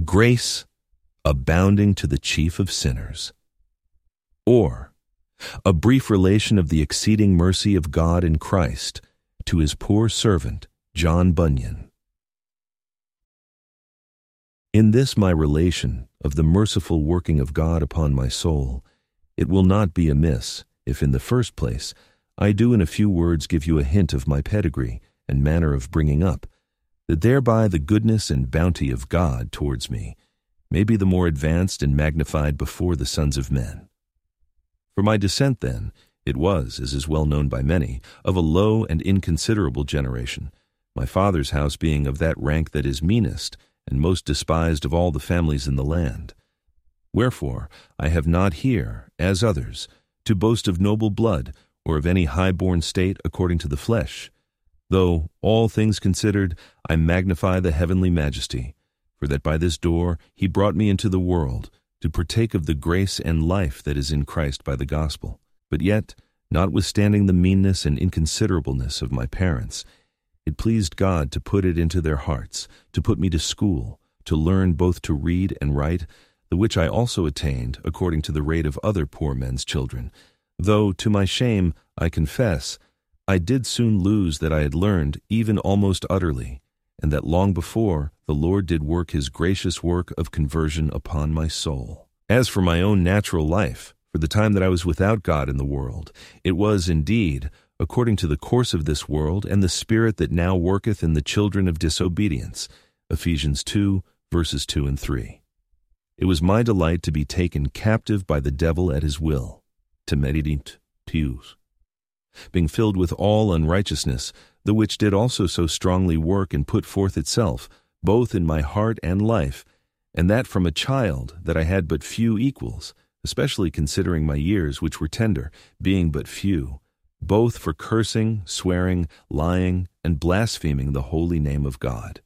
grace abounding to the chief of sinners. Or, a brief relation of the exceeding mercy of God in Christ to his poor servant, John Bunyan. In this my relation of the merciful working of God upon my soul, it will not be amiss if in the first place I do in a few words give you a hint of my pedigree and manner of bringing up, that thereby the goodness and bounty of God towards me may be the more advanced and magnified before the sons of men. For my descent, then, it was, as is well known by many, of a low and inconsiderable generation, my father's house being of that rank that is meanest and most despised of all the families in the land. Wherefore I have not here, as others, to boast of noble blood or of any high-born state according to the flesh, though, all things considered, I magnify the heavenly majesty, for that by this door he brought me into the world, to partake of the grace and life that is in Christ by the gospel. But yet, notwithstanding the meanness and inconsiderableness of my parents, it pleased God to put it into their hearts, to put me to school, to learn both to read and write, the which I also attained according to the rate of other poor men's children, though, to my shame, I confess, I did soon lose that I had learned even almost utterly, and that long before the Lord did work his gracious work of conversion upon my soul. As for my own natural life, for the time that I was without God in the world, it was indeed according to the course of this world and the spirit that now worketh in the children of disobedience. Ephesians 2, verses 2 and 3. It was my delight to be taken captive by the devil at his will, to meditate pius, being filled with all unrighteousness, the which did also so strongly work and put forth itself, both in my heart and life, and that from a child, that I had but few equals, especially considering my years, which were tender, being but few, both for cursing, swearing, lying, and blaspheming the holy name of God.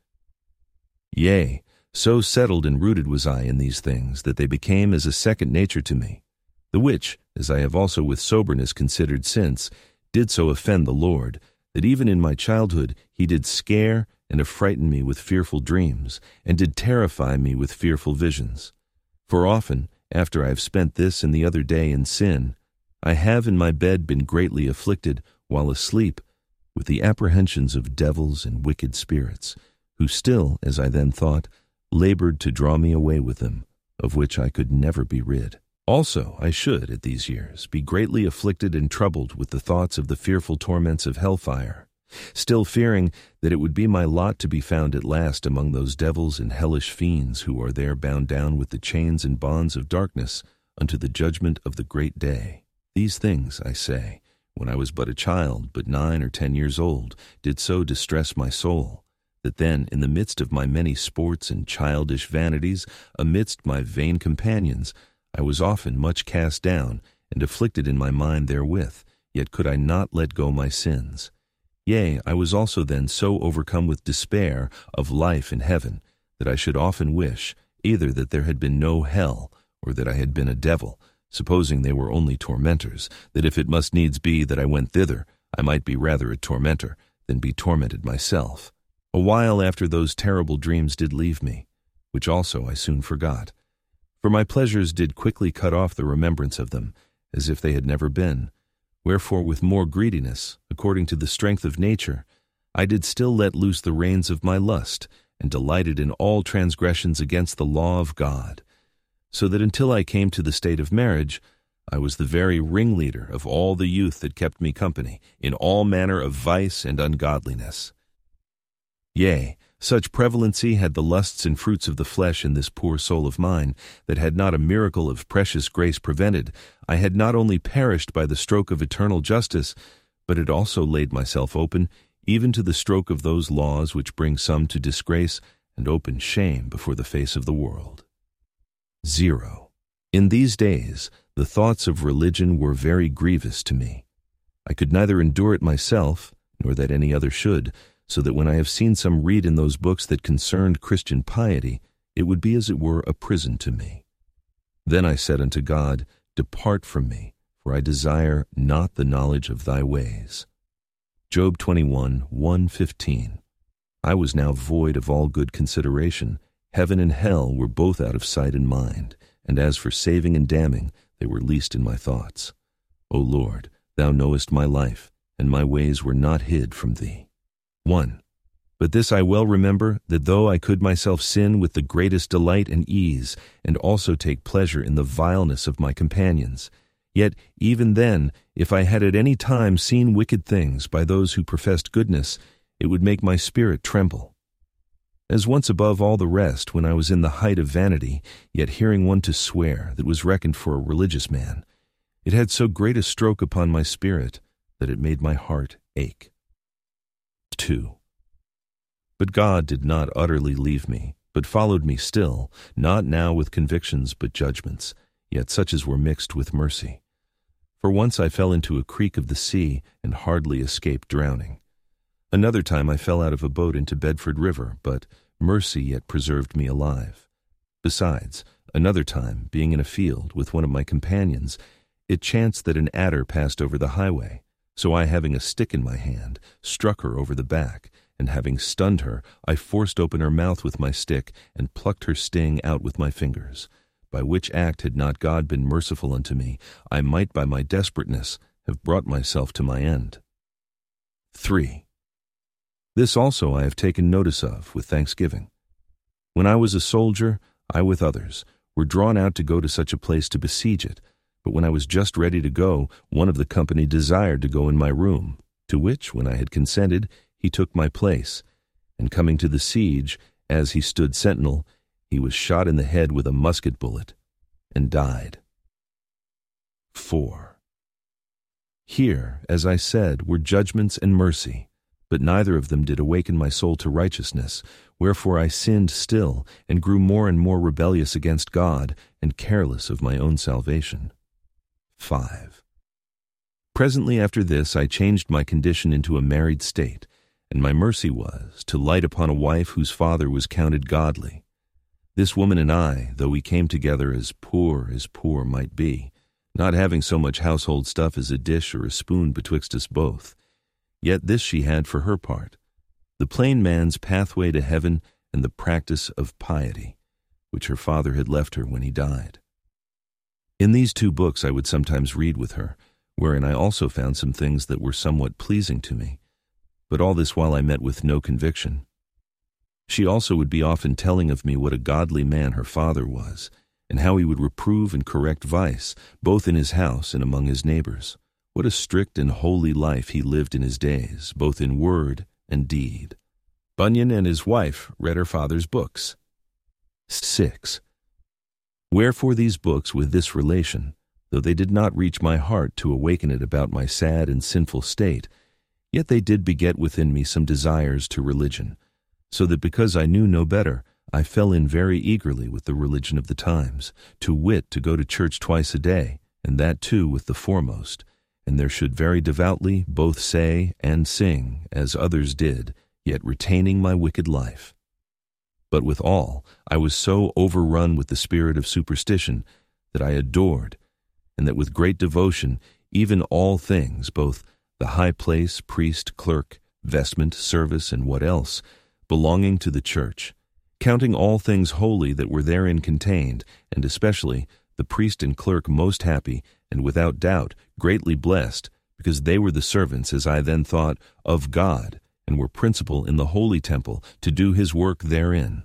Yea, so settled and rooted was I in these things, that they became as a second nature to me, the which, as I have also with soberness considered since, did so offend the Lord, that even in my childhood he did scare and affrighten me with fearful dreams, and did terrify me with fearful visions. For often, after I have spent this and the other day in sin, I have in my bed been greatly afflicted, while asleep, with the apprehensions of devils and wicked spirits, who still, as I then thought, labored to draw me away with them, of which I could never be rid. Also, I should, at these years, be greatly afflicted and troubled with the thoughts of the fearful torments of hellfire, still fearing that it would be my lot to be found at last among those devils and hellish fiends who are there bound down with the chains and bonds of darkness unto the judgment of the great day. These things, I say, when I was but a child, but 9 or 10 years old, did so distress my soul, that then, in the midst of my many sports and childish vanities, amidst my vain companions, I was often much cast down, and afflicted in my mind therewith, yet could I not let go my sins. Yea, I was also then so overcome with despair of life in heaven, that I should often wish, either that there had been no hell, or that I had been a devil, supposing they were only tormentors, that if it must needs be that I went thither, I might be rather a tormentor than be tormented myself. A while after those terrible dreams did leave me, which also I soon forgot, for my pleasures did quickly cut off the remembrance of them, as if they had never been, wherefore with more greediness, according to the strength of nature, I did still let loose the reins of my lust, and delighted in all transgressions against the law of God, so that until I came to the state of marriage, I was the very ringleader of all the youth that kept me company, in all manner of vice and ungodliness. Yea, such prevalency had the lusts and fruits of the flesh in this poor soul of mine, that had not a miracle of precious grace prevented, I had not only perished by the stroke of eternal justice, but had also laid myself open even to the stroke of those laws which bring some to disgrace and open shame before the face of the world. 0. In these days, the thoughts of religion were very grievous to me. I could neither endure it myself, nor that any other should, so that when I have seen some read in those books that concerned Christian piety, it would be as it were a prison to me. Then I said unto God, Depart from me, for I desire not the knowledge of thy ways. Job 21, 1-15. I was now void of all good consideration, Heaven and hell were both out of sight and mind, and as for saving and damning, they were least in my thoughts. O Lord, thou knowest my life, and my ways were not hid from thee. 1. But this I well remember, that though I could myself sin with the greatest delight and ease, and also take pleasure in the vileness of my companions, yet even then, if I had at any time seen wicked things by those who professed goodness, it would make my spirit tremble. As once above all the rest, when I was in the height of vanity, yet hearing one to swear that was reckoned for a religious man, it had so great a stroke upon my spirit that it made my heart ache. 2. But God did not utterly leave me, but followed me still, not now with convictions but judgments, yet such as were mixed with mercy. For once I fell into a creek of the sea and hardly escaped drowning. Another time I fell out of a boat into Bedford River, but mercy yet preserved me alive. Besides, another time, being in a field with one of my companions, it chanced that an adder passed over the highway. So I, having a stick in my hand, struck her over the back, and having stunned her, I forced open her mouth with my stick, and plucked her sting out with my fingers, by which act had not God been merciful unto me, I might by my desperateness have brought myself to my end. 3. This also I have taken notice of with thanksgiving. When I was a soldier, I with others were drawn out to go to such a place to besiege it, but when I was just ready to go, one of the company desired to go in my room, to which, when I had consented, he took my place, and coming to the siege, as he stood sentinel, he was shot in the head with a musket bullet, and died. 4. Here, as I said, were judgments and mercy, but neither of them did awaken my soul to righteousness, wherefore I sinned still, and grew more and more rebellious against God, and careless of my own salvation. 5. Presently after this I changed my condition into a married state, and my mercy was to light upon a wife whose father was counted godly. This woman and I, though we came together as poor might be, not having so much household stuff as a dish or a spoon betwixt us both, yet this she had for her part, the plain man's pathway to heaven and the practice of piety, which her father had left her when he died. In these 2 books I would sometimes read with her, wherein I also found some things that were somewhat pleasing to me, but all this while I met with no conviction. She also would be often telling of me what a godly man her father was, and how he would reprove and correct vice, both in his house and among his neighbors. What a strict and holy life he lived in his days, both in word and deed. Bunyan and his wife read her father's books. 6. Wherefore these books with this relation, though they did not reach my heart to awaken it about my sad and sinful state, yet they did beget within me some desires to religion, so that because I knew no better, I fell in very eagerly with the religion of the times, to wit, to go to church twice a day, and that too with the foremost, and there should very devoutly both say and sing, as others did, yet retaining my wicked life. But withal, I was so overrun with the spirit of superstition that I adored, and that with great devotion, even all things, both the high place, priest, clerk, vestment, service, and what else, belonging to the church, counting all things holy that were therein contained, and especially the priest and clerk most happy, and without doubt greatly blessed, because they were the servants, as I then thought, of God, and were principal in the holy temple to do his work therein.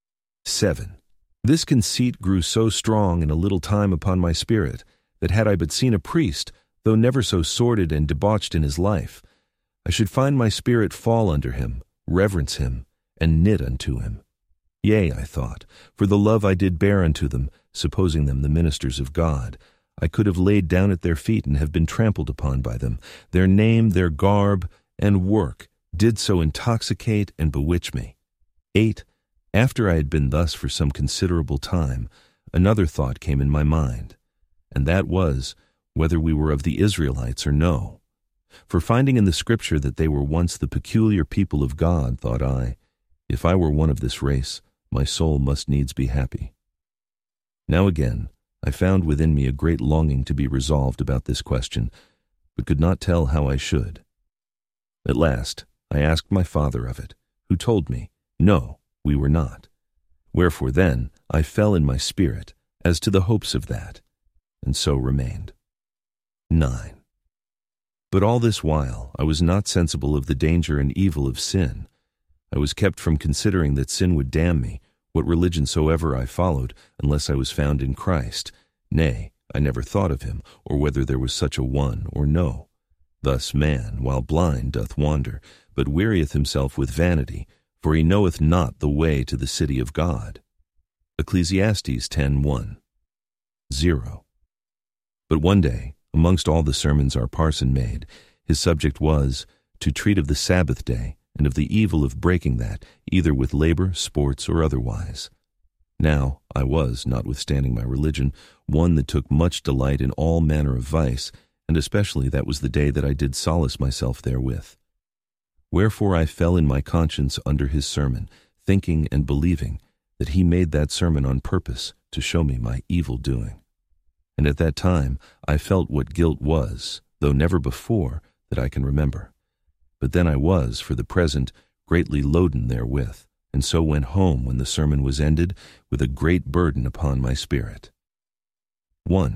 7. This conceit grew so strong in a little time upon my spirit, that had I but seen a priest, though never so sordid and debauched in his life, I should find my spirit fall under him, reverence him, and knit unto him. Yea, I thought, for the love I did bear unto them, supposing them the ministers of God, I could have laid down at their feet and have been trampled upon by them. Their name, their garb, and work did so intoxicate and bewitch me. 8. After I had been thus for some considerable time, another thought came in my mind, and that was, whether we were of the Israelites or no. For finding in the Scripture that they were once the peculiar people of God, thought I, if I were one of this race, my soul must needs be happy. Now again, I found within me a great longing to be resolved about this question, but could not tell how I should. At last, I asked my father of it, who told me, no, we were not. Wherefore then I fell in my spirit, as to the hopes of that, and so remained. 9. But all this while I was not sensible of the danger and evil of sin. I was kept from considering that sin would damn me, what religion soever I followed, unless I was found in Christ. Nay, I never thought of him, or whether there was such a one, or no. Thus man, while blind, doth wander, but wearieth himself with vanity, for he knoweth not the way to the city of God. Ecclesiastes 10:1. 0. But one day, amongst all the sermons our parson made, his subject was, to treat of the Sabbath day, and of the evil of breaking that, either with labor, sports, or otherwise. Now I was, notwithstanding my religion, one that took much delight in all manner of vice, and especially that was the day that I did solace myself therewith. Wherefore I fell in my conscience under his sermon, thinking and believing that he made that sermon on purpose to show me my evil doing. And at that time I felt what guilt was, though never before that I can remember. But then I was, for the present, greatly loaden therewith, and so went home when the sermon was ended, with a great burden upon my spirit. 1.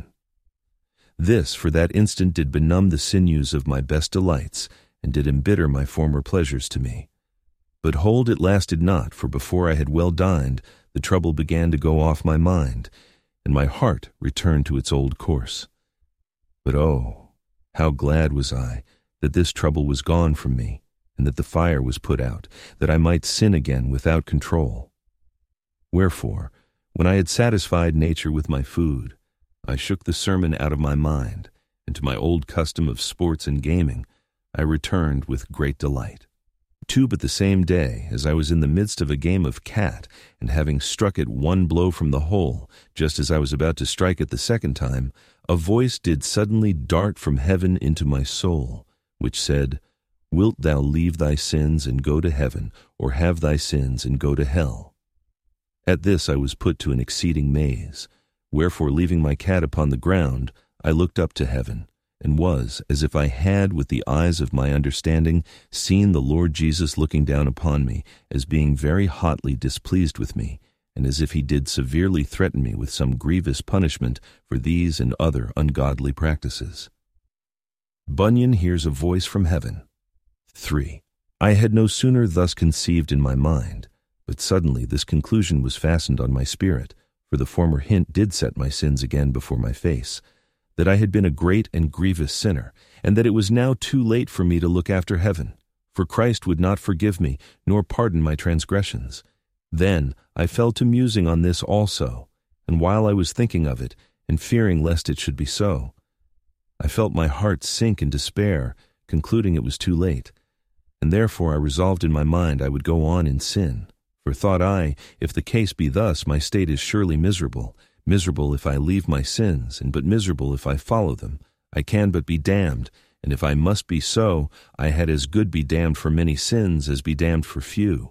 This for that instant did benumb the sinews of my best delights, and did embitter my former pleasures to me. But hold, it lasted not, for before I had well dined, the trouble began to go off my mind, and my heart returned to its old course. But oh, how glad was I that this trouble was gone from me, and that the fire was put out, that I might sin again without control. Wherefore, when I had satisfied nature with my food, I shook the sermon out of my mind, and to my old custom of sports and gaming I returned with great delight. 2. But the same day, as I was in the midst of a game of cat, and having struck it one blow from the hole, just as I was about to strike it the second time, a voice did suddenly dart from heaven into my soul, which said, Wilt thou leave thy sins and go to heaven, or have thy sins and go to hell? At this I was put to an exceeding maze. Wherefore, leaving my cat upon the ground, I looked up to heaven, and was, as if I had, with the eyes of my understanding, seen the Lord Jesus looking down upon me, as being very hotly displeased with me, and as if he did severely threaten me with some grievous punishment for these and other ungodly practices. Bunyan hears a voice from heaven. 3. I had no sooner thus conceived in my mind, but suddenly this conclusion was fastened on my spirit, for the former hint did set my sins again before my face, that I had been a great and grievous sinner, and that it was now too late for me to look after heaven, for Christ would not forgive me, nor pardon my transgressions. Then I fell to musing on this also, and while I was thinking of it, and fearing lest it should be so, I felt my heart sink in despair, concluding it was too late, and therefore I resolved in my mind I would go on in sin. For thought I, if the case be thus, my state is surely miserable, miserable if I leave my sins, and but miserable if I follow them. I can but be damned, and if I must be so, I had as good be damned for many sins as be damned for few.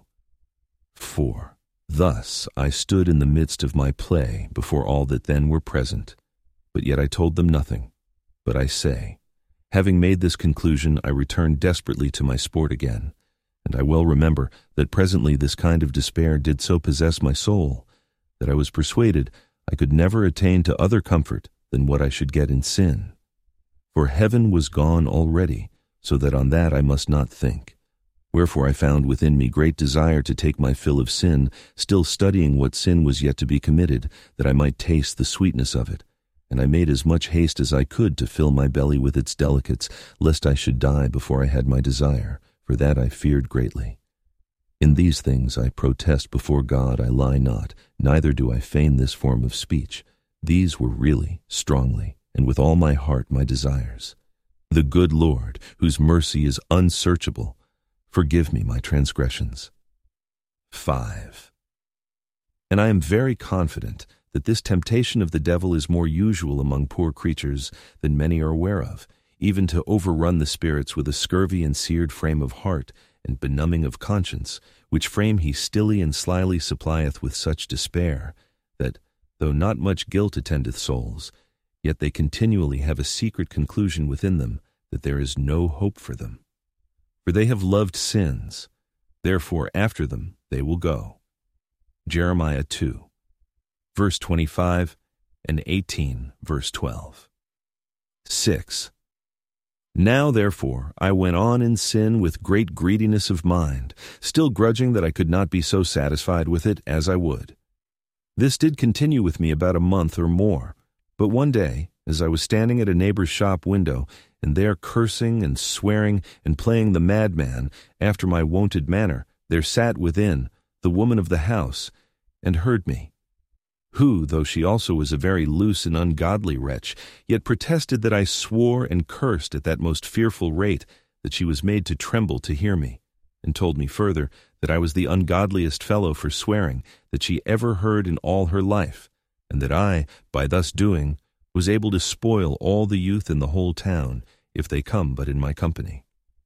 4. Thus I stood in the midst of my play before all that then were present, but yet I told them nothing. But I say, having made this conclusion, I returned desperately to my sport again, and I well remember that presently this kind of despair did so possess my soul, that I was persuaded I could never attain to other comfort than what I should get in sin. For heaven was gone already, so that on that I must not think. Wherefore I found within me great desire to take my fill of sin, still studying what sin was yet to be committed, that I might taste the sweetness of it. And I made as much haste as I could to fill my belly with its delicates, lest I should die before I had my desire, for that I feared greatly. In these things I protest before God I lie not, neither do I feign this form of speech. These were really, strongly, and with all my heart my desires. The good Lord, whose mercy is unsearchable, forgive me my transgressions. 5. And I am very confident that this temptation of the devil is more usual among poor creatures than many are aware of, even to overrun the spirits with a scurvy and seared frame of heart, and benumbing of conscience, which frame he stilly and slyly supplieth with such despair, that, though not much guilt attendeth souls, yet they continually have a secret conclusion within them that there is no hope for them. For they have loved sins, therefore after them they will go. Jeremiah 2, verse 25, and 18, verse 12. 6. Now therefore I went on in sin with great greediness of mind, still grudging that I could not be so satisfied with it as I would. This did continue with me about a month or more, but one day, as I was standing at a neighbor's shop window, and there cursing and swearing and playing the madman after my wonted manner, there sat within the woman of the house, and heard me, who, though she also was a very loose and ungodly wretch, yet protested that I swore and cursed at that most fearful rate that she was made to tremble to hear me, and told me further that I was the ungodliest fellow for swearing that she ever heard in all her life, and that I, by thus doing, was able to spoil all the youth in the whole town, if they come but in my company.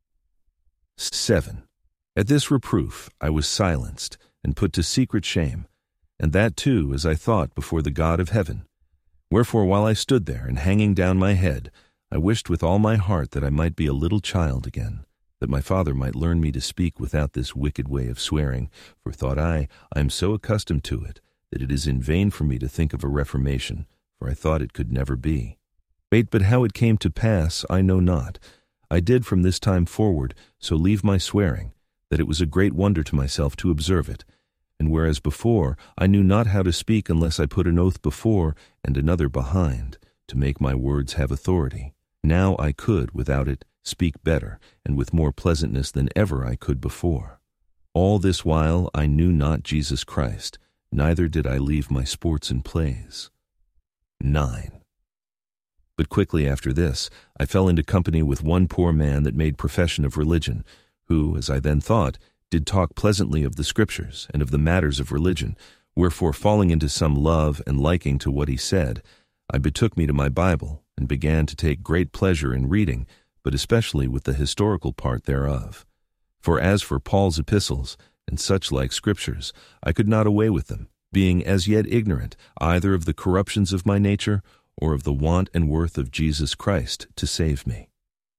7. At this reproof I was silenced, and put to secret shame, and that too, as I thought, before the God of heaven. Wherefore while I stood there, and hanging down my head, I wished with all my heart that I might be a little child again, that my father might learn me to speak without this wicked way of swearing, for thought I am so accustomed to it, that it is in vain for me to think of a reformation, for I thought it could never be. But how it came to pass, I know not. I did from this time forward so leave my swearing, that it was a great wonder to myself to observe it. And whereas before I knew not how to speak unless I put an oath before and another behind, to make my words have authority, now I could, without it, speak better, and with more pleasantness than ever I could before. All this while I knew not Jesus Christ, neither did I leave my sports and plays. 9. But quickly after this, I fell into company with one poor man that made profession of religion, who, as I then thought, did talk pleasantly of the Scriptures and of the matters of religion, wherefore falling into some love and liking to what he said, I betook me to my Bible, and began to take great pleasure in reading, but especially with the historical part thereof. For as for Paul's epistles, and such like Scriptures, I could not away with them, being as yet ignorant either of the corruptions of my nature, or of the want and worth of Jesus Christ to save me.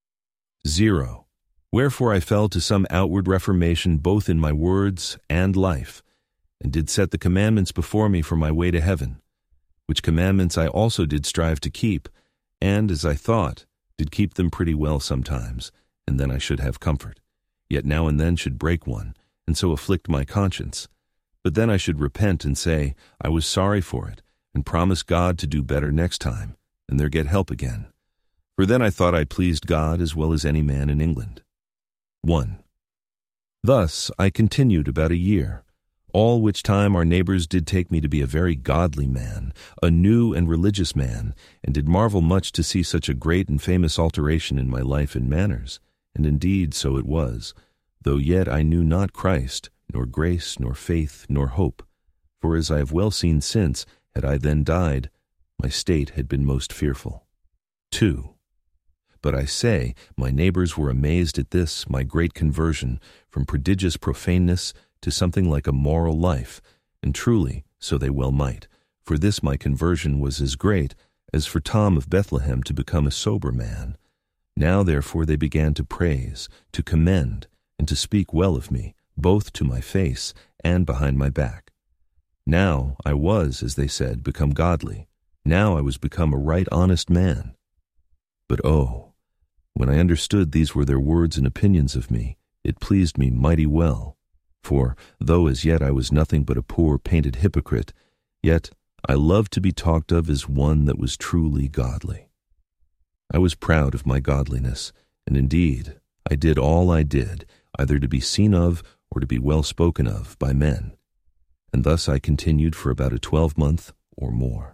0. Wherefore I fell to some outward reformation both in my words and life, and did set the commandments before me for my way to heaven, which commandments I also did strive to keep, and, as I thought, did keep them pretty well sometimes, and then I should have comfort, yet now and then should break one, and so afflict my conscience. But then I should repent and say, I was sorry for it, and promise God to do better next time, and there get help again. For then I thought I pleased God as well as any man in England. 1. Thus I continued about a year, all which time our neighbors did take me to be a very godly man, a new and religious man, and did marvel much to see such a great and famous alteration in my life and manners. And indeed so it was, though yet I knew not Christ, nor grace, nor faith, nor hope. For as I have well seen since, had I then died, my state had been most fearful. 2. But I say, my neighbors were amazed at this, my great conversion, from prodigious profaneness to something like a moral life, and truly so they well might, for this my conversion was as great as for Tom of Bethlehem to become a sober man. Now therefore they began to praise, to commend, and to speak well of me, both to my face and behind my back. Now I was, as they said, become godly. Now I was become a right honest man. But oh, when I understood these were their words and opinions of me, it pleased me mighty well. For, though as yet I was nothing but a poor painted hypocrite, yet I loved to be talked of as one that was truly godly. I was proud of my godliness, and indeed I did all I did, either to be seen of or to be well spoken of by men. And thus I continued for about a 12-month or more.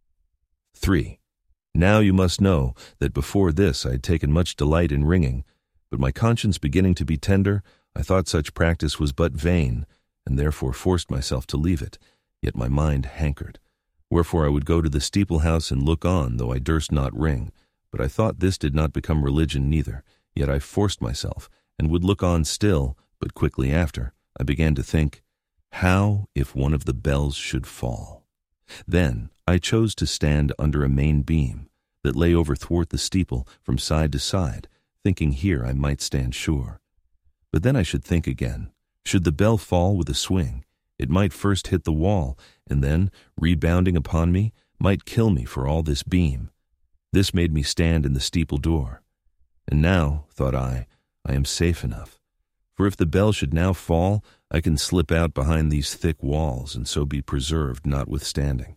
3. Now you must know that before this I had taken much delight in ringing, but my conscience beginning to be tender, I thought such practice was but vain, and therefore forced myself to leave it, yet my mind hankered. Wherefore I would go to the steeple-house and look on, though I durst not ring. But I thought this did not become religion neither, yet I forced myself, and would look on still, but quickly after, I began to think, how if one of the bells should fall? Then I chose to stand under a main beam, that lay overthwart the steeple from side to side, thinking here I might stand sure. But then I should think again, should the bell fall with a swing, it might first hit the wall, and then, rebounding upon me, might kill me for all this beam. This made me stand in the steeple door. And now, thought I am safe enough. For if the bell should now fall, I can slip out behind these thick walls and so be preserved notwithstanding.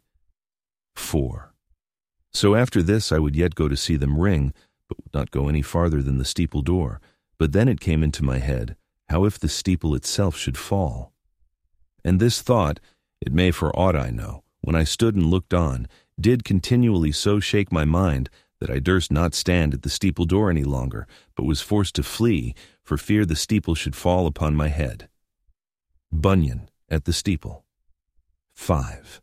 4. So after this I would yet go to see them ring, but would not go any farther than the steeple door. But then it came into my head, how if the steeple itself should fall? And this thought, it may for aught I know, when I stood and looked on, did continually so shake my mind that I durst not stand at the steeple door any longer, but was forced to flee, for fear the steeple should fall upon my head. Bunyan at the steeple. 5.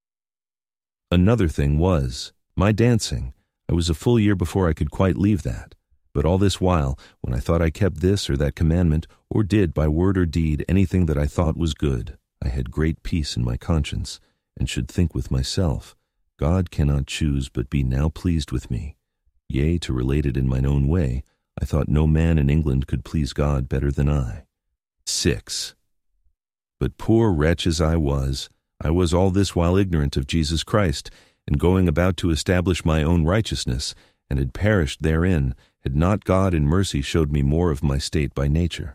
Another thing was, my dancing. I was a full year before I could quite leave that. But all this while, when I thought I kept this or that commandment, or did by word or deed anything that I thought was good, I had great peace in my conscience, and should think with myself, God cannot choose but be now pleased with me. Yea, to relate it in mine own way, I thought no man in England could please God better than I. 6. But poor wretch as I was all this while ignorant of Jesus Christ, and going about to establish my own righteousness, and had perished therein, had not God in mercy showed me more of my state by nature.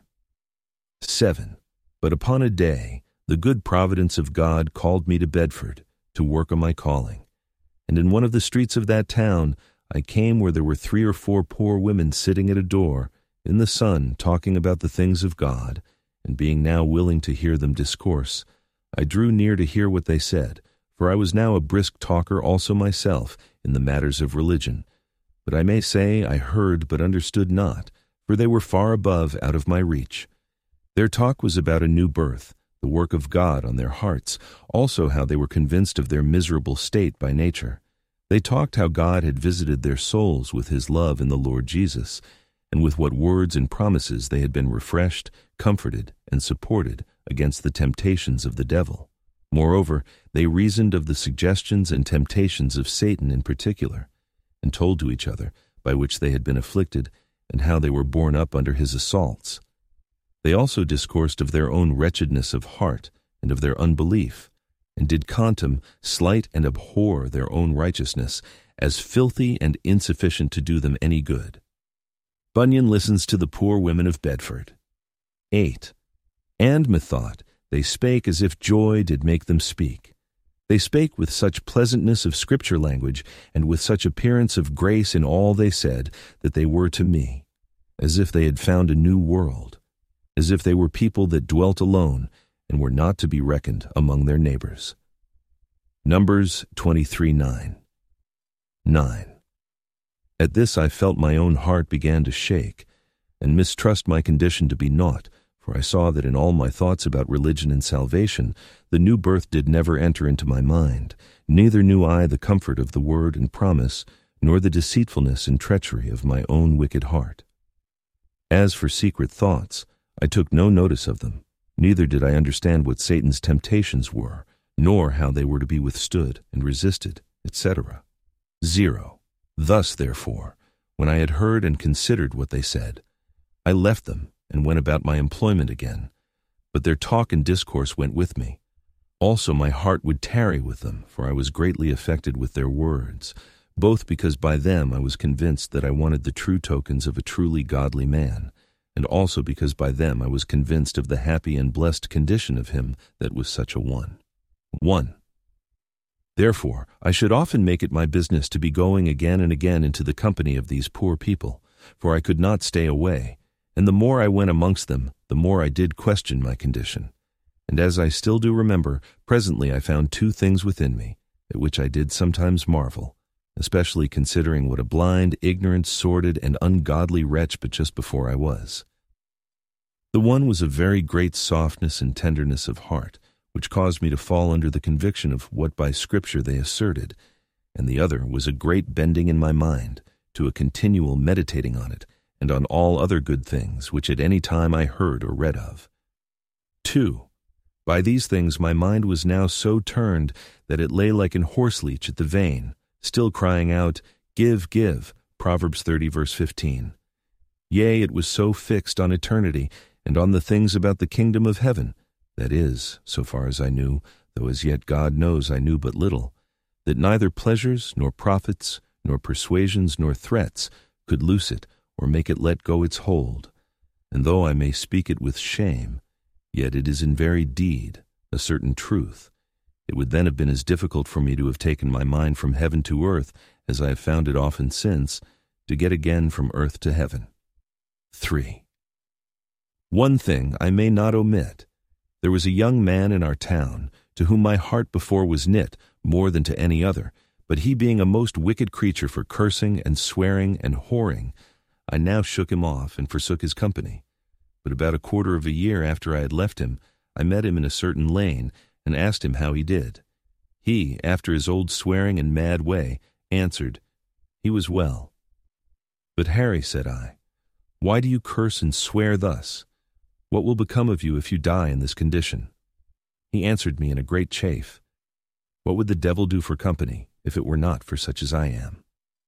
7. But upon a day, the good providence of God called me to Bedford, to work on my calling. And in one of the streets of that town, I came where there were 3 or 4 poor women sitting at a door, in the sun, talking about the things of God, and being now willing to hear them discourse, I drew near to hear what they said, for I was now a brisk talker also myself in the matters of religion. But I may say I heard but understood not, for they were far above out of my reach. Their talk was about a new birth, the work of God on their hearts, also how they were convinced of their miserable state by nature. They talked how God had visited their souls with his love in the Lord Jesus, and with what words and promises they had been refreshed, comforted, and supported against the temptations of the devil. Moreover, they reasoned of the suggestions and temptations of Satan in particular, and told to each other by which they had been afflicted, and how they were borne up under his assaults. They also discoursed of their own wretchedness of heart, and of their unbelief, and did contemn, slight, and abhor their own righteousness, as filthy and insufficient to do them any good. Bunyan listens to the poor women of Bedford. 8. And methought they spake as if joy did make them speak. They spake with such pleasantness of scripture language, and with such appearance of grace in all they said, that they were to me, as if they had found a new world, as if they were people that dwelt alone, and were not to be reckoned among their neighbors. Numbers 23:9. 9. At this I felt my own heart began to shake, and mistrust my condition to be naught, for I saw that in all my thoughts about religion and salvation, the new birth did never enter into my mind, neither knew I the comfort of the word and promise, nor the deceitfulness and treachery of my own wicked heart. As for secret thoughts, I took no notice of them, neither did I understand what Satan's temptations were, nor how they were to be withstood and resisted, etc. 0. Thus, therefore, when I had heard and considered what they said, I left them and went about my employment again. But their talk and discourse went with me. Also my heart would tarry with them, for I was greatly affected with their words, both because by them I was convinced that I wanted the true tokens of a truly godly man, and also because by them I was convinced of the happy and blessed condition of him that was such a one. 1. Therefore, I should often make it my business to be going again and again into the company of these poor people, for I could not stay away, and the more I went amongst them, the more I did question my condition. And as I still do remember, presently I found 2 things within me, at which I did sometimes marvel, especially considering what a blind, ignorant, sordid, and ungodly wretch but just before I was. The one was a very great softness and tenderness of heart, which caused me to fall under the conviction of what by Scripture they asserted, and the other was a great bending in my mind, to a continual meditating on it, and on all other good things which at any time I heard or read of. 2. By these things my mind was now so turned that it lay like an horseleech at the vein, still crying out, Give, give, Proverbs 30 verse 15. Yea, it was so fixed on eternity, and on the things about the kingdom of heaven, that is, so far as I knew, though as yet God knows I knew but little, that neither pleasures, nor profits, nor persuasions, nor threats could loose it or make it let go its hold. And though I may speak it with shame, yet it is in very deed a certain truth. It would then have been as difficult for me to have taken my mind from heaven to earth, as I have found it often since, to get again from earth to heaven. 3. One thing I may not omit. There was a young man in our town, to whom my heart before was knit more than to any other, but he being a most wicked creature for cursing and swearing and whoring, I now shook him off and forsook his company. But about a quarter of a year after I had left him, I met him in a certain lane, and asked him how he did. He, after his old swearing and mad way, answered, he was well. But Harry, said I, why do you curse and swear thus? What will become of you if you die in this condition? He answered me in a great chafe, what would the devil do for company, if it were not for such as I am?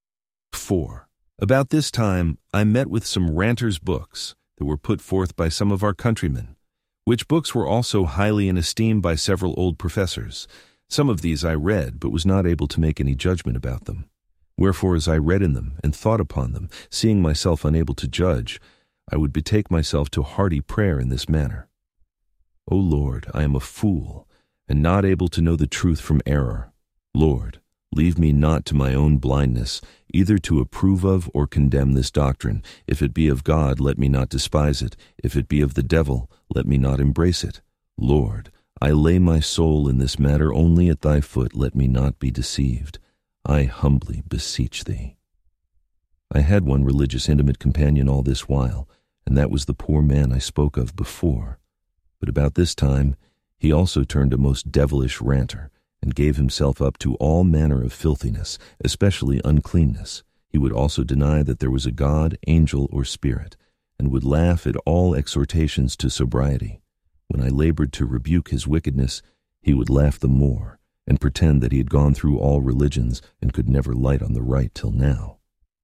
4. About this time I met with some ranters' books that were put forth by some of our countrymen, which books were also highly in esteem by several old professors. Some of these I read, but was not able to make any judgment about them. Wherefore, as I read in them and thought upon them, seeing myself unable to judge, I would betake myself to hearty prayer in this manner. O Lord, I am a fool, and not able to know the truth from error. Lord, leave me not to my own blindness, either to approve of or condemn this doctrine. If it be of God, let me not despise it. If it be of the devil, let me not embrace it. Lord, I lay my soul in this matter only at thy foot. Let me not be deceived. I humbly beseech thee. I had one religious intimate companion all this while, and that was the poor man I spoke of before. But about this time he also turned a most devilish ranter, and gave himself up to all manner of filthiness, especially uncleanness. He would also deny that there was a God, angel, or spirit, and would laugh at all exhortations to sobriety. When I labored to rebuke his wickedness, he would laugh the more, and pretend that he had gone through all religions and could never light on the right till now.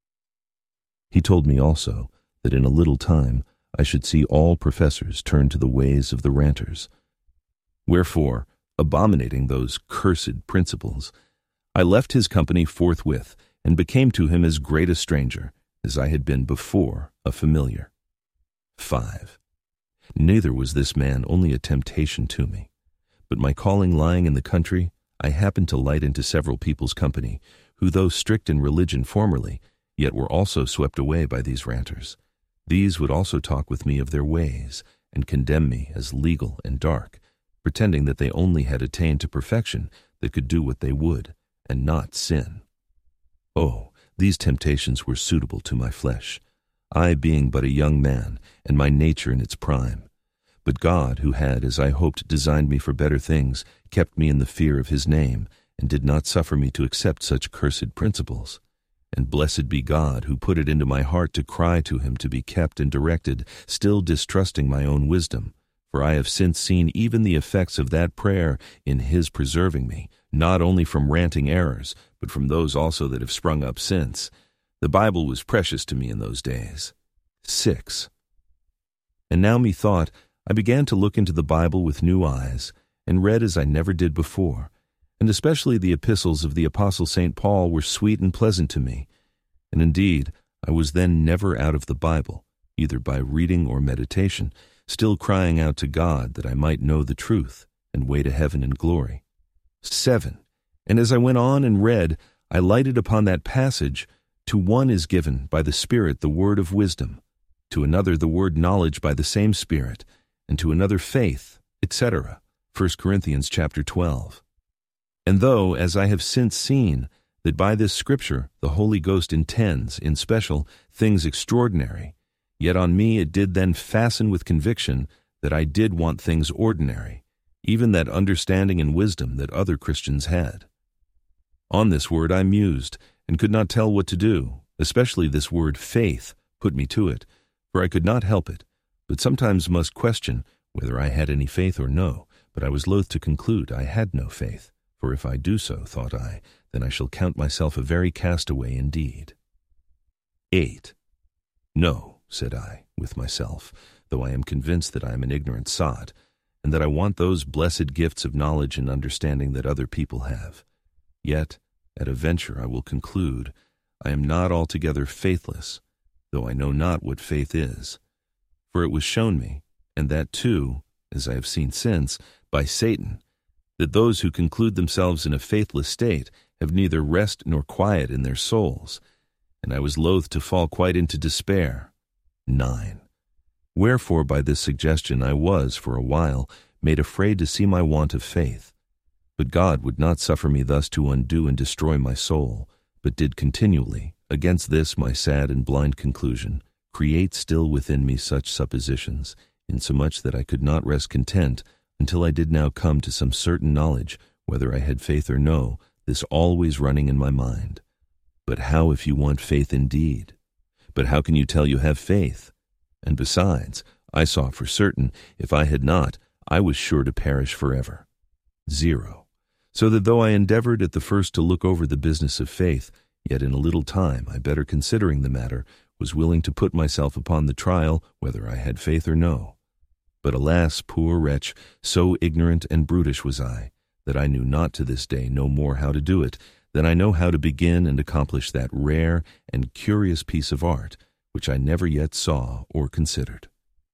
He told me also that in a little time I should see all professors turn to the ways of the ranters. Wherefore, abominating those cursed principles, I left his company forthwith, and became to him as great a stranger as I had been before a familiar. 5. Neither was this man only a temptation to me, but my calling lying in the country, I happened to light into several people's company, who though strict in religion formerly, yet were also swept away by these ranters. These would also talk with me of their ways, and condemn me as legal and dark, pretending that they only had attained to perfection that could do what they would, and not sin. Oh, these temptations were suitable to my flesh, I being but a young man, and my nature in its prime. But God, who had, as I hoped, designed me for better things, kept me in the fear of his name, and did not suffer me to accept such cursed principles. And blessed be God, who put it into my heart to cry to him to be kept and directed, still distrusting my own wisdom. For I have since seen even the effects of that prayer in his preserving me, not only from ranting errors, but from those also that have sprung up since. The Bible was precious to me in those days. 6. And now methought I began to look into the Bible with new eyes, and read as I never did before, and especially the epistles of the Apostle St. Paul were sweet and pleasant to me. And indeed, I was then never out of the Bible, either by reading or meditation, still crying out to God that I might know the truth and way to heaven and glory. 7. And as I went on and read, I lighted upon that passage, to one is given by the Spirit the word of wisdom, to another the word knowledge by the same Spirit, and to another faith, etc. 1 Corinthians chapter 12. And though, as I have since seen, that by this Scripture the Holy Ghost intends, in special, things extraordinary, yet on me it did then fasten with conviction that I did want things ordinary, even that understanding and wisdom that other Christians had. On this word I mused, and could not tell what to do, especially this word faith put me to it, for I could not help it, but sometimes must question whether I had any faith or no, but I was loath to conclude I had no faith, for if I do so, thought I, then I shall count myself a very castaway indeed. 8. No, said I, with myself, though I am convinced that I am an ignorant sot, and that I want those blessed gifts of knowledge and understanding that other people have. Yet, at a venture I will conclude, I am not altogether faithless, though I know not what faith is. For it was shown me, and that too, as I have seen since, by Satan, that those who conclude themselves in a faithless state have neither rest nor quiet in their souls, and I was loath to fall quite into despair. 9. Wherefore by this suggestion I was, for a while, made afraid to see my want of faith. But God would not suffer me thus to undo and destroy my soul, but did continually, against this my sad and blind conclusion, create still within me such suppositions, insomuch that I could not rest content until I did now come to some certain knowledge, whether I had faith or no, this always running in my mind. But how if you want faith indeed? But how can you tell you have faith? And besides, I saw for certain, if I had not, I was sure to perish forever. 0. So that though I endeavored at the first to look over the business of faith, yet in a little time I, better considering the matter, was willing to put myself upon the trial, whether I had faith or no. But alas, poor wretch, so ignorant and brutish was I, that I knew not to this day no more how to do it, than I know how to begin and accomplish that rare and curious piece of art, which I never yet saw or considered.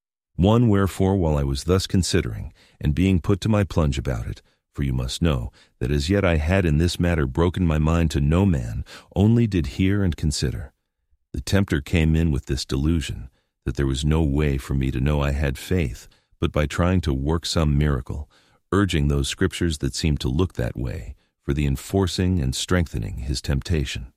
1. Wherefore, while I was thus considering, and being put to my plunge about it, for you must know that as yet I had in this matter broken my mind to no man, only did hear and consider. The tempter came in with this delusion, that there was no way for me to know I had faith, but by trying to work some miracle, urging those scriptures that seemed to look that way, for the enforcing and strengthening his temptation.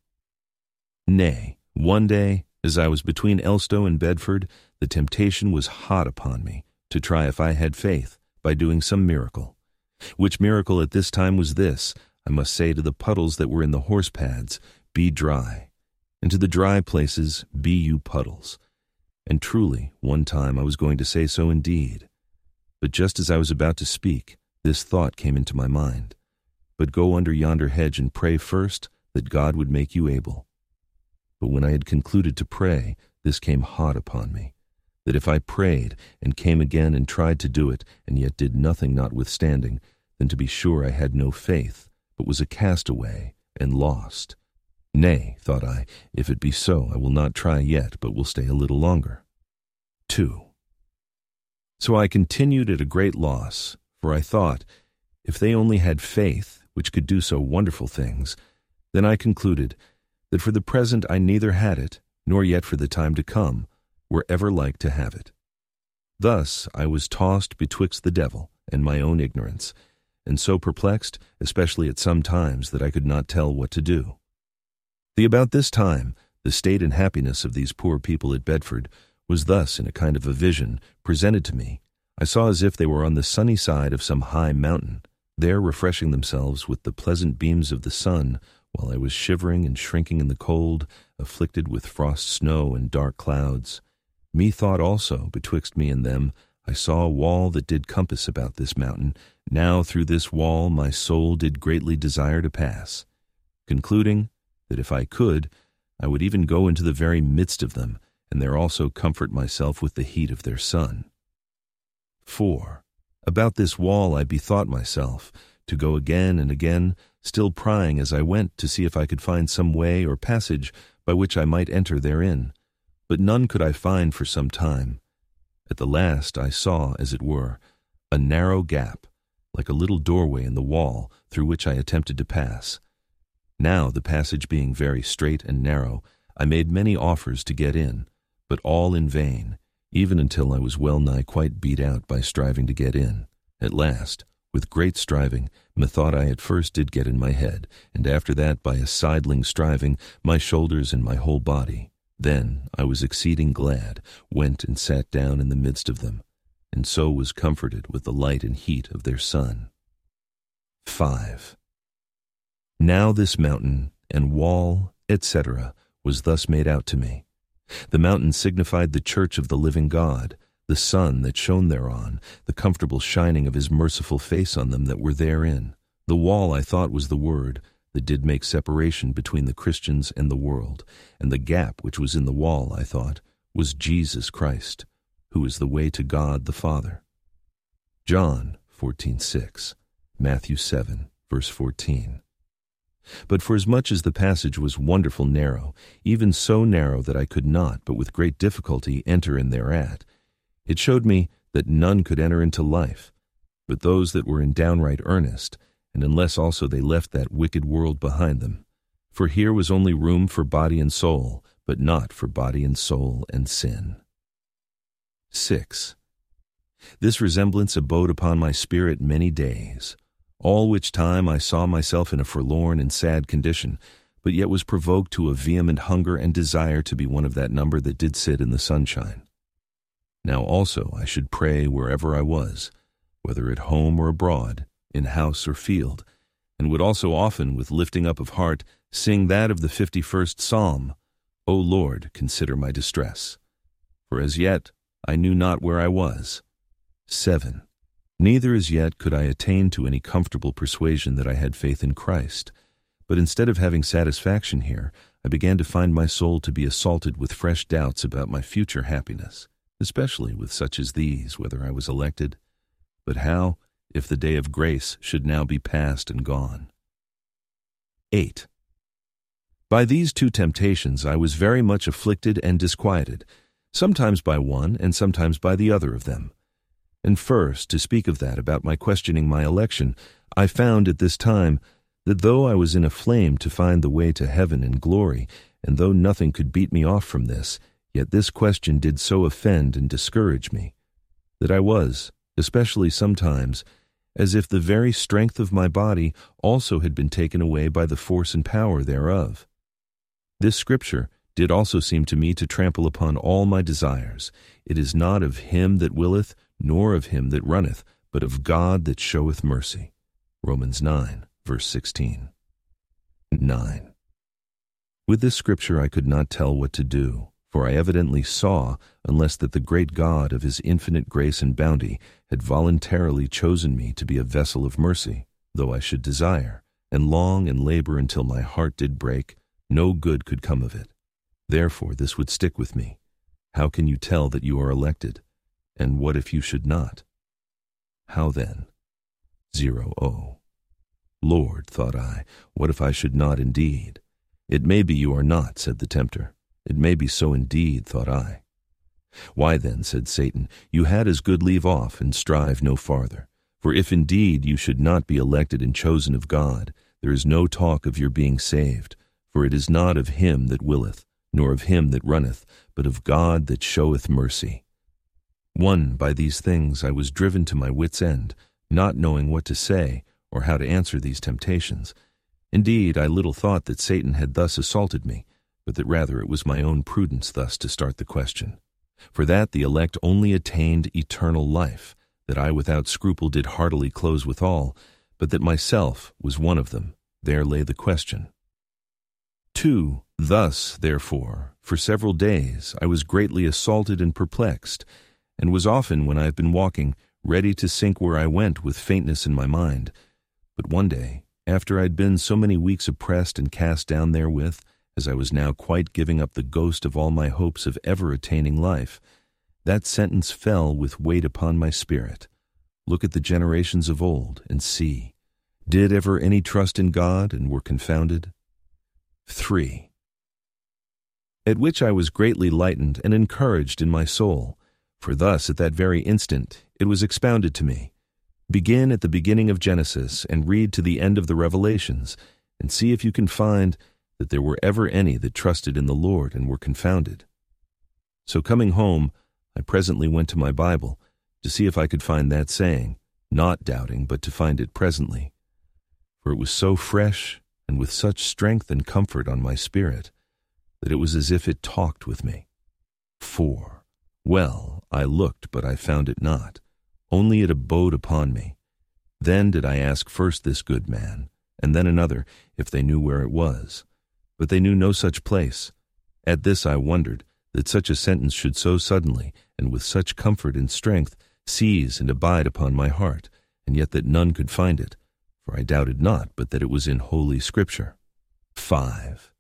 Nay, one day, as I was between Elstow and Bedford, the temptation was hot upon me, to try if I had faith, by doing some miracle. Which miracle at this time was this: I must say to the puddles that were in the horse pads, be dry, and to the dry places, be you puddles. And truly, one time I was going to say so indeed. But just as I was about to speak, this thought came into my mind: but go under yonder hedge and pray first, that God would make you able. But when I had concluded to pray, this came hot upon me, that if I prayed, and came again and tried to do it, and yet did nothing notwithstanding, then to be sure I had no faith, but was a castaway, and lost. Nay, thought I, if it be so, I will not try yet, but will stay a little longer. 2. So I continued at a great loss, for I thought, if they only had faith, which could do so wonderful things, then I concluded that for the present I neither had it, nor yet for the time to come, were ever like to have it. Thus I was tossed betwixt the devil and my own ignorance, and so perplexed, especially at some times, that I could not tell what to do. About this time, the state and happiness of these poor people at Bedford was thus, in a kind of a vision, presented to me. I saw as if they were on the sunny side of some high mountain, there refreshing themselves with the pleasant beams of the sun, while I was shivering and shrinking in the cold, afflicted with frost snow and dark clouds. Methought also, betwixt me and them, I saw a wall that did compass about this mountain. Now through this wall my soul did greatly desire to pass, concluding that if I could, I would even go into the very midst of them, and there also comfort myself with the heat of their sun. 4. About this wall I bethought myself, to go again and again, still prying as I went to see if I could find some way or passage by which I might enter therein, but none could I find for some time. At the last I saw, as it were, a narrow gap, like a little doorway in the wall, through which I attempted to pass. Now, the passage being very straight and narrow, I made many offers to get in, but all in vain, even until I was well nigh quite beat out by striving to get in. At last, with great striving, methought I at first did get in my head, and after that by a sidling striving, my shoulders and my whole body. Then I was exceeding glad, went and sat down in the midst of them, and so was comforted with the light and heat of their sun. 5. Now this mountain and wall, etc., was thus made out to me. The mountain signified the church of the living God, the sun that shone thereon, the comfortable shining of his merciful face on them that were therein. The wall I thought was the word, that did make separation between the Christians and the world, and the gap which was in the wall, I thought, was Jesus Christ, who is the way to God the Father. John 14:6, Matthew 7, verse 14. But for as much as the passage was wonderful narrow, even so narrow that I could not, but with great difficulty, enter in thereat, it showed me that none could enter into life, but those that were in downright earnest, and unless also they left that wicked world behind them. For here was only room for body and soul, but not for body and soul and sin. 6. This resemblance abode upon my spirit many days, all which time I saw myself in a forlorn and sad condition, but yet was provoked to a vehement hunger and desire to be one of that number that did sit in the sunshine. Now also I should pray wherever I was, whether at home or abroad, in house or field, and would also often, with lifting up of heart, sing that of the 51st Psalm, O Lord, consider my distress. For as yet I knew not where I was. 7. Neither as yet could I attain to any comfortable persuasion that I had faith in Christ, but instead of having satisfaction here, I began to find my soul to be assaulted with fresh doubts about my future happiness, especially with such as these, whether I was elected, but how, if the day of grace should now be past and gone. 8. By these two temptations I was very much afflicted and disquieted, sometimes by one and sometimes by the other of them. And first, to speak of that about my questioning my election, I found at this time that though I was in a flame to find the way to heaven and glory, and though nothing could beat me off from this, yet this question did so offend and discourage me, that I was, especially sometimes, as if the very strength of my body also had been taken away by the force and power thereof. This scripture did also seem to me to trample upon all my desires. It is not of him that willeth, nor of him that runneth, but of God that showeth mercy. Romans 9, verse 16. 9. With this scripture I could not tell what to do, for I evidently saw, unless that the great God of his infinite grace and bounty had voluntarily chosen me to be a vessel of mercy, though I should desire, and long and labor until my heart did break, no good could come of it. Therefore this would stick with me. How can you tell that you are elected? And what if you should not? How then? 0. Lord, thought I, what if I should not indeed? It may be you are not, said the tempter. It may be so indeed, thought I. Why then, said Satan, you had as good leave off and strive no farther. For if indeed you should not be elected and chosen of God, there is no talk of your being saved. For it is not of him that willeth, nor of him that runneth, but of God that showeth mercy. Won by these things I was driven to my wit's end, not knowing what to say or how to answer these temptations. Indeed, I little thought that Satan had thus assaulted me, but that rather it was my own prudence thus to start the question. For that the elect only attained eternal life, that I without scruple did heartily close withal, but that myself was one of them, there lay the question. 2. Thus, therefore, for several days I was greatly assaulted and perplexed, and was often, when I have been walking, ready to sink where I went with faintness in my mind. But one day, after I had been so many weeks oppressed and cast down therewith, as I was now quite giving up the ghost of all my hopes of ever attaining life, that sentence fell with weight upon my spirit. Look at the generations of old, and see, did ever any trust in God and were confounded? 3. At which I was greatly lightened and encouraged in my soul, for thus at that very instant it was expounded to me. Begin at the beginning of Genesis and read to the end of the Revelations, and see if you can find that there were ever any that trusted in the Lord and were confounded. So coming home, I presently went to my Bible to see if I could find that saying, not doubting, but to find it presently. For it was so fresh and with such strength and comfort on my spirit that it was as if it talked with me. 4. Well, I looked, but I found it not. Only it abode upon me. Then did I ask first this good man, and then another, if they knew where it was. But they knew no such place. At this I wondered, that such a sentence should so suddenly, and with such comfort and strength, seize and abide upon my heart, and yet that none could find it, for I doubted not but that it was in Holy Scripture. 5.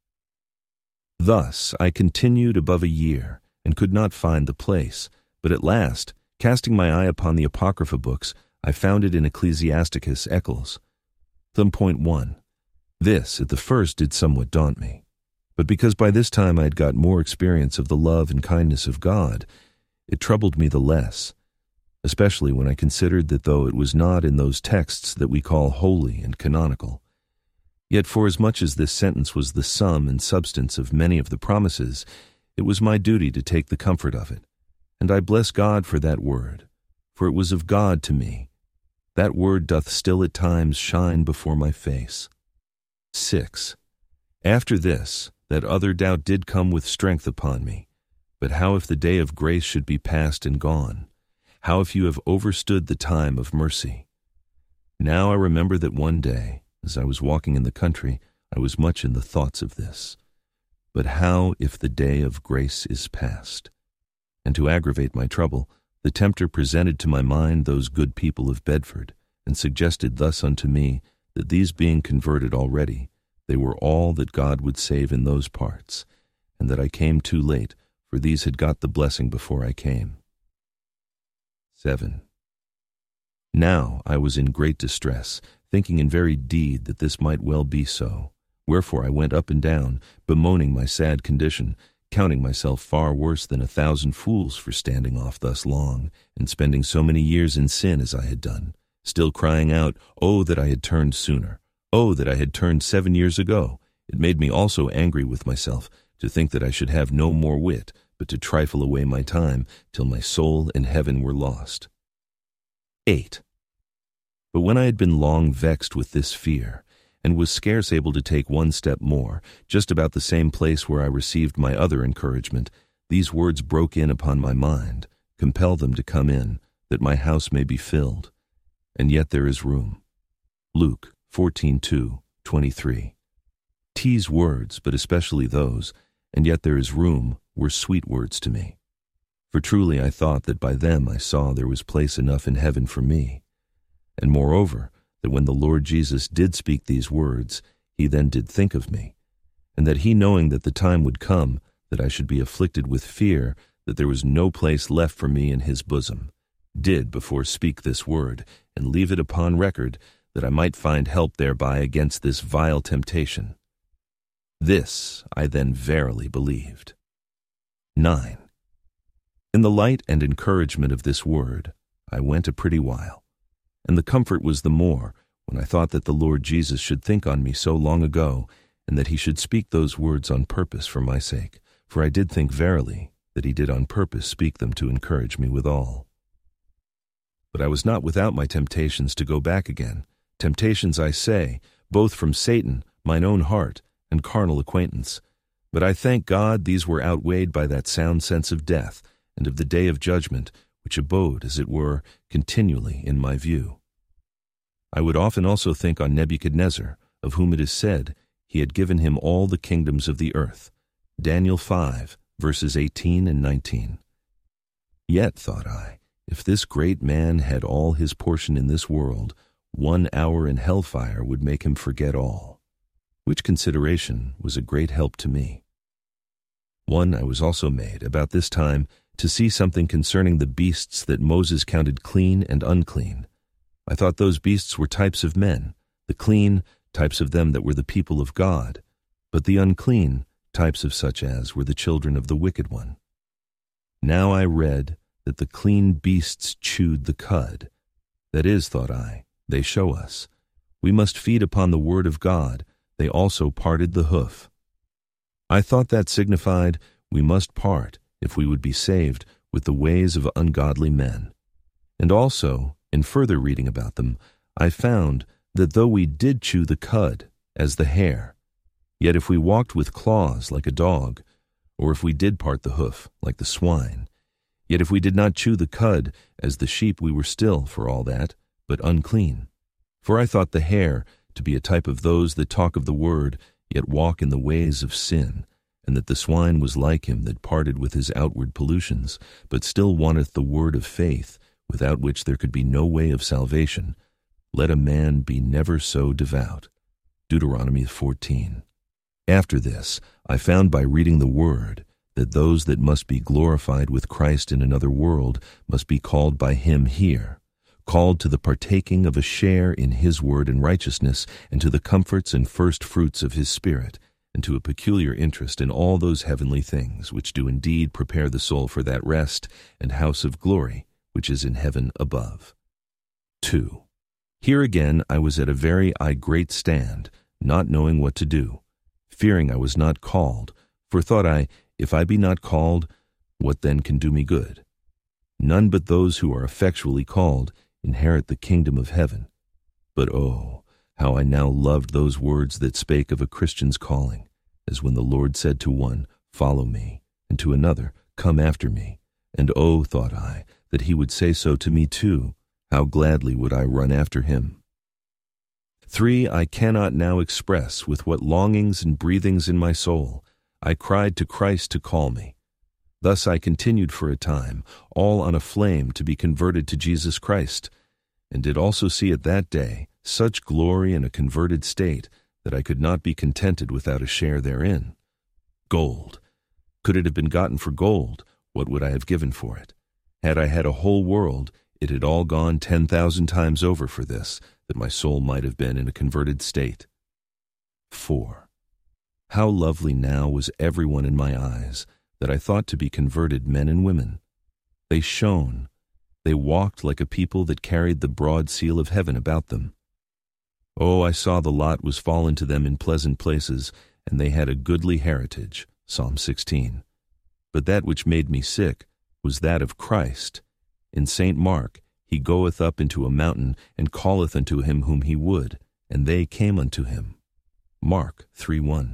Thus I continued above a year, and could not find the place, but at last, casting my eye upon the Apocrypha books, I found it in Ecclesiasticus Eccles. Thumb point 1. This, at the first, did somewhat daunt me. But because by this time I had got more experience of the love and kindness of God, it troubled me the less, especially when I considered that though it was not in those texts that we call holy and canonical, yet forasmuch as this sentence was the sum and substance of many of the promises, it was my duty to take the comfort of it. And I bless God for that word, for it was of God to me. That word doth still at times shine before my face. 6. After this, that other doubt did come with strength upon me. But how if the day of grace should be past and gone? How if you have overstood the time of mercy? Now I remember that one day, as I was walking in the country, I was much in the thoughts of this. But how if the day of grace is past? And to aggravate my trouble, the tempter presented to my mind those good people of Bedford, and suggested thus unto me, that these being converted already, they were all that God would save in those parts, and that I came too late, for these had got the blessing before I came. 7. Now I was in great distress, thinking in very deed that this might well be so. Wherefore I went up and down, bemoaning my sad condition, counting myself far worse than 1,000 fools for standing off thus long, and spending so many years in sin as I had done, still crying out, Oh, that I had turned sooner! Oh, that I had turned 7 years ago! It made me also angry with myself, to think that I should have no more wit, but to trifle away my time, till my soul and heaven were lost. 8. But when I had been long vexed with this fear, and was scarce able to take one step more, just about the same place where I received my other encouragement, these words broke in upon my mind, Compel them to come in, that my house may be filled. And yet there is room. Luke 14:2-23. T's words, but especially those, and yet there is room, were sweet words to me. For truly I thought that by them I saw there was place enough in heaven for me. And moreover, that when the Lord Jesus did speak these words, he then did think of me, and that he, knowing that the time would come that I should be afflicted with fear, that there was no place left for me in his bosom, did before speak this word, and leave it upon record, that I might find help thereby against this vile temptation. This I then verily believed. 9. In the light and encouragement of this word, I went a pretty while, and the comfort was the more, when I thought that the Lord Jesus should think on me so long ago, and that he should speak those words on purpose for my sake, for I did think verily that he did on purpose speak them to encourage me withal. But I was not without my temptations to go back again, temptations, I say, both from Satan, mine own heart, and carnal acquaintance. But I thank God these were outweighed by that sound sense of death, and of the day of judgment, which abode, as it were, continually in my view. I would often also think on Nebuchadnezzar, of whom it is said, he had given him all the kingdoms of the earth. Daniel 5, verses 18 and 19. Yet, thought I, if this great man had all his portion in this world, 1 hour in hellfire would make him forget all. Which consideration was a great help to me. 1. I was also made, about this time, to see something concerning the beasts that Moses counted clean and unclean. I thought those beasts were types of men, the clean, types of them that were the people of God, but the unclean, types of such as were the children of the wicked one. Now I read that the clean beasts chewed the cud. That is, thought I, they show us. We must feed upon the word of God. They also parted the hoof. I thought that signified we must part, if we would be saved, with the ways of ungodly men. And also, in further reading about them, I found that though we did chew the cud, as the hare, yet if we walked with claws like a dog, or if we did part the hoof like the swine, yet if we did not chew the cud, as the sheep, we were still, for all that, but unclean. For I thought the hare to be a type of those that talk of the word, yet walk in the ways of sin, and that the swine was like him that parted with his outward pollutions, but still wanteth the word of faith, without which there could be no way of salvation. Let a man be never so devout. Deuteronomy 14. After this, I found by reading the word, that those that must be glorified with Christ in another world must be called by him here, called to the partaking of a share in his word and righteousness, and to the comforts and first fruits of his Spirit, and to a peculiar interest in all those heavenly things, which do indeed prepare the soul for that rest and house of glory which is in heaven above. 2. Here again I was at a very great stand, not knowing what to do, fearing I was not called, for thought I, if I be not called, what then can do me good? None but those who are effectually called inherit the kingdom of heaven. But oh, how I now loved those words that spake of a Christian's calling, as when the Lord said to one, Follow me, and to another, Come after me. And oh, thought I, that he would say so to me too. How gladly would I run after him. 3. I cannot now express with what longings and breathings in my soul I cried to Christ to call me. Thus I continued for a time, all on a flame to be converted to Jesus Christ, and did also see at that day such glory in a converted state that I could not be contented without a share therein. Gold. Could it have been gotten for gold, what would I have given for it? Had I had a whole world, it had all gone 10,000 times over for this, that my soul might have been in a converted state. 4. How lovely now was everyone in my eyes, that I thought to be converted men and women. They shone. They walked like a people that carried the broad seal of heaven about them. Oh, I saw the lot was fallen to them in pleasant places, and they had a goodly heritage. Psalm 16. But that which made me sick was that of Christ. In St. Mark, he goeth up into a mountain, and calleth unto him whom he would, and they came unto him. Mark 3:1.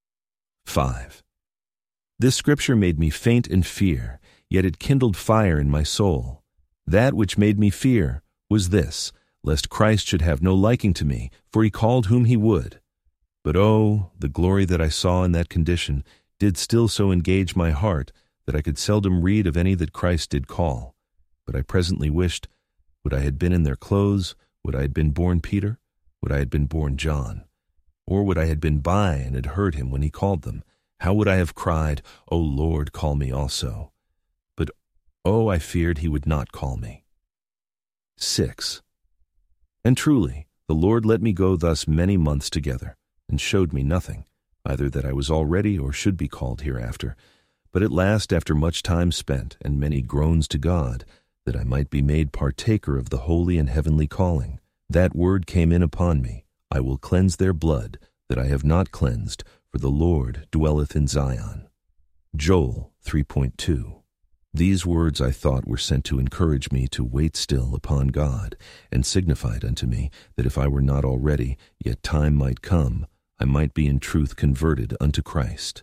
5. This scripture made me faint in fear, yet it kindled fire in my soul. That which made me fear was this, lest Christ should have no liking to me, for he called whom he would. But oh, the glory that I saw in that condition did still so engage my heart that I could seldom read of any that Christ did call. But I presently wished, would I had been in their clothes, would I had been born Peter, would I had been born John, or would I had been by and had heard him when he called them. How would I have cried, O Lord, call me also? But, oh, I feared he would not call me. 6. And truly, the Lord let me go thus many months together, and showed me nothing, either that I was already or should be called hereafter. But at last, after much time spent, and many groans to God, that I might be made partaker of the holy and heavenly calling, that word came in upon me, I will cleanse their blood, that I have not cleansed, for the Lord dwelleth in Zion. Joel 3.2. These words I thought were sent to encourage me to wait still upon God, and signified unto me that if I were not already, yet time might come, I might be in truth converted unto Christ.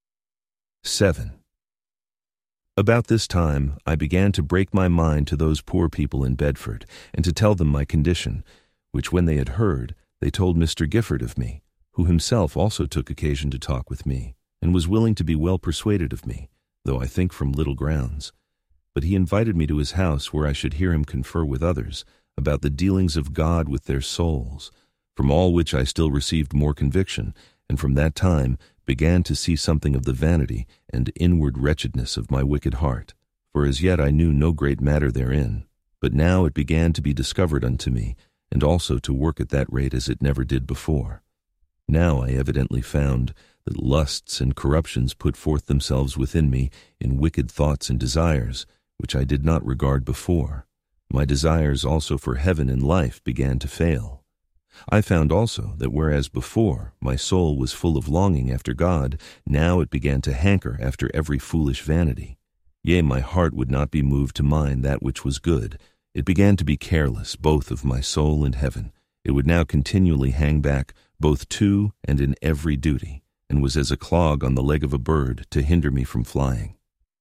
7. About this time I began to break my mind to those poor people in Bedford, and to tell them my condition, which when they had heard, they told Mr. Gifford of me, who himself also took occasion to talk with me, and was willing to be well persuaded of me, though I think from little grounds. But he invited me to his house, where I should hear him confer with others about the dealings of God with their souls, from all which I still received more conviction, and from that time began to see something of the vanity and inward wretchedness of my wicked heart. For as yet I knew no great matter therein, but now it began to be discovered unto me, and also to work at that rate as it never did before. Now I evidently found that lusts and corruptions put forth themselves within me in wicked thoughts and desires, which I did not regard before. My desires also for heaven and life began to fail. I found also that whereas before my soul was full of longing after God, now it began to hanker after every foolish vanity. Yea, my heart would not be moved to mind that which was good. It began to be careless both of my soul and heaven. It would now continually hang back both to and in every duty, and was as a clog on the leg of a bird to hinder me from flying.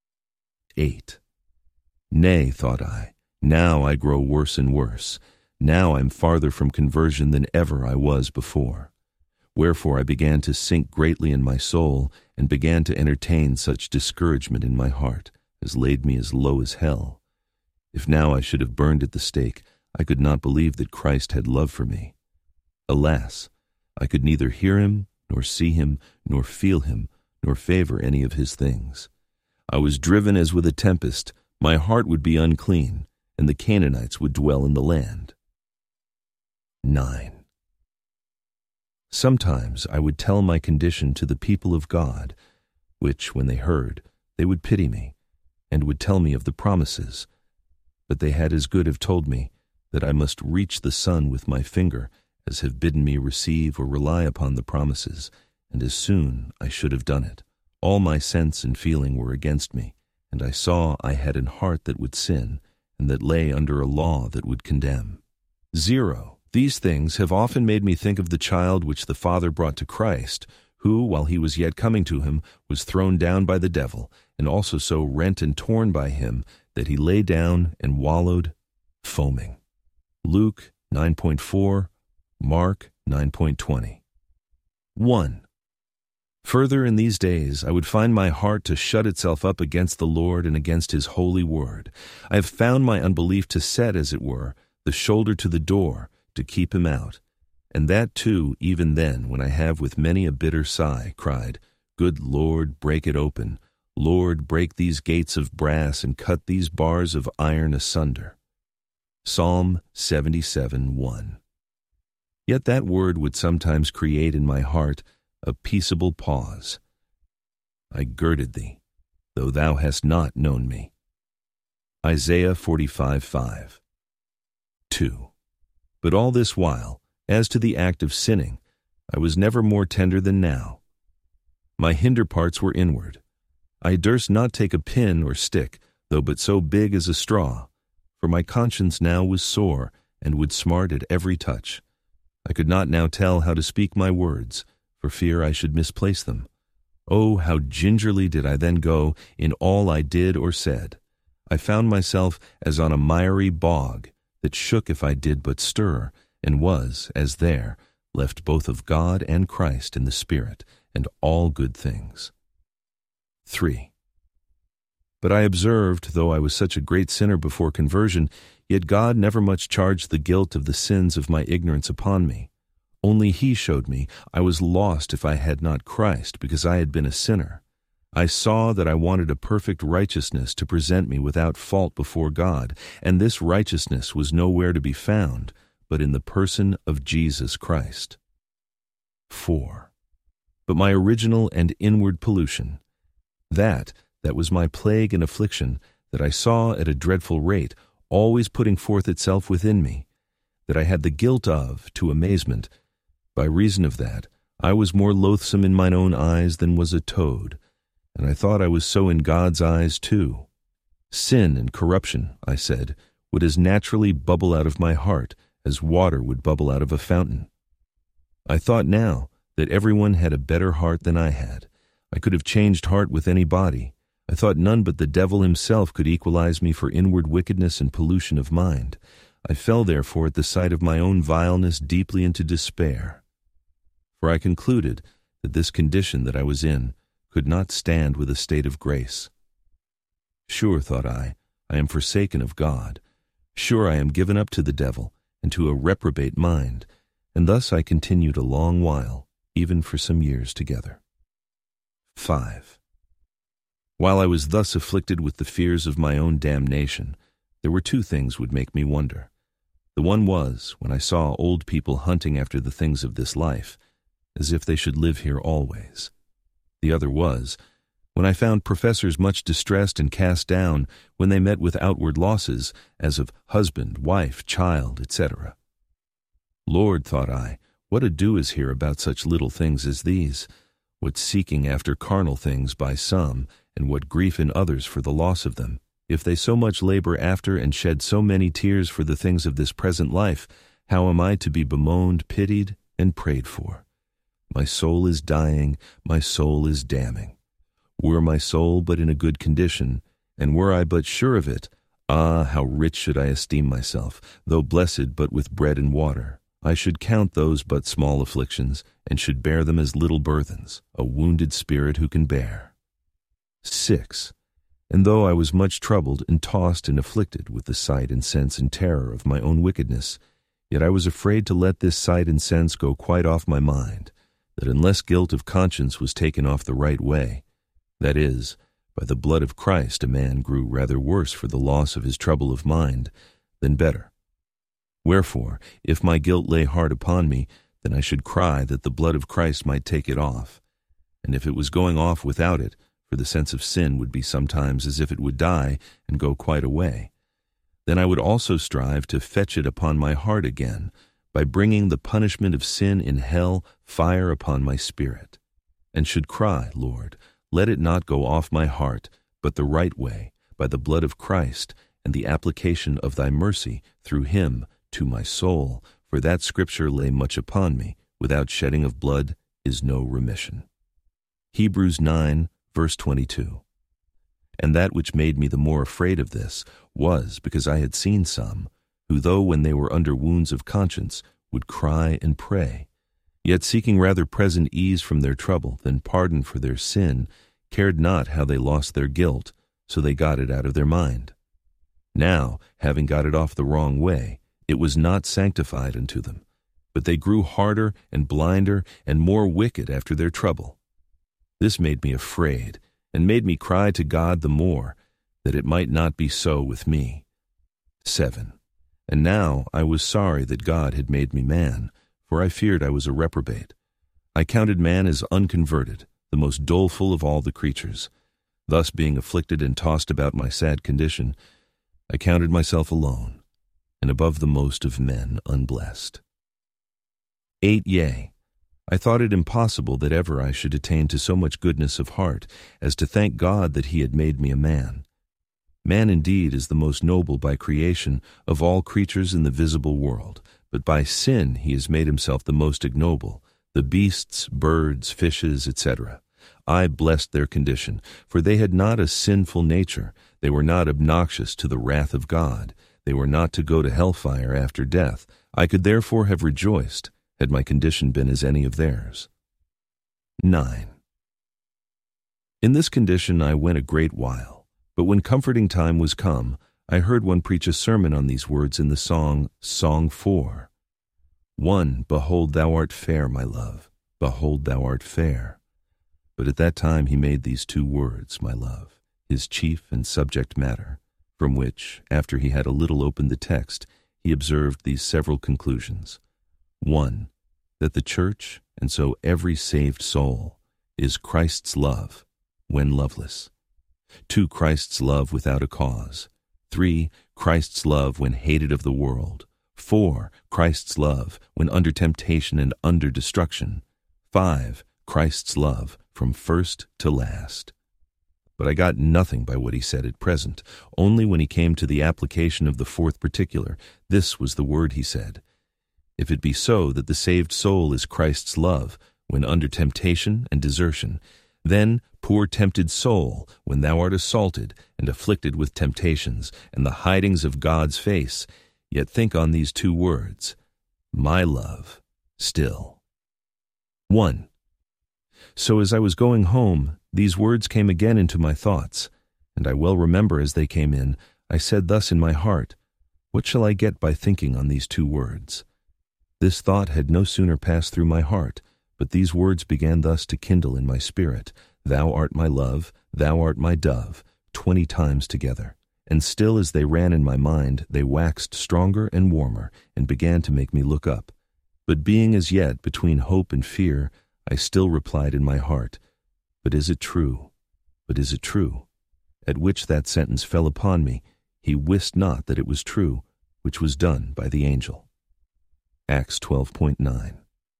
8. Nay, thought I, now I grow worse and worse. Now I'm farther from conversion than ever I was before. Wherefore I began to sink greatly in my soul, and began to entertain such discouragement in my heart, as laid me as low as hell. If now I should have burned at the stake, I could not believe that Christ had love for me. Alas, I could neither hear him, nor see him, nor feel him, nor favor any of his things. I was driven as with a tempest, my heart would be unclean, and the Canaanites would dwell in the land. 9. Sometimes I would tell my condition to the people of God, which, when they heard, they would pity me, and would tell me of the promises. But they had as good have told me that I must reach the sun with my finger, as have bidden me receive or rely upon the promises, and as soon I should have done it. All my sense and feeling were against me, and I saw I had an heart that would sin, and that lay under a law that would condemn. 0. These things have often made me think of the child which the Father brought to Christ, who, while he was yet coming to him, was thrown down by the devil, and also so rent and torn by him that he lay down and wallowed, foaming. Luke 9.4, Mark 9.20. 1. Further, in these days I would find my heart to shut itself up against the Lord and against his holy word. I have found my unbelief to set, as it were, the shoulder to the door, to keep him out. And that too, even then, when I have with many a bitter sigh cried, Good Lord, break it open. Lord, break these gates of brass and cut these bars of iron asunder. Psalm 77:1. Yet that word would sometimes create in my heart a peaceable pause. I girded thee, though thou hast not known me. Isaiah 45:5. 2. But all this while, as to the act of sinning, I was never more tender than now. My hinder parts were inward. I durst not take a pin or stick, though but so big as a straw, for my conscience now was sore, and would smart at every touch. I could not now tell how to speak my words, for fear I should misplace them. Oh, how gingerly did I then go in all I did or said. I found myself as on a miry bog, that shook if I did but stir, and was, as there, left both of God and Christ in the Spirit, and all good things. 3. But I observed, though I was such a great sinner before conversion, yet God never much charged the guilt of the sins of my ignorance upon me. Only he showed me I was lost if I had not Christ, because I had been a sinner. I saw that I wanted a perfect righteousness to present me without fault before God, and this righteousness was nowhere to be found, but in the person of Jesus Christ. 4. But my original and inward pollution, that was my plague and affliction, that I saw at a dreadful rate, always putting forth itself within me, that I had the guilt of, to amazement. By reason of that, I was more loathsome in mine own eyes than was a toad, and I thought I was so in God's eyes too. Sin and corruption, I said, would as naturally bubble out of my heart as water would bubble out of a fountain. I thought now that everyone had a better heart than I had. I could have changed heart with any body. I thought none but the devil himself could equalize me for inward wickedness and pollution of mind. I fell therefore at the sight of my own vileness deeply into despair. For I concluded that this condition that I was in could not stand with a state of grace. Sure, thought I am forsaken of God. Sure, I am given up to the devil and to a reprobate mind, and thus I continued a long while, even for some years together. 5. While I was thus afflicted with the fears of my own damnation, there were two things would make me wonder. The one was, when I saw old people hunting after the things of this life, as if they should live here always. The other was, when I found professors much distressed and cast down when they met with outward losses, as of husband, wife, child, etc. Lord, thought I, what ado is here about such little things as these? What seeking after carnal things by some, and what grief in others for the loss of them? If they so much labor after and shed so many tears for the things of this present life, how am I to be bemoaned, pitied, and prayed for? My soul is dying, my soul is damning. Were my soul but in a good condition, and were I but sure of it, how rich should I esteem myself, though blessed but with bread and water. I should count those but small afflictions, and should bear them as little burthens, a wounded spirit who can bear. 6. And though I was much troubled and tossed and afflicted with the sight and sense and terror of my own wickedness, yet I was afraid to let this sight and sense go quite off my mind, that unless guilt of conscience was taken off the right way, that is, By the blood of Christ a man grew rather worse for the loss of his trouble of mind than better. Wherefore, if my guilt lay hard upon me, then I should cry that the blood of Christ might take it off. And if it was going off without it, for the sense of sin would be sometimes as if it would die and go quite away, then I would also strive to fetch it upon my heart again, by bringing the punishment of sin in hell fire upon my spirit, and should cry, Lord, let it not go off my heart, but the right way, by the blood of Christ, and the application of thy mercy through him to my soul, for that scripture lay much upon me, without shedding of blood is no remission. Hebrews 9, verse 22. And that which made me the more afraid of this was because I had seen some, who though when they were under wounds of conscience would cry and pray, yet seeking rather present ease from their trouble than pardon for their sin, cared not how they lost their guilt, so they got it out of their mind. Now, having got it off the wrong way, it was not sanctified unto them, but they grew harder and blinder and more wicked after their trouble. This made me afraid, and made me cry to God the more, that it might not be so with me. 7. And now I was sorry that God had made me man, for I feared I was a reprobate. I counted man as unconverted, the most doleful of all the creatures. Thus being afflicted and tossed about my sad condition, I counted myself alone, and above the most of men unblessed. 8. Yea, I thought it impossible that ever I should attain to so much goodness of heart as to thank God that he had made me a man. Man indeed is the most noble by creation of all creatures in the visible world, but by sin he has made himself the most ignoble, the beasts, birds, fishes, etc. I blessed their condition, for they had not a sinful nature, they were not obnoxious to the wrath of God, they were not to go to hellfire after death. I could therefore have rejoiced, had my condition been as any of theirs. 9. In this condition I went a great while. But when comforting time was come, I heard one preach a sermon on these words in the song, Song 4. 1. Behold, thou art fair, my love. Behold, thou art fair. But at that time he made these two words, my love, his chief and subject matter, from which, after he had a little opened the text, he observed these several conclusions. 1. That the church, and so every saved soul, is Christ's love, when loveless. 2. Christ's love without a cause. 3. Christ's love when hated of the world. 4. Christ's love when under temptation and under destruction. 5. Christ's love from first to last. But I got nothing by what he said at present. Only when he came to the application of the fourth particular, this was the word he said. If it be so that the saved soul is Christ's love when under temptation and desertion, then, poor tempted soul, when thou art assaulted and afflicted with temptations and the hidings of God's face, yet think on these two words, my love, still. 1. So as I was going home, these words came again into my thoughts, and I well remember as they came in, I said thus in my heart, what shall I get by thinking on these two words? This thought had no sooner passed through my heart, but these words began thus to kindle in my spirit, Thou art my love, thou art my dove, 20 times together. And still as they ran in my mind, they waxed stronger and warmer, and began to make me look up. But being as yet between hope and fear, I still replied in my heart, But is it true? But is it true? At which that sentence fell upon me, He wist not that it was true, which was done by the angel. Acts 12.9.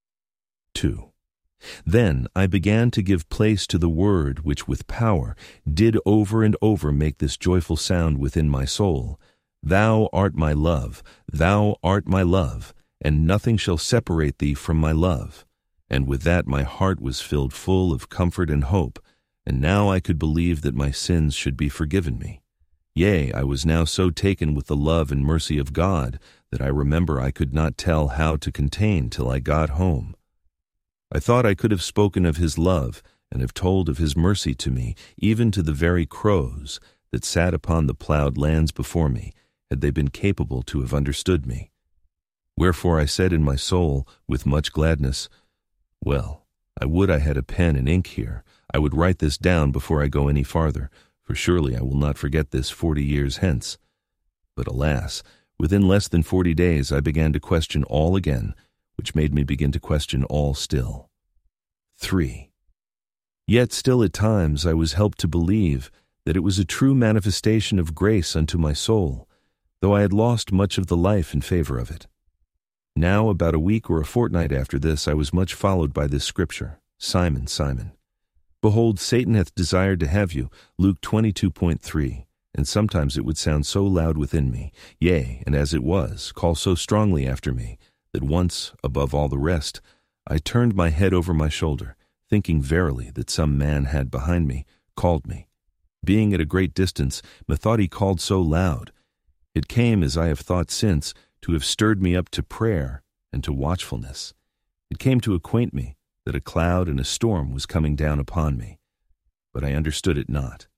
2. Then I began to give place to the word which with power did over and over make this joyful sound within my soul. Thou art my love, thou art my love, and nothing shall separate thee from my love. And with that my heart was filled full of comfort and hope, and now I could believe that my sins should be forgiven me. Yea, I was now so taken with the love and mercy of God that I remember I could not tell how to contain till I got home. I thought I could have spoken of his love and have told of his mercy to me, even to the very crows that sat upon the plowed lands before me, had they been capable to have understood me. Wherefore I said in my soul, with much gladness, Well, I would I had a pen and ink here. I would write this down before I go any farther, for surely I will not forget this 40 years hence. But alas, within less than 40 days I began to question all again, which made me begin to question all still. 3. Yet still at times I was helped to believe that it was a true manifestation of grace unto my soul, though I had lost much of the life in favor of it. Now, about a week or a fortnight after this, I was much followed by this scripture, Simon, Simon, behold, Satan hath desired to have you, Luke 22.3, and sometimes it would sound so loud within me, yea, and as it was, call so strongly after me, that once, above all the rest, I turned my head over my shoulder, thinking verily that some man had behind me called me. Being at a great distance, methought he called so loud. It came, as I have thought since, to have stirred me up to prayer and to watchfulness. It came to acquaint me that a cloud and a storm was coming down upon me, but I understood it not.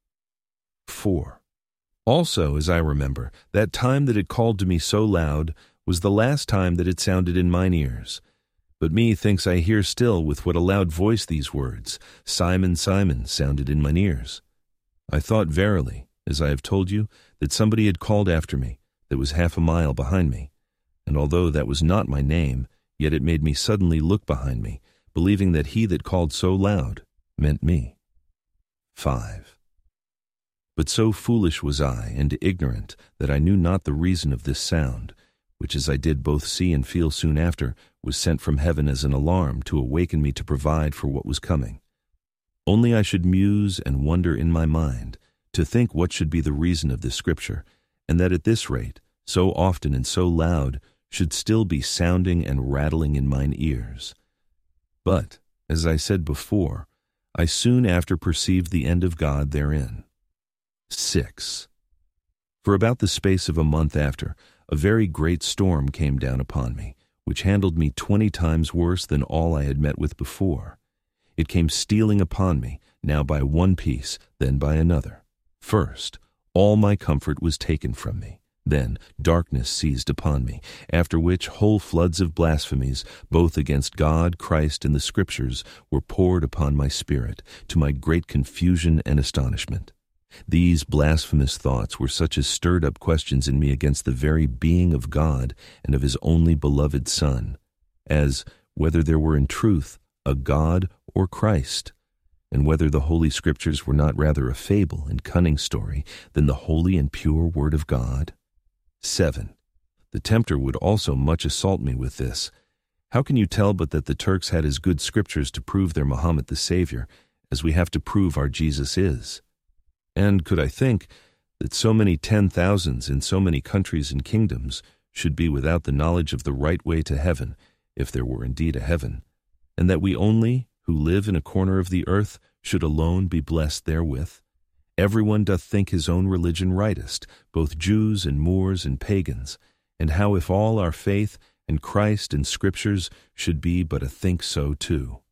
4. Also, as I remember, that time that it called to me so loud was the last time that it sounded in mine ears. But methinks I hear still with what a loud voice these words, Simon, Simon, sounded in mine ears. I thought verily, as I have told you, that somebody had called after me, that was half a mile behind me, and although that was not my name, yet it made me suddenly look behind me, believing that he that called so loud meant me. 5. But so foolish was I, and ignorant, that I knew not the reason of this sound, which as I did both see and feel soon after, was sent from heaven as an alarm to awaken me to provide for what was coming. Only I should muse and wonder in my mind, to think what should be the reason of this scripture, and that at this rate, so often and so loud, should still be sounding and rattling in mine ears. But, as I said before, I soon after perceived the end of God therein. 6. For about the space of a month after, a very great storm came down upon me, which handled me 20 times worse than all I had met with before. It came stealing upon me, now by one piece, then by another. First, all my comfort was taken from me. Then darkness seized upon me, after which whole floods of blasphemies, both against God, Christ, and the Scriptures, were poured upon my spirit, to my great confusion and astonishment. These blasphemous thoughts were such as stirred up questions in me against the very being of God and of His only beloved Son, as whether there were in truth a God or Christ, and whether the Holy Scriptures were not rather a fable and cunning story than the holy and pure Word of God. 7. The tempter would also much assault me with this. How can you tell but that the Turks had as good Scriptures to prove their Muhammad the Savior as we have to prove our Jesus is? And could I think that so many 10,000s in so many countries and kingdoms should be without the knowledge of the right way to heaven, if there were indeed a heaven, and that we only, who live in a corner of the earth, should alone be blessed therewith? Everyone doth think his own religion rightest, both Jews and Moors and pagans, and how if all our faith and Christ and Scriptures should be but a think so too.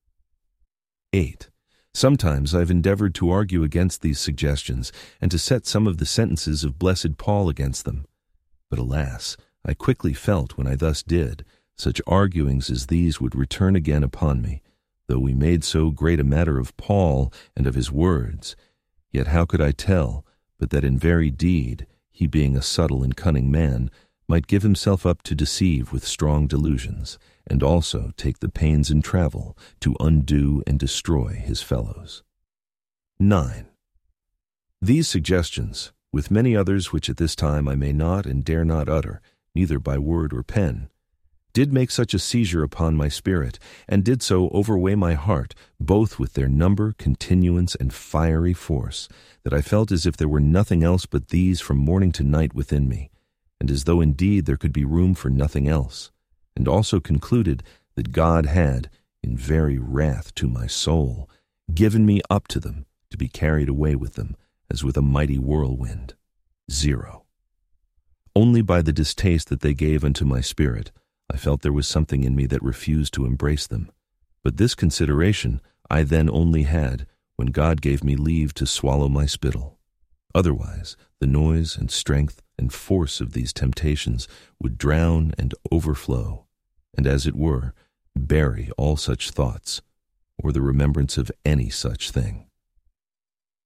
8. Sometimes I've endeavored to argue against these suggestions and to set some of the sentences of blessed Paul against them. But alas, I quickly felt when I thus did, such arguings as these would return again upon me, though we made so great a matter of Paul and of his words. Yet how could I tell but that in very deed, he being a subtle and cunning man, might give himself up to deceive with strong delusions, and also take the pains and travel to undo and destroy his fellows. 9. These suggestions, with many others which at this time I may not and dare not utter, neither by word or pen, did make such a seizure upon my spirit, and did so overweigh my heart, both with their number, continuance, and fiery force, that I felt as if there were nothing else but these from morning to night within me, and as though indeed there could be room for nothing else, and also concluded that God had, in very wrath to my soul, given me up to them, to be carried away with them, as with a mighty whirlwind. 0. Only by the distaste that they gave unto my spirit, I felt there was something in me that refused to embrace them. But this consideration I then only had when God gave me leave to swallow my spittle. Otherwise, the noise and strength and force of these temptations would drown and overflow, and as it were, bury all such thoughts, or the remembrance of any such thing.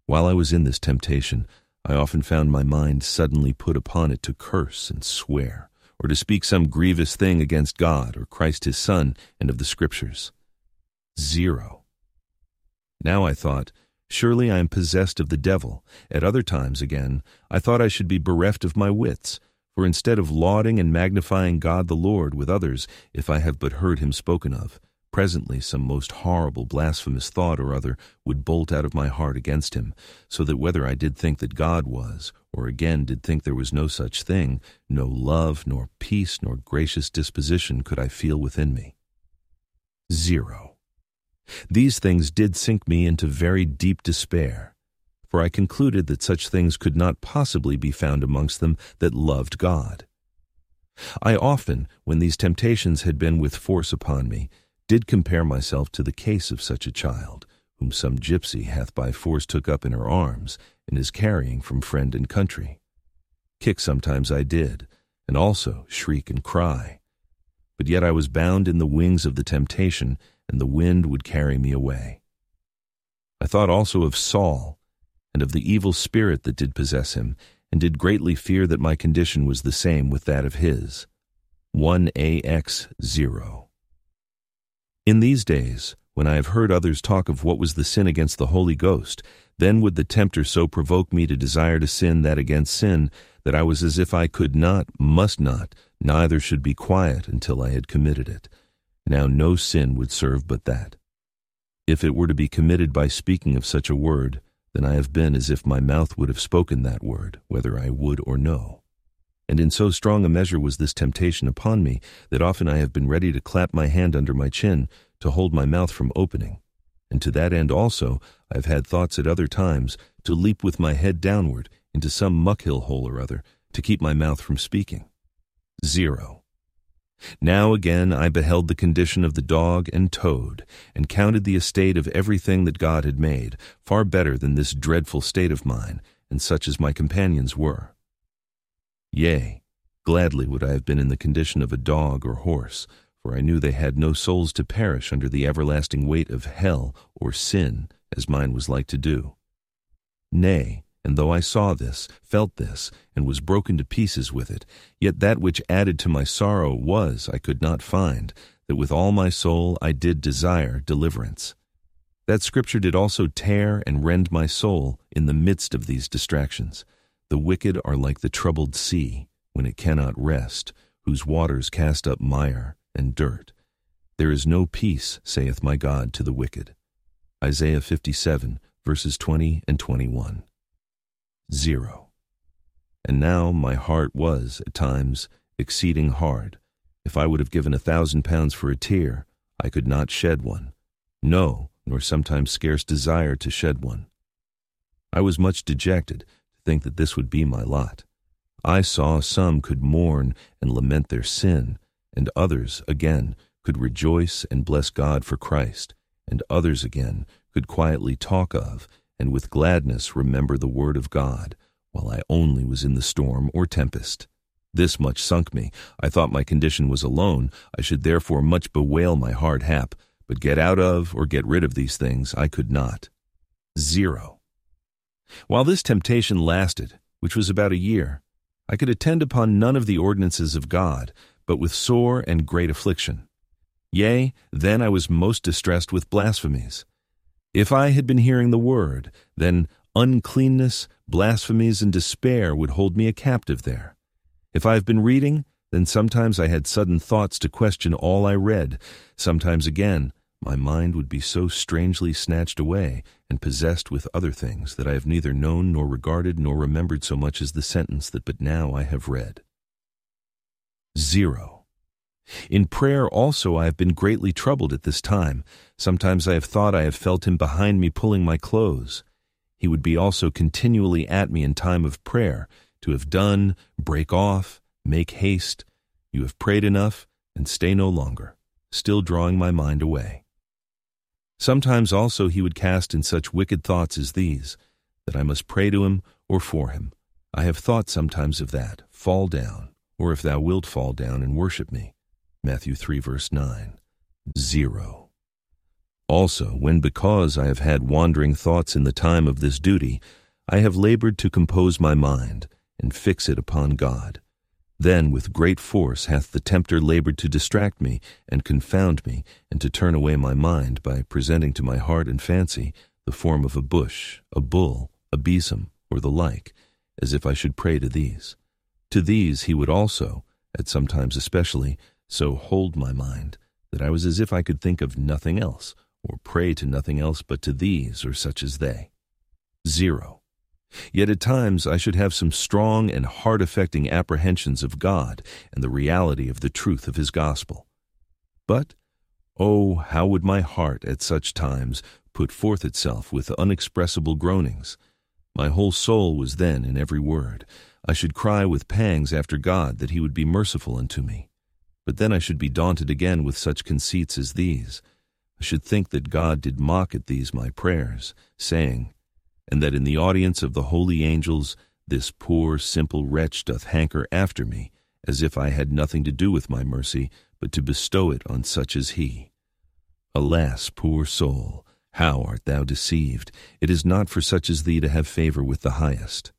While I was in this temptation, I often found my mind suddenly put upon it to curse and swear, or to speak some grievous thing against God or Christ his Son and of the Scriptures. 0. Now I thought, surely I am possessed of the devil. At other times, again, I thought I should be bereft of my wits, for instead of lauding and magnifying God the Lord with others, if I have but heard him spoken of, presently some most horrible blasphemous thought or other would bolt out of my heart against him, so that whether I did think that God was, or again did think there was no such thing, no love, nor peace, nor gracious disposition could I feel within me. 0. These things did sink me into very deep despair, for I concluded that such things could not possibly be found amongst them that loved God. I often, when these temptations had been with force upon me, did compare myself to the case of such a child, whom some gypsy hath by force took up in her arms, and is carrying from friend and country. Kick sometimes I did, and also shriek and cry. But yet I was bound in the wings of the temptation, and the wind would carry me away. I thought also of Saul, and of the evil spirit that did possess him, and did greatly fear that my condition was the same with that of his. 1AX0. In these days, when I have heard others talk of what was the sin against the Holy Ghost, then would the tempter so provoke me to desire to sin that against sin, that I was as if I could not, must not, neither should be quiet until I had committed it. Now no sin would serve but that. If it were to be committed by speaking of such a word, then I have been as if my mouth would have spoken that word, whether I would or no. And in so strong a measure was this temptation upon me, that often I have been ready to clap my hand under my chin, to hold my mouth from opening. And to that end also I have had thoughts at other times to leap with my head downward into some muck-hill hole or other, to keep my mouth from speaking. 0. Now again I beheld the condition of the dog and toad, and counted the estate of everything that God had made, far better than this dreadful state of mine, and such as my companions were. Yea, gladly would I have been in the condition of a dog or horse, for I knew they had no souls to perish under the everlasting weight of hell or sin, as mine was like to do. Nay, and though I saw this, felt this, and was broken to pieces with it, yet that which added to my sorrow was, I could not find, that with all my soul I did desire deliverance. That Scripture did also tear and rend my soul in the midst of these distractions. The wicked are like the troubled sea, when it cannot rest, whose waters cast up mire and dirt. There is no peace, saith my God, to the wicked. Isaiah 57, verses 20 and 21. 0. And now my heart was, at times, exceeding hard. If I would have given £1,000 for a tear, I could not shed one. No, nor sometimes scarce desire to shed one. I was much dejected to think that this would be my lot. I saw some could mourn and lament their sin, and others, again, could rejoice and bless God for Christ, and others, again, could quietly talk of, and with gladness remember the word of God, while I only was in the storm or tempest. This much sunk me. I thought my condition was alone. I should therefore much bewail my hard hap, but get out of or get rid of these things I could not. 0. While this temptation lasted, which was about a year, I could attend upon none of the ordinances of God, but with sore and great affliction. Yea, then I was most distressed with blasphemies. If I had been hearing the word, then uncleanness, blasphemies, and despair would hold me a captive there. If I have been reading, then sometimes I had sudden thoughts to question all I read. Sometimes again, my mind would be so strangely snatched away and possessed with other things that I have neither known nor regarded nor remembered so much as the sentence that but now I have read. 0. In prayer also I have been greatly troubled at this time. Sometimes I have thought I have felt him behind me pulling my clothes. He would be also continually at me in time of prayer, to have done, break off, make haste. You have prayed enough, and stay no longer, still drawing my mind away. Sometimes also he would cast in such wicked thoughts as these, that I must pray to him or for him. I have thought sometimes of that, fall down, or if thou wilt fall down and worship me. Matthew 3, verse 9. 0. Also, when because I have had wandering thoughts in the time of this duty, I have labored to compose my mind, and fix it upon God. Then with great force hath the tempter labored to distract me, and confound me, and to turn away my mind, by presenting to my heart and fancy the form of a bush, a bull, a besom, or the like, as if I should pray to these. To these he would also, at some times especially, so hold my mind, that I was as if I could think of nothing else, or pray to nothing else but to these or such as they. 0. Yet at times I should have some strong and heart-affecting apprehensions of God and the reality of the truth of his gospel. But, oh, how would my heart at such times put forth itself with unexpressible groanings! My whole soul was then in every word. I should cry with pangs after God that he would be merciful unto me. But then I should be daunted again with such conceits as these. I should think that God did mock at these my prayers, saying, and that in the audience of the holy angels this poor simple wretch doth hanker after me, as if I had nothing to do with my mercy, but to bestow it on such as he. Alas, poor soul, how art thou deceived! It is not for such as thee to have favor with the highest.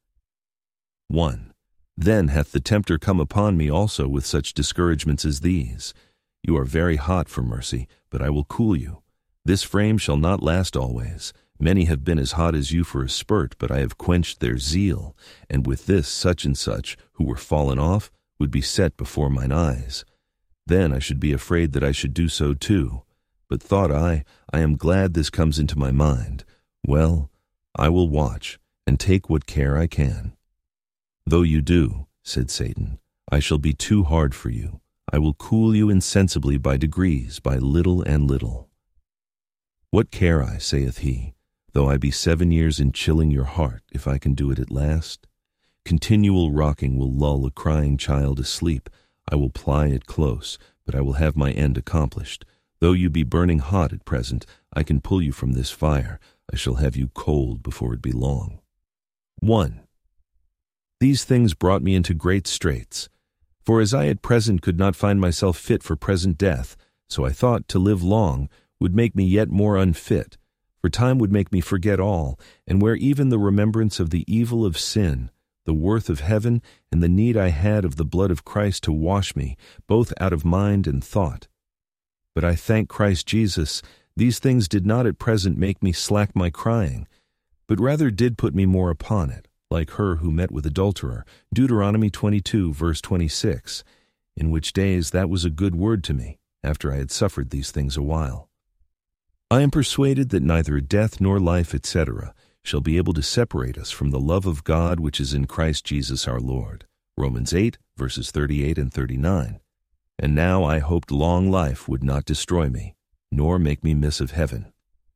1. Then hath the tempter come upon me also with such discouragements as these. You are very hot for mercy, but I will cool you. This frame shall not last always. Many have been as hot as you for a spurt, but I have quenched their zeal, and with this such and such, who were fallen off, would be set before mine eyes. Then I should be afraid that I should do so too. But thought I am glad this comes into my mind. Well, I will watch, and take what care I can. Though you do, said Satan, I shall be too hard for you. I will cool you insensibly by degrees, by little and little. What care I, saith he, though I be 7 years in chilling your heart, if I can do it at last? Continual rocking will lull a crying child asleep. I will ply it close, but I will have my end accomplished. Though you be burning hot at present, I can pull you from this fire. I shall have you cold before it be long. 1. These things brought me into great straits. For as I at present could not find myself fit for present death, so I thought to live long would make me yet more unfit, for time would make me forget all, and where even the remembrance of the evil of sin, the worth of heaven, and the need I had of the blood of Christ to wash me, both out of mind and thought. But I thank Christ Jesus, these things did not at present make me slack my crying, but rather did put me more upon it, like her who met with adulterer, Deuteronomy 22, verse 26, in which days that was a good word to me, after I had suffered these things a while. I am persuaded that neither death nor life, etc., shall be able to separate us from the love of God which is in Christ Jesus our Lord. Romans 8, verses 38 and 39. And now I hoped long life would not destroy me, nor make me miss of heaven.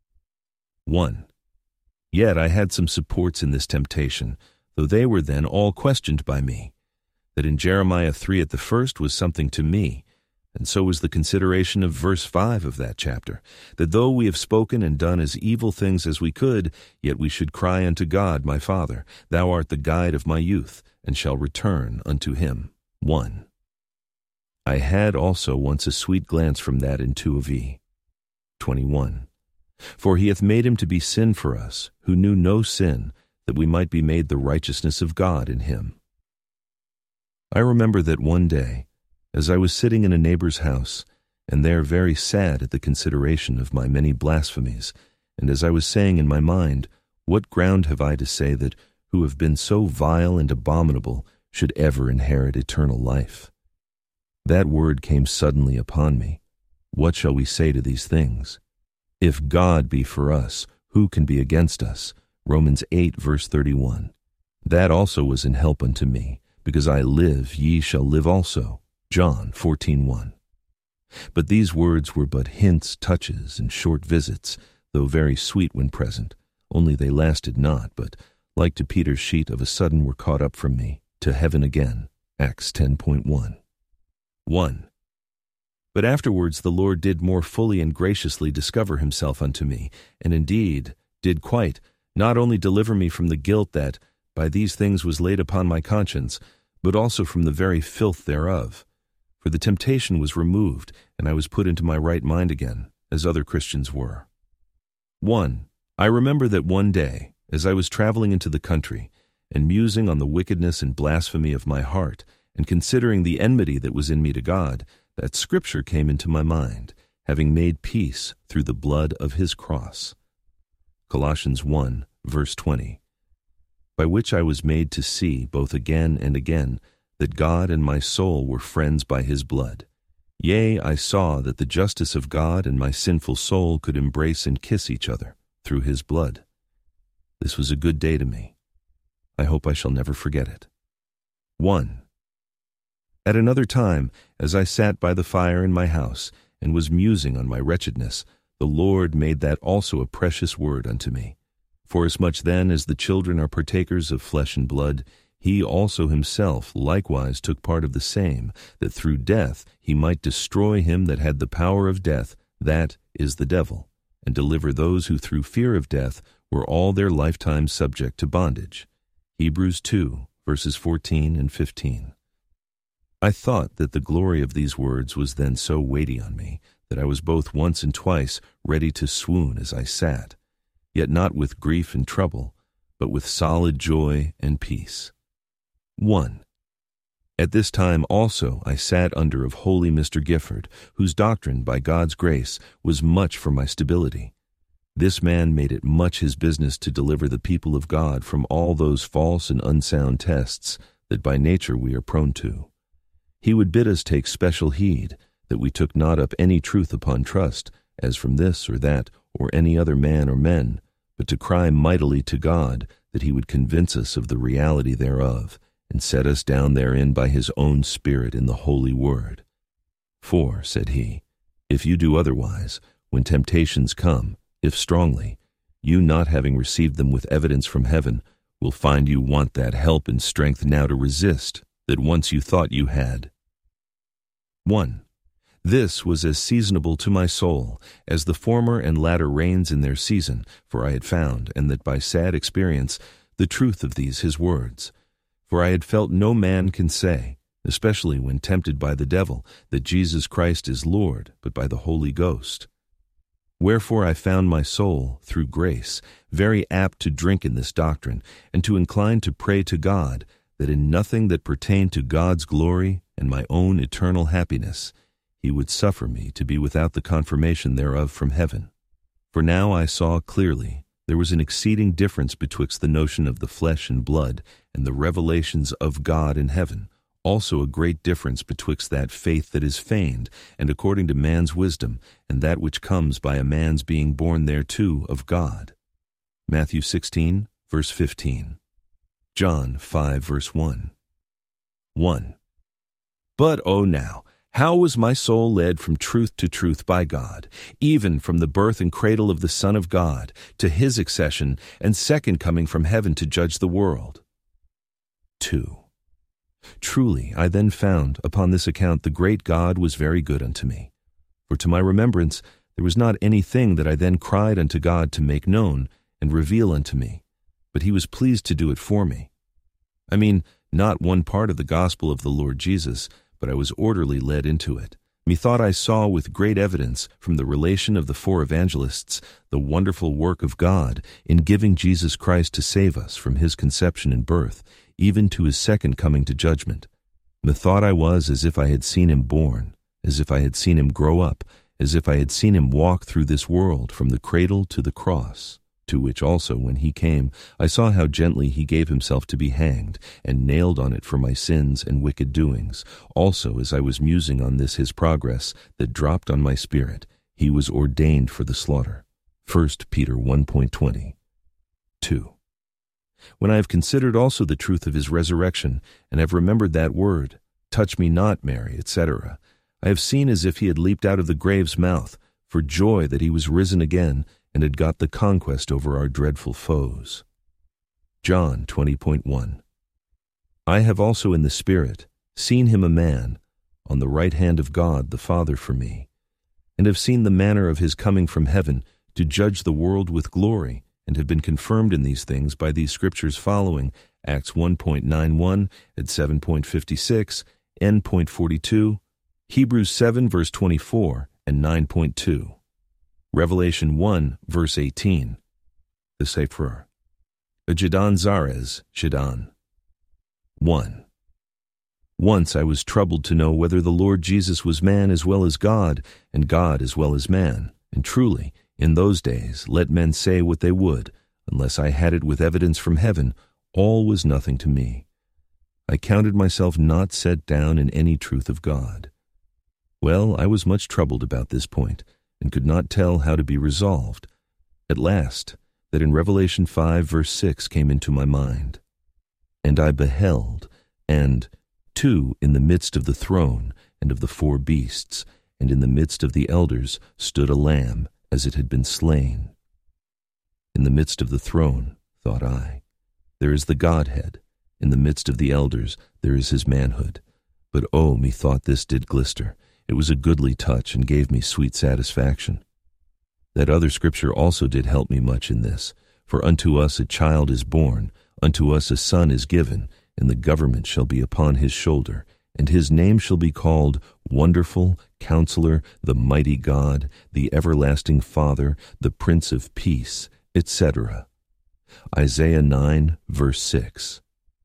1. Yet I had some supports in this temptation, though they were then all questioned by me. That in Jeremiah 3 at the first was something to me, and so was the consideration of verse 5 of that chapter, that though we have spoken and done as evil things as we could, yet we should cry unto God, my Father, Thou art the guide of my youth, and shall return unto him. 1. I had also once a sweet glance from that in 2 of E. 21. For he hath made him to be sin for us, who knew no sin, that we might be made the righteousness of God in him. I remember that one day, as I was sitting in a neighbor's house, and there very sad at the consideration of my many blasphemies, and as I was saying in my mind, what ground have I to say that who have been so vile and abominable should ever inherit eternal life? That word came suddenly upon me. What shall we say to these things? If God be for us, who can be against us? Romans 8, verse 31. That also was in help unto me, because I live, ye shall live also. John 14:1. But these words were but hints, touches, and short visits, though very sweet when present, only they lasted not, but, like to Peter's sheet, of a sudden were caught up from me, to heaven again. Acts 10:1. 1. But afterwards the Lord did more fully and graciously discover himself unto me, and indeed did quite, not only deliver me from the guilt that by these things was laid upon my conscience, but also from the very filth thereof. For the temptation was removed, and I was put into my right mind again, as other Christians were. 1. I remember that one day, as I was traveling into the country, and musing on the wickedness and blasphemy of my heart, and considering the enmity that was in me to God, that scripture came into my mind, having made peace through the blood of his cross. Colossians 1, verse 20. By which I was made to see, both again and again, that God and my soul were friends by his blood. Yea, I saw that the justice of God and my sinful soul could embrace and kiss each other through his blood. This was a good day to me. I hope I shall never forget it. 1. At another time, as I sat by the fire in my house, and was musing on my wretchedness, the Lord made that also a precious word unto me. Forasmuch then as the children are partakers of flesh and blood, he also himself likewise took part of the same, that through death he might destroy him that had the power of death, that is the devil, and deliver those who through fear of death were all their lifetime subject to bondage. Hebrews 2, verses 14 and 15. I thought that the glory of these words was then so weighty on me, that I was both once and twice ready to swoon as I sat, yet not with grief and trouble, but with solid joy and peace. 1. At this time also I sat under of holy Mr. Gifford, whose doctrine, by God's grace, was much for my stability. This man made it much his business to deliver the people of God from all those false and unsound tests that by nature we are prone to. He would bid us take special heed, that we took not up any truth upon trust, as from this or that, or any other man or men, but to cry mightily to God, that he would convince us of the reality thereof, and set us down therein by his own Spirit in the holy word. For, said he, if you do otherwise, when temptations come, if strongly, you not having received them with evidence from heaven, will find you want that help and strength now to resist, that once you thought you had. 1. This was as seasonable to my soul, as the former and latter rains in their season, for I had found, and that by sad experience, the truth of these his words. For I had felt no man can say, especially when tempted by the devil, that Jesus Christ is Lord, but by the Holy Ghost. Wherefore I found my soul, through grace, very apt to drink in this doctrine, and to incline to pray to God, that in nothing that pertained to God's glory and my own eternal happiness, he would suffer me to be without the confirmation thereof from heaven. For now I saw clearly there was an exceeding difference betwixt the notion of the flesh and blood and the revelations of God in heaven, also a great difference betwixt that faith that is feigned, and according to man's wisdom, and that which comes by a man's being born thereto of God. Matthew 16, verse 15. John 5, verse 1. 1. But, now, how was my soul led from truth to truth by God, even from the birth and cradle of the Son of God, to his accession and second coming from heaven to judge the world? 2. Truly I then found, upon this account, the great God was very good unto me. For to my remembrance there was not anything that I then cried unto God to make known and reveal unto me, but he was pleased to do it for me. I mean, not one part of the gospel of the Lord Jesus, but I was orderly led into it. Methought I saw with great evidence from the relation of the four evangelists the wonderful work of God in giving Jesus Christ to save us from his conception and birth, even to his second coming to judgment. Methought I was as if I had seen him born, as if I had seen him grow up, as if I had seen him walk through this world from the cradle to the cross, to which also, when he came, I saw how gently he gave himself to be hanged, and nailed on it for my sins and wicked doings. Also, as I was musing on this his progress, that dropped on my spirit, he was ordained for the slaughter. 1 Peter 1:20. 2. When I have considered also the truth of his resurrection, and have remembered that word, touch me not, Mary, etc., I have seen as if he had leaped out of the grave's mouth, for joy that he was risen again, and had got the conquest over our dreadful foes. John 20:1. I have also in the Spirit seen him a man, on the right hand of God the Father for me, and have seen the manner of his coming from heaven to judge the world with glory, and have been confirmed in these things by these scriptures following, Acts 1.91 at 7.56, N.42, Hebrews 7 verse 24 and 9.2. Revelation 1, verse 18. The Sefer. Ajadan Zares, Shaddan. 1. Once I was troubled to know whether the Lord Jesus was man as well as God, and God as well as man. And truly, in those days, let men say what they would, unless I had it with evidence from heaven, all was nothing to me. I counted myself not set down in any truth of God. Well, I was much troubled about this point, and could not tell how to be resolved. At last, that in Revelation 5, verse 6 came into my mind. And I beheld, and two in the midst of the throne and of the four beasts, and in the midst of the elders stood a lamb, as it had been slain. In the midst of the throne, thought I, there is the Godhead. In the midst of the elders there is his manhood. But oh, methought this did glister. It was a goodly touch, and gave me sweet satisfaction. That other scripture also did help me much in this. For unto us a child is born, unto us a son is given, and the government shall be upon his shoulder, and his name shall be called Wonderful, Counselor, the Mighty God, the Everlasting Father, the Prince of Peace, etc. Isaiah 9, verse 6.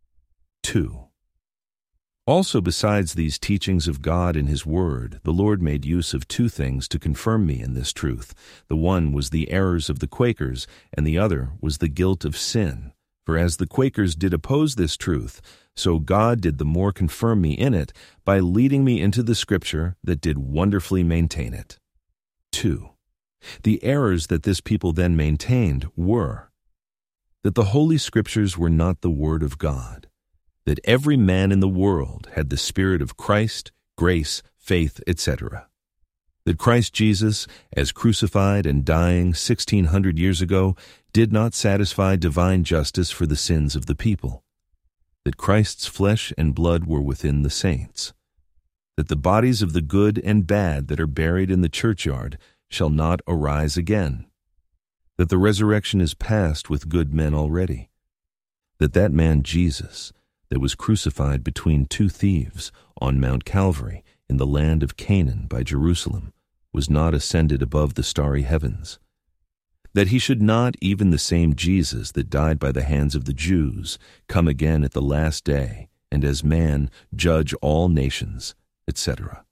2. Also, besides these teachings of God in His Word, the Lord made use of two things to confirm me in this truth. The one was the errors of the Quakers, and the other was the guilt of sin. For as the Quakers did oppose this truth, so God did the more confirm me in it by leading me into the Scripture that did wonderfully maintain it. 2. The errors that this people then maintained were that the Holy Scriptures were not the Word of God, that every man in the world had the Spirit of Christ, grace, faith, etc., that Christ Jesus, as crucified and dying 1,600 years ago, did not satisfy divine justice for the sins of the people, that Christ's flesh and blood were within the saints, that the bodies of the good and bad that are buried in the churchyard shall not arise again, that the resurrection is past with good men already, that man Jesus, that was crucified between two thieves on Mount Calvary in the land of Canaan by Jerusalem, was not ascended above the starry heavens, that he should not, even the same Jesus that died by the hands of the Jews, come again at the last day, and as man judge all nations, etc.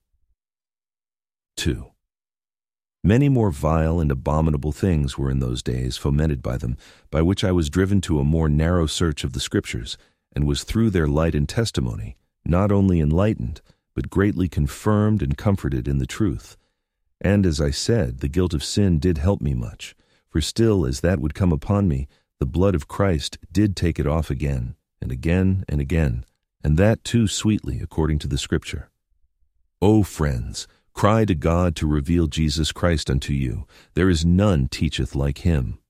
2. Many more vile and abominable things were in those days fomented by them, by which I was driven to a more narrow search of the Scriptures, and was through their light and testimony not only enlightened, but greatly confirmed and comforted in the truth. And as I said, the guilt of sin did help me much, for still as that would come upon me, the blood of Christ did take it off again, and again, and again, and that too sweetly according to the Scripture. O friends, cry to God to reveal Jesus Christ unto you. There is none teacheth like him.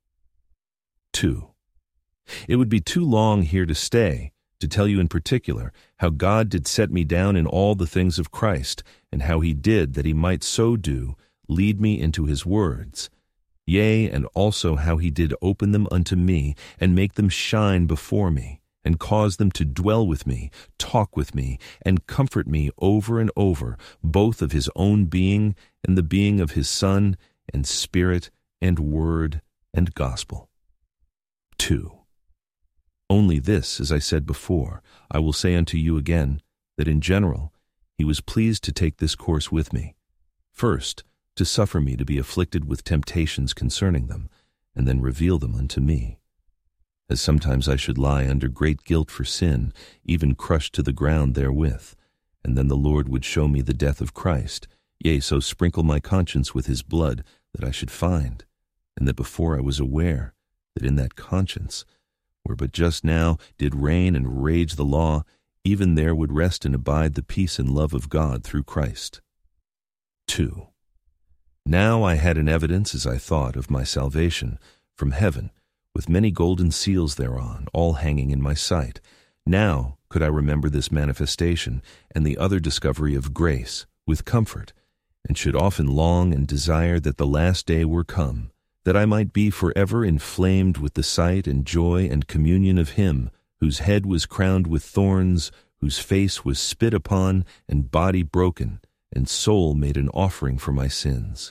2. It would be too long here to stay, to tell you in particular how God did set me down in all the things of Christ, and how he did, that he might so do, lead me into his words. Yea, and also how he did open them unto me, and make them shine before me, and cause them to dwell with me, talk with me, and comfort me over and over, both of his own being, and the being of his Son, and Spirit, and Word, and Gospel. 2. Only this, as I said before, I will say unto you again, that in general he was pleased to take this course with me. First, to suffer me to be afflicted with temptations concerning them, and then reveal them unto me. As sometimes I should lie under great guilt for sin, even crushed to the ground therewith, and then the Lord would show me the death of Christ, yea, so sprinkle my conscience with his blood, that I should find, and that before I was aware, that in that conscience, where but just now did reign and rage the law, even there would rest and abide the peace and love of God through Christ. 2. Now I had an evidence, as I thought, of my salvation, from heaven, with many golden seals thereon, all hanging in my sight. Now could I remember this manifestation, and the other discovery of grace, with comfort, and should often long and desire that the last day were come, that I might be forever inflamed with the sight and joy and communion of him, whose head was crowned with thorns, whose face was spit upon, and body broken, and soul made an offering for my sins.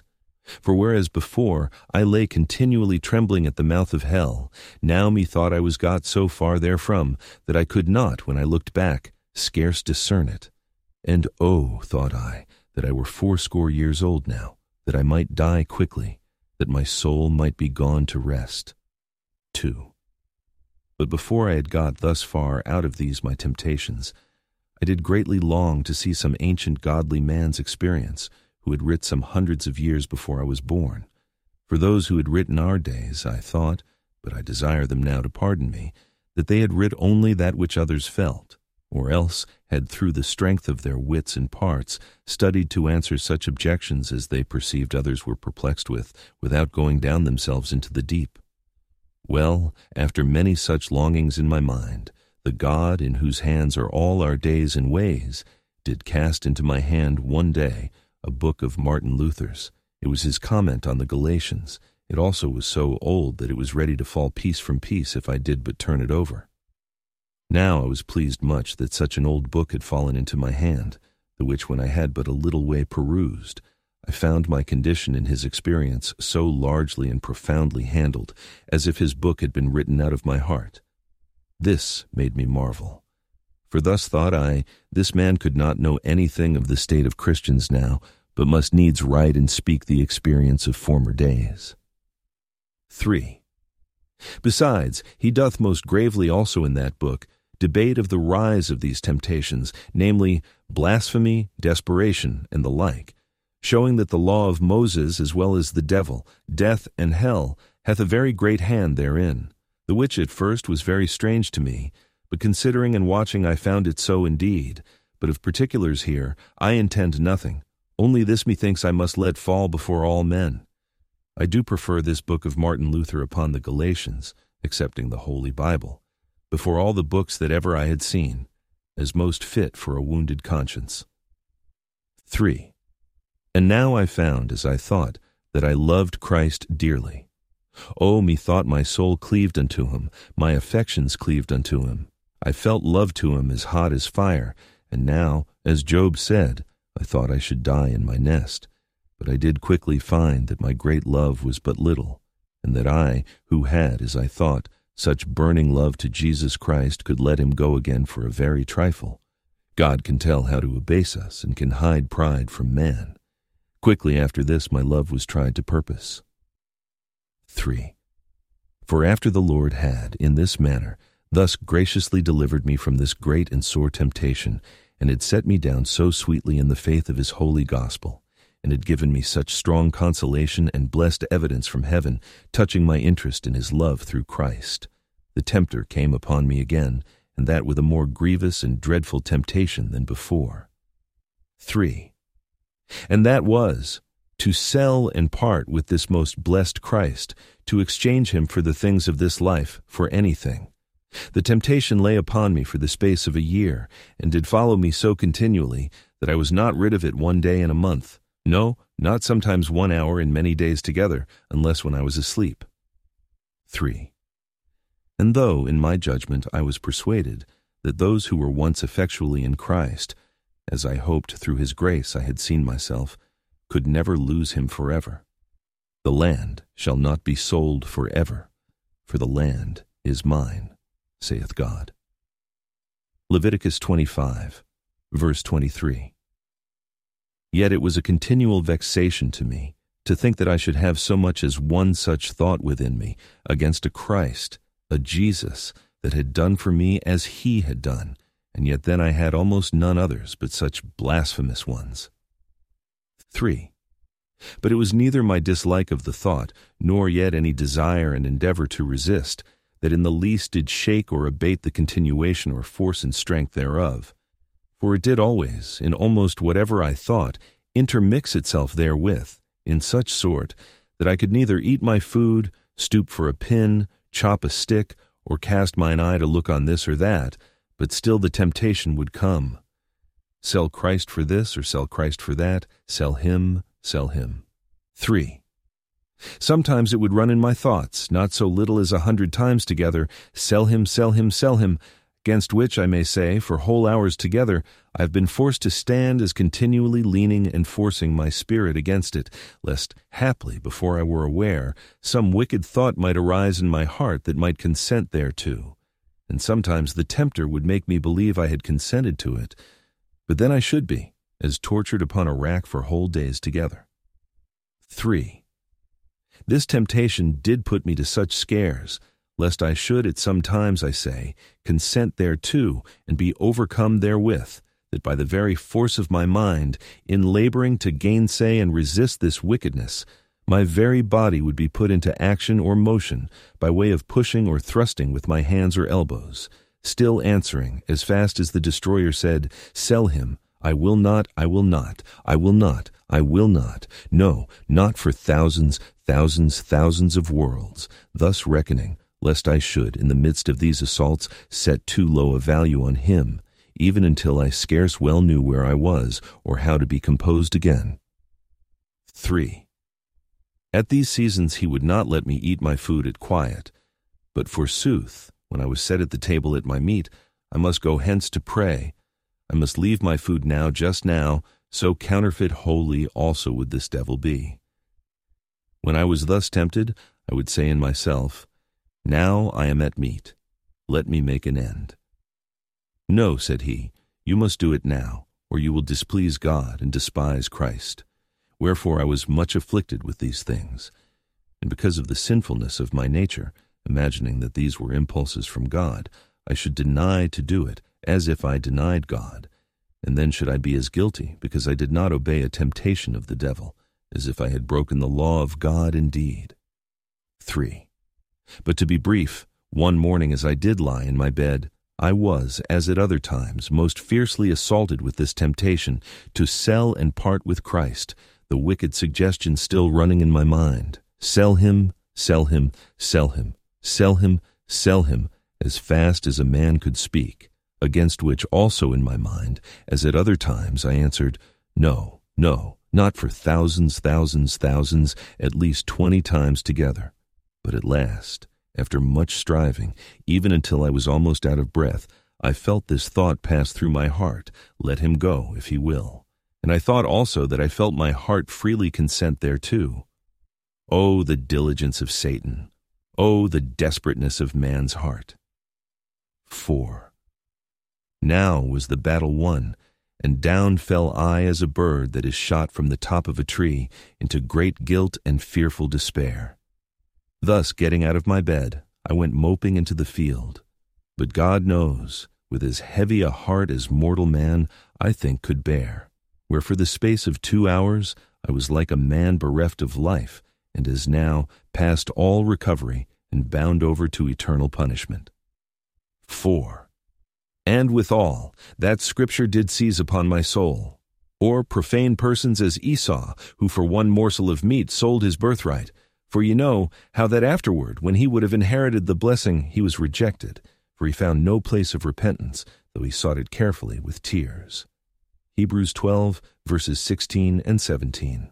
For whereas before I lay continually trembling at the mouth of hell, now methought I was got so far therefrom that I could not, when I looked back, scarce discern it. And oh, thought I, that I were 80 years old now, that I might die quickly, that my soul might be gone to rest. 2. But before I had got thus far out of these my temptations, I did greatly long to see some ancient godly man's experience, who had writ some hundreds of years before I was born. For those who had writ in our days, I thought, but I desire them now to pardon me, that they had writ only that which others felt, or else had through the strength of their wits and parts studied to answer such objections as they perceived others were perplexed with, without going down themselves into the deep. Well, after many such longings in my mind, the God in whose hands are all our days and ways did cast into my hand one day a book of Martin Luther's. It was his comment on the Galatians. It also was so old that it was ready to fall piece from piece if I did but turn it over. Now I was pleased much that such an old book had fallen into my hand, the which when I had but a little way perused, I found my condition in his experience so largely and profoundly handled, as if his book had been written out of my heart. This made me marvel. For thus thought I, this man could not know anything of the state of Christians now, but must needs write and speak the experience of former days. 3. Besides, he doth most gravely also in that book debate of the rise of these temptations, namely blasphemy, desperation, and the like, showing that the law of Moses as well as the devil, death and hell, hath a very great hand therein, the which at first was very strange to me, but considering and watching I found it so indeed. But of particulars here I intend nothing, only this methinks I must let fall before all men. I do prefer this book of Martin Luther upon the Galatians, excepting the Holy Bible, before all the books that ever I had seen, as most fit for a wounded conscience. 3. And now I found, as I thought, that I loved Christ dearly. O, methought my soul cleaved unto him, my affections cleaved unto him. I felt love to him as hot as fire, and now, as Job said, I thought I should die in my nest. But I did quickly find that my great love was but little, and that I, who had, as I thought, such burning love to Jesus Christ, could let him go again for a very trifle. God can tell how to abase us, and can hide pride from man. Quickly after this my love was tried to purpose. 3. For after the Lord had, in this manner, thus graciously delivered me from this great and sore temptation, and had set me down so sweetly in the faith of his holy gospel, and had given me such strong consolation and blessed evidence from heaven touching my interest in his love through Christ, the tempter came upon me again, and that with a more grievous and dreadful temptation than before. 3. And that was, to sell and part with this most blessed Christ, to exchange him for the things of this life, for anything. The temptation lay upon me for the space of a year, and did follow me so continually, that I was not rid of it one day in a month, no, not sometimes 1 hour in many days together, unless when I was asleep. 3. And though, in my judgment, I was persuaded that those who were once effectually in Christ, as I hoped through his grace I had seen myself, could never lose him forever. The land shall not be sold forever, for the land is mine, saith God. Leviticus 25, verse 23. Yet it was a continual vexation to me to think that I should have so much as one such thought within me against a Christ, a Jesus, that had done for me as he had done, and yet then I had almost none others but such blasphemous ones. 3. But it was neither my dislike of the thought, nor yet any desire and endeavor to resist, that in the least did shake or abate the continuation or force and strength thereof. For it did always, in almost whatever I thought, intermix itself therewith, in such sort that I could neither eat my food, stoop for a pin, chop a stick, or cast mine eye to look on this or that, but still the temptation would come. Sell Christ for this or sell Christ for that, sell him, sell him. 3. Sometimes it would run in my thoughts, not so little as 100 times together, sell him, sell him, sell him, against which I may say, for whole hours together, I have been forced to stand as continually leaning and forcing my spirit against it, lest haply, before I were aware, some wicked thought might arise in my heart that might consent thereto. And sometimes the tempter would make me believe I had consented to it, but then I should be, as tortured upon a rack for whole days together. 3. This temptation did put me to such scares, lest I should at some times, I say, consent thereto, and be overcome therewith, that by the very force of my mind, in laboring to gainsay and resist this wickedness, my very body would be put into action or motion by way of pushing or thrusting with my hands or elbows, still answering, as fast as the destroyer said, "Sell him, I will not, I will not, I will not, I will not, no, not for thousands, thousands, thousands of worlds," thus reckoning, lest I should, in the midst of these assaults, set too low a value on him, even until I scarce well knew where I was, or how to be composed again. 3. At these seasons he would not let me eat my food at quiet, but forsooth, when I was set at the table at my meat, I must go hence to pray. I must leave my food now, just now, so counterfeit wholly also would this devil be. When I was thus tempted, I would say in myself, "Now I am at meat, let me make an end." "No," said he, "you must do it now, or you will displease God and despise Christ." Wherefore I was much afflicted with these things, and because of the sinfulness of my nature, imagining that these were impulses from God, I should deny to do it, as if I denied God, and then should I be as guilty, because I did not obey a temptation of the devil, as if I had broken the law of God indeed. 3. But to be brief, one morning as I did lie in my bed, I was, as at other times, most fiercely assaulted with this temptation to sell and part with Christ, the wicked suggestion still running in my mind. Sell him, sell him, sell him, sell him, sell him, as fast as a man could speak, against which also in my mind, as at other times, I answered, "No, no, not for thousands, thousands, thousands, at least 20 times together." But at last, after much striving, even until I was almost out of breath, I felt this thought pass through my heart, "Let him go, if he will." And I thought also that I felt my heart freely consent thereto. Oh, the diligence of Satan! Oh, the desperateness of man's heart! 4. Now was the battle won, and down fell I as a bird that is shot from the top of a tree into great guilt and fearful despair. Thus, getting out of my bed, I went moping into the field. But God knows, with as heavy a heart as mortal man, I think, could bear, where for the space of 2 hours I was like a man bereft of life, and is now past all recovery and bound over to eternal punishment. 4. And withal, that scripture did seize upon my soul, or profane persons as Esau, who for one morsel of meat sold his birthright. For you know how that afterward, when he would have inherited the blessing, he was rejected, for he found no place of repentance, though he sought it carefully with tears. Hebrews 12, verses 16 and 17.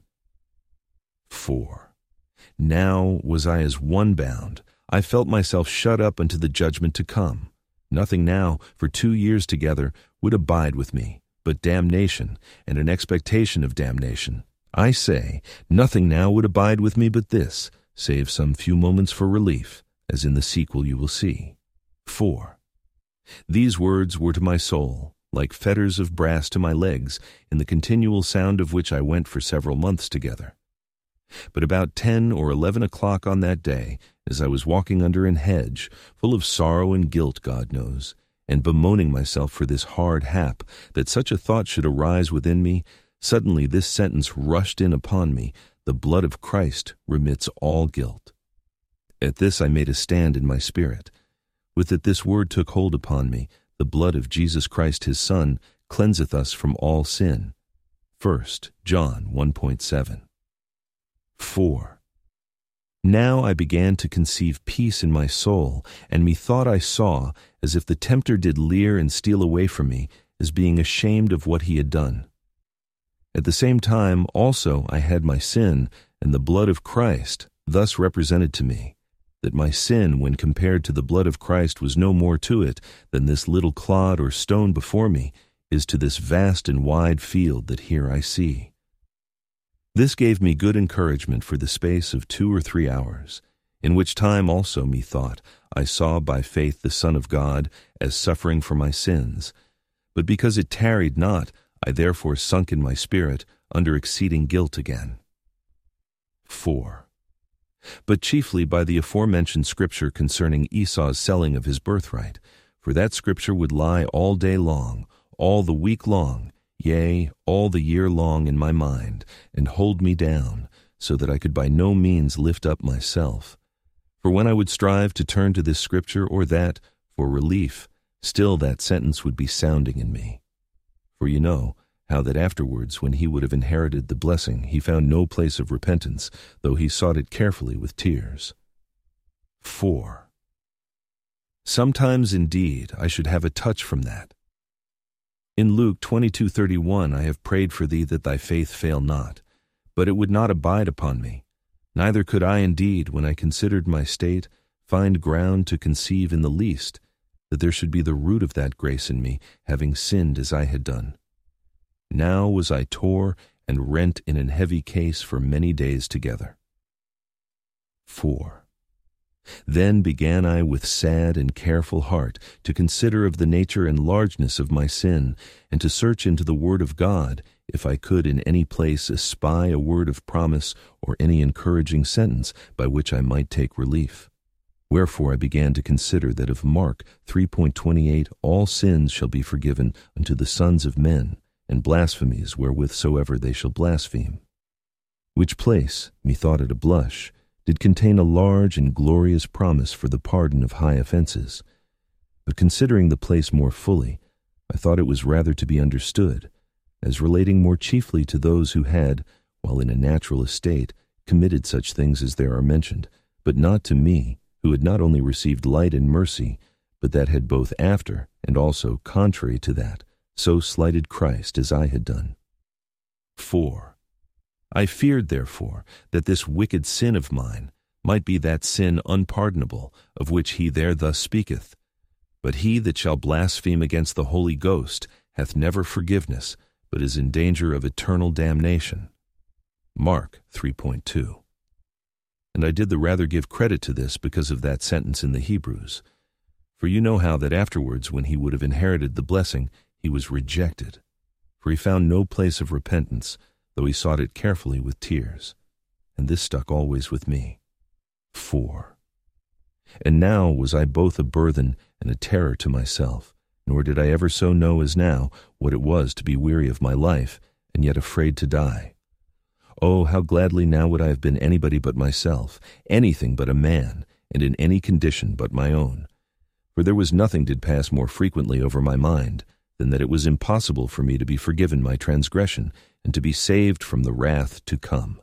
4. Now was I as one bound. I felt myself shut up unto the judgment to come. Nothing now, for 2 years together, would abide with me, but damnation, and an expectation of damnation. I say, nothing now would abide with me but this, save some few moments for relief, as in the sequel you will see. 4. These words were to my soul, like fetters of brass to my legs, in the continual sound of which I went for several months together. But about 10 or 11 o'clock on that day, as I was walking under an hedge, full of sorrow and guilt, God knows, and bemoaning myself for this hard hap, that such a thought should arise within me, suddenly this sentence rushed in upon me, "The blood of Christ remits all guilt." At this I made a stand in my spirit. With it this word took hold upon me, "The blood of Jesus Christ his Son cleanseth us from all sin." 1 John 1.7. 4. Now I began to conceive peace in my soul, and methought I saw, as if the tempter did leer and steal away from me, as being ashamed of what he had done. At the same time also I had my sin, and the blood of Christ, thus represented to me, that my sin, when compared to the blood of Christ, was no more to it than this little clod or stone before me is to this vast and wide field that here I see. This gave me good encouragement for the space of 2 or 3 hours, in which time also, methought, I saw by faith the Son of God as suffering for my sins. But because it tarried not, I therefore sunk in my spirit under exceeding guilt again. 4. But chiefly by the aforementioned scripture concerning Esau's selling of his birthright, for that scripture would lie all day long, all the week long, yea, all the year long in my mind, and hold me down, so that I could by no means lift up myself. For when I would strive to turn to this scripture or that for relief, still that sentence would be sounding in me. For you know how that afterwards, when he would have inherited the blessing, he found no place of repentance, though he sought it carefully with tears. 4. Sometimes, indeed, I should have a touch from that. In Luke 22:31 I have prayed for thee that thy faith fail not, but it would not abide upon me. Neither could I indeed, when I considered my state, find ground to conceive in the least that there should be the root of that grace in me, having sinned as I had done. Now was I tore and rent in an heavy case for many days together. 4. Then began I with sad and careful heart to consider of the nature and largeness of my sin, and to search into the word of God, if I could in any place espy a word of promise or any encouraging sentence by which I might take relief. Wherefore I began to consider that of Mark 3:28 all sins shall be forgiven unto the sons of men, and blasphemies wherewith soever they shall blaspheme. Which place, methought at a blush, did contain a large and glorious promise for the pardon of high offenses. But considering the place more fully, I thought it was rather to be understood, as relating more chiefly to those who had, while in a natural estate, committed such things as there are mentioned, but not to me, who had not only received light and mercy, but that had both after, and also contrary to that, so slighted Christ as I had done. 4. I feared, therefore, that this wicked sin of mine might be that sin unpardonable, of which he there thus speaketh. But he that shall blaspheme against the Holy Ghost hath never forgiveness, but is in danger of eternal damnation. Mark 3:2. And I did the rather give credit to this because of that sentence in the Hebrews. For you know how that afterwards, when he would have inherited the blessing, he was rejected. For he found no place of repentance, though he sought it carefully with tears. And this stuck always with me. 4. And now was I both a burthen and a terror to myself, nor did I ever so know as now what it was to be weary of my life, and yet afraid to die. Oh, how gladly now would I have been anybody but myself, anything but a man, and in any condition but my own. For there was nothing did pass more frequently over my mind than that it was impossible for me to be forgiven my transgression, and to be saved from the wrath to come.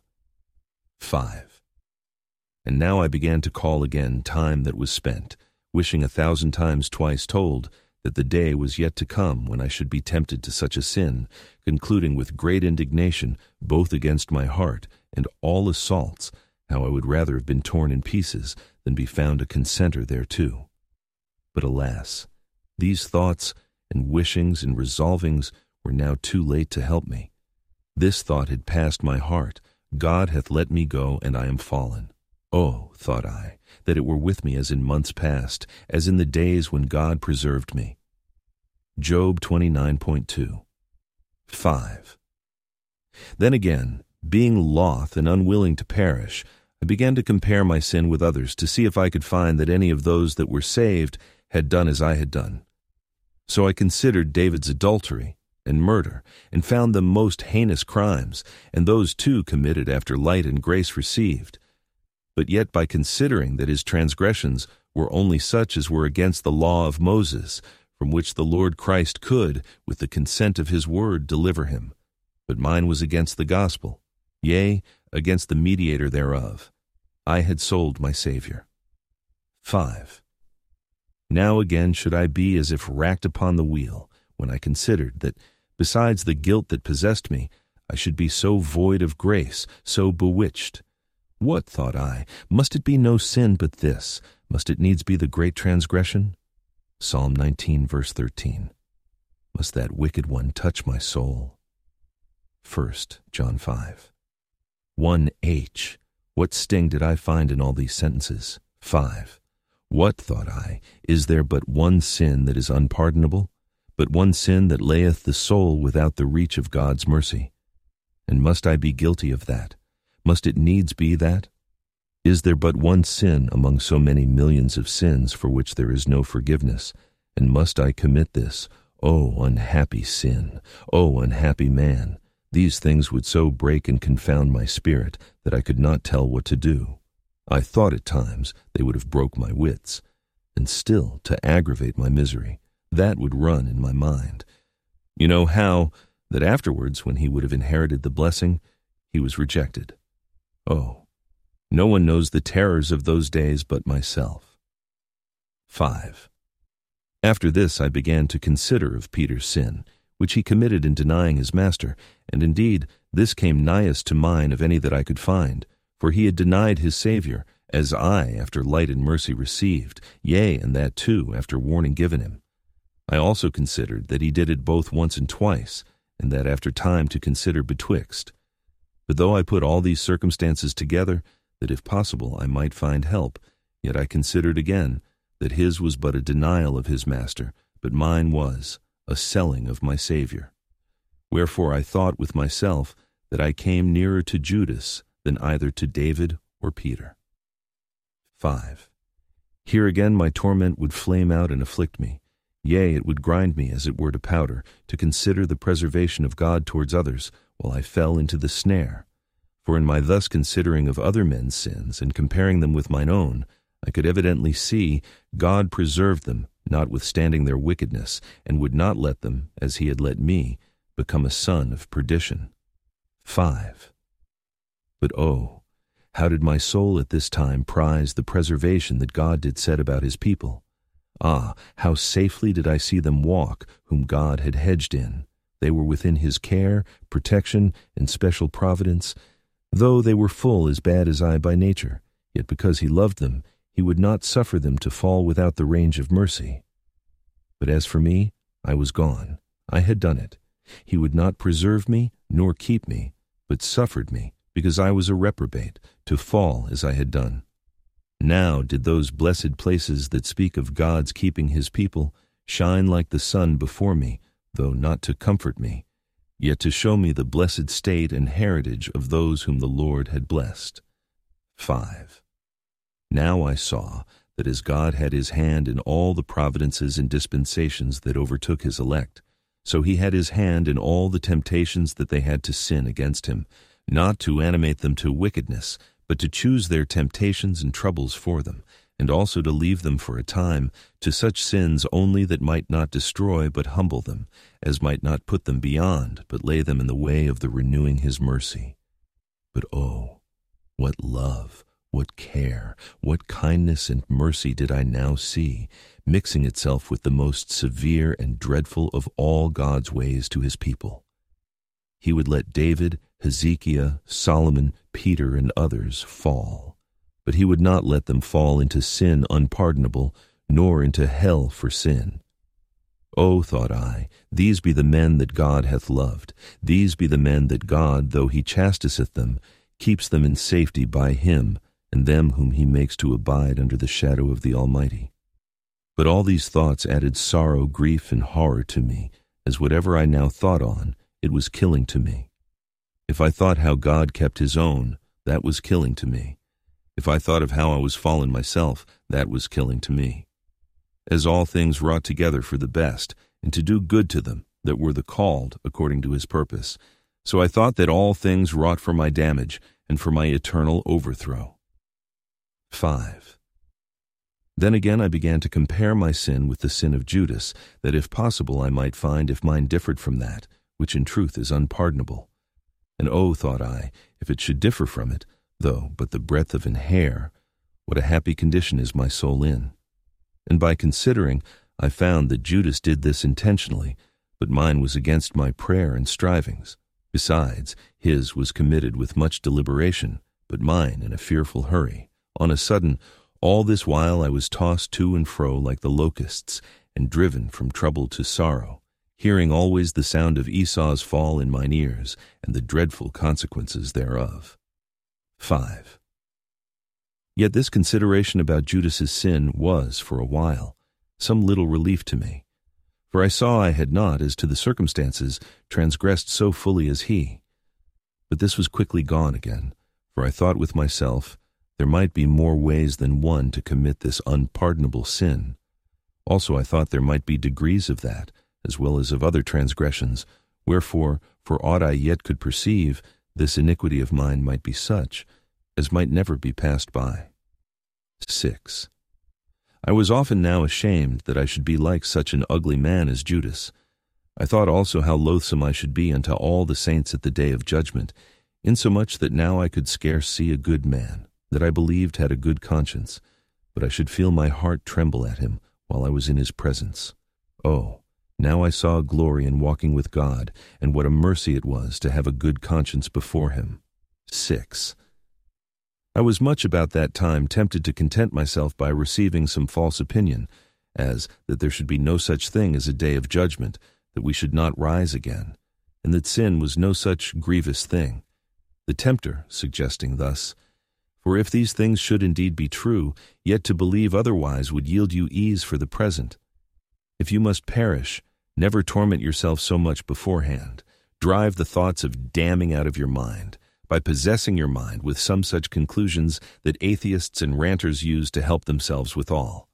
5. And now I began to call again time that was spent, wishing 1,000 times twice told that the day was yet to come when I should be tempted to such a sin, concluding with great indignation both against my heart and all assaults, how I would rather have been torn in pieces than be found a consenter thereto. But alas, these thoughts and wishings and resolvings were now too late to help me. This thought had passed my heart, God hath let me go, and I am fallen. Oh, thought I, that it were with me as in months past, as in the days when God preserved me. Job 29:2. 5. Then again, being loth and unwilling to perish, I began to compare my sin with others to see if I could find that any of those that were saved had done as I had done. So I considered David's adultery and murder, and found them most heinous crimes, and those too committed after light and grace received. But yet by considering that his transgressions were only such as were against the law of Moses, from which the Lord Christ could, with the consent of his word, deliver him, but mine was against the gospel, yea, against the mediator thereof. I had sold my Savior. 5. Now again should I be as if racked upon the wheel, when I considered that, besides the guilt that possessed me, I should be so void of grace, so bewitched. What, thought I, must it be no sin but this? Must it needs be the great transgression? Psalm 19, verse 13. Must that wicked one touch my soul? 1 John 5. 1H. What sting did I find in all these sentences? 5. What, thought I, is there but one sin that is unpardonable? But one sin that layeth the soul without the reach of God's mercy? And must I be guilty of that? Must it needs be that? Is there but one sin among so many millions of sins for which there is no forgiveness? And must I commit this? Oh, unhappy sin! Oh, unhappy man! These things would so break and confound my spirit that I could not tell what to do. I thought at times they would have broke my wits, and still, to aggravate my misery, that would run in my mind. You know how, that afterwards, when he would have inherited the blessing, he was rejected. Oh, no one knows the terrors of those days but myself. 5. After this I began to consider of Peter's sin, which he committed in denying his master, and indeed this came nighest to mine of any that I could find, for he had denied his Savior, as I after light and mercy received, yea, and that too after warning given him. I also considered that he did it both once and twice, and that after time to consider betwixt. But though I put all these circumstances together, that if possible I might find help, yet I considered again that his was but a denial of his master, but mine was a selling of my Savior. Wherefore I thought with myself that I came nearer to Judas than either to David or Peter. 5. Here again my torment would flame out and afflict me. Yea, it would grind me as it were to powder, to consider the preservation of God towards others, while I fell into the snare. For in my thus considering of other men's sins, and comparing them with mine own, I could evidently see God preserved them, notwithstanding their wickedness, and would not let them, as he had let me, become a son of perdition. 5. But oh, how did my soul at this time prize the preservation that God did set about his people? Ah, how safely did I see them walk, whom God had hedged in. They were within his care, protection, and special providence. Though they were full as bad as I by nature, yet because he loved them, he would not suffer them to fall without the range of mercy. But as for me, I was gone. I had done it. He would not preserve me, nor keep me, but suffered me, because I was a reprobate, to fall as I had done. Now did those blessed places that speak of God's keeping his people shine like the sun before me, though not to comfort me, yet to show me the blessed state and heritage of those whom the Lord had blessed. 5. Now I saw that as God had his hand in all the providences and dispensations that overtook his elect, so he had his hand in all the temptations that they had to sin against him, not to animate them to wickedness, but to choose their temptations and troubles for them, and also to leave them for a time to such sins only that might not destroy but humble them, as might not put them beyond, but lay them in the way of the renewing his mercy. But oh, what love, what care, what kindness and mercy did I now see, mixing itself with the most severe and dreadful of all God's ways to his people. He would let David, Hezekiah, Solomon, Peter, and others fall, but he would not let them fall into sin unpardonable, nor into hell for sin. Oh, thought I, these be the men that God hath loved. These be the men that God, though he chastiseth them, keeps them in safety by him, and them whom he makes to abide under the shadow of the Almighty. But all these thoughts added sorrow, grief, and horror to me, as whatever I now thought on, it was killing to me. If I thought how God kept his own, that was killing to me. If I thought of how I was fallen myself, that was killing to me. As all things wrought together for the best, and to do good to them that were the called according to his purpose, so I thought that all things wrought for my damage and for my eternal overthrow. 5. Then again I began to compare my sin with the sin of Judas, that if possible I might find if mine differed from that, which in truth is unpardonable. And oh, thought I, if it should differ from it, though but the breadth of an hair, what a happy condition is my soul in. And by considering, I found that Judas did this intentionally, but mine was against my prayer and strivings. Besides, his was committed with much deliberation, but mine in a fearful hurry. On a sudden, all this while I was tossed to and fro like the locusts, and driven from trouble to sorrow, hearing always the sound of Esau's fall in mine ears, and the dreadful consequences thereof. 5. Yet this consideration about Judas's sin was, for a while, some little relief to me, for I saw I had not, as to the circumstances, transgressed so fully as he. But this was quickly gone again, for I thought with myself, there might be more ways than one to commit this unpardonable sin. Also I thought there might be degrees of that, as well as of other transgressions, wherefore, for aught I yet could perceive, this iniquity of mine might be such as might never be passed by. 6. I was often now ashamed that I should be like such an ugly man as Judas. I thought also how loathsome I should be unto all the saints at the day of judgment, insomuch that now I could scarce see a good man, that I believed had a good conscience, but I should feel my heart tremble at him while I was in his presence. Oh, now I saw glory in walking with God, and what a mercy it was to have a good conscience before him. 6. I was much about that time tempted to content myself by receiving some false opinion, as that there should be no such thing as a day of judgment, that we should not rise again, and that sin was no such grievous thing. The tempter suggesting thus, "For if these things should indeed be true, yet to believe otherwise would yield you ease for the present. If you must perish, never torment yourself so much beforehand. Drive the thoughts of damning out of your mind, by possessing your mind with some such conclusions that atheists and ranters use to help themselves withal."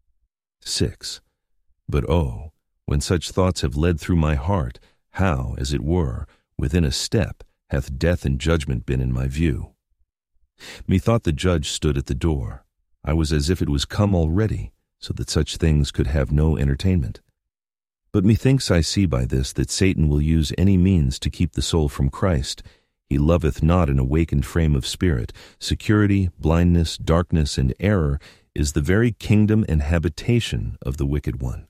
6. But oh, when such thoughts have led through my heart, how, as it were, within a step, hath death and judgment been in my view. Methought the judge stood at the door. I was as if it was come already, so that such things could have no entertainment. But methinks I see by this that Satan will use any means to keep the soul from Christ. He loveth not an awakened frame of spirit. Security, blindness, darkness, and error is the very kingdom and habitation of the wicked one.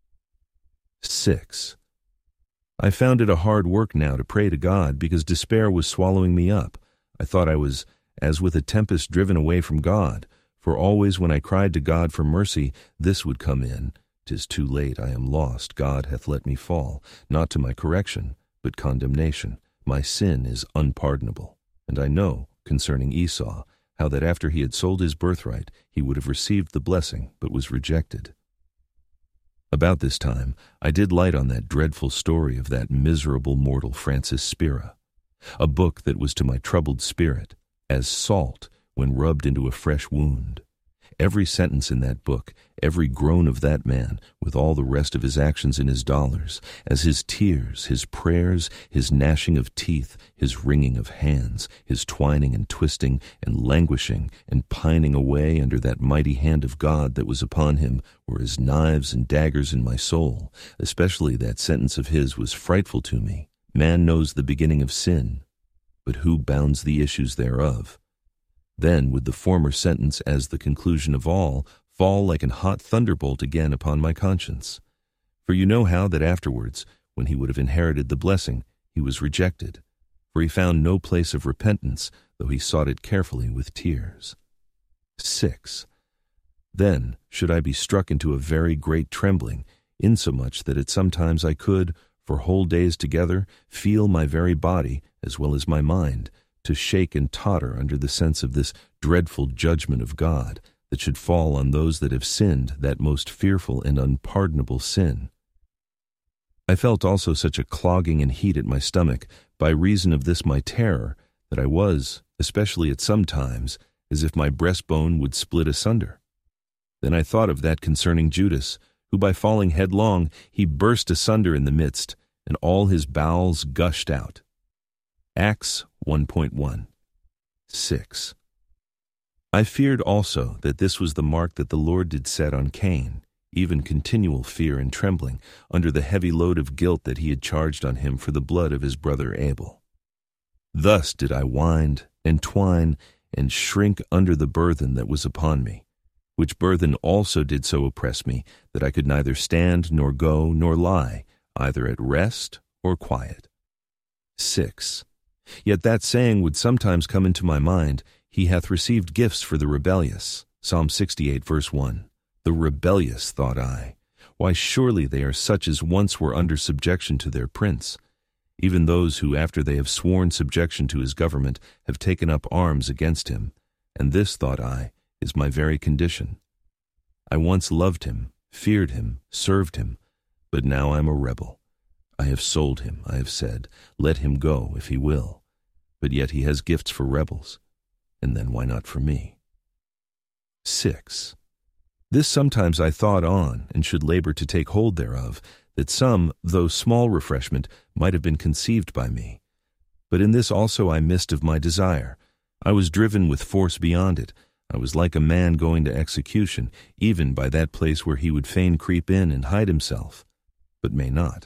6. I found it a hard work now to pray to God, because despair was swallowing me up. I thought I was as with a tempest driven away from God, for always when I cried to God for mercy, this would come in: "'Tis too late, I am lost, God hath let me fall, not to my correction, but condemnation. My sin is unpardonable." And I know, concerning Esau, how that after he had sold his birthright, he would have received the blessing, but was rejected. About this time, I did light on that dreadful story of that miserable mortal Francis Spira, a book that was to my troubled spirit as salt when rubbed into a fresh wound. Every sentence in that book, every groan of that man, with all the rest of his actions in his dollars, as his tears, his prayers, his gnashing of teeth, his wringing of hands, his twining and twisting and languishing and pining away under that mighty hand of God that was upon him, were as knives and daggers in my soul. Especially that sentence of his was frightful to me. Man knows the beginning of sin, but who bounds the issues thereof? Then would the former sentence, as the conclusion of all, fall like an hot thunderbolt again upon my conscience. For you know how that afterwards, when he would have inherited the blessing, he was rejected, for he found no place of repentance, though he sought it carefully with tears. 6. Then should I be struck into a very great trembling, insomuch that at sometimes I could, for whole days together, feel my very body, as well as my mind, to shake and totter under the sense of this dreadful judgment of God that should fall on those that have sinned that most fearful and unpardonable sin. I felt also such a clogging and heat at my stomach by reason of this my terror, that I was, especially at some times, as if my breastbone would split asunder. Then I thought of that concerning Judas, who by falling headlong he burst asunder in the midst, and all his bowels gushed out. Acts 1.1. 6. I feared also that this was the mark that the Lord did set on Cain, even continual fear and trembling, under the heavy load of guilt that he had charged on him for the blood of his brother Abel. Thus did I wind and twine and shrink under the burthen that was upon me, which burthen also did so oppress me that I could neither stand nor go nor lie, either at rest or quiet. 6. Yet that saying would sometimes come into my mind, He hath received gifts for the rebellious. Psalm 68, verse 1. The rebellious, thought I. Why, surely they are such as once were under subjection to their prince. Even those who, after they have sworn subjection to his government, have taken up arms against him. And this, thought I, is my very condition. I once loved him, feared him, served him, but now I am a rebel. I have sold him, I have said, let him go if he will. But yet he has gifts for rebels, and then why not for me? 6. This sometimes I thought on, and should labor to take hold thereof, that some, though small refreshment, might have been conceived by me. But in this also I missed of my desire. I was driven with force beyond it. I was like a man going to execution, even by that place where he would fain creep in and hide himself, but may not.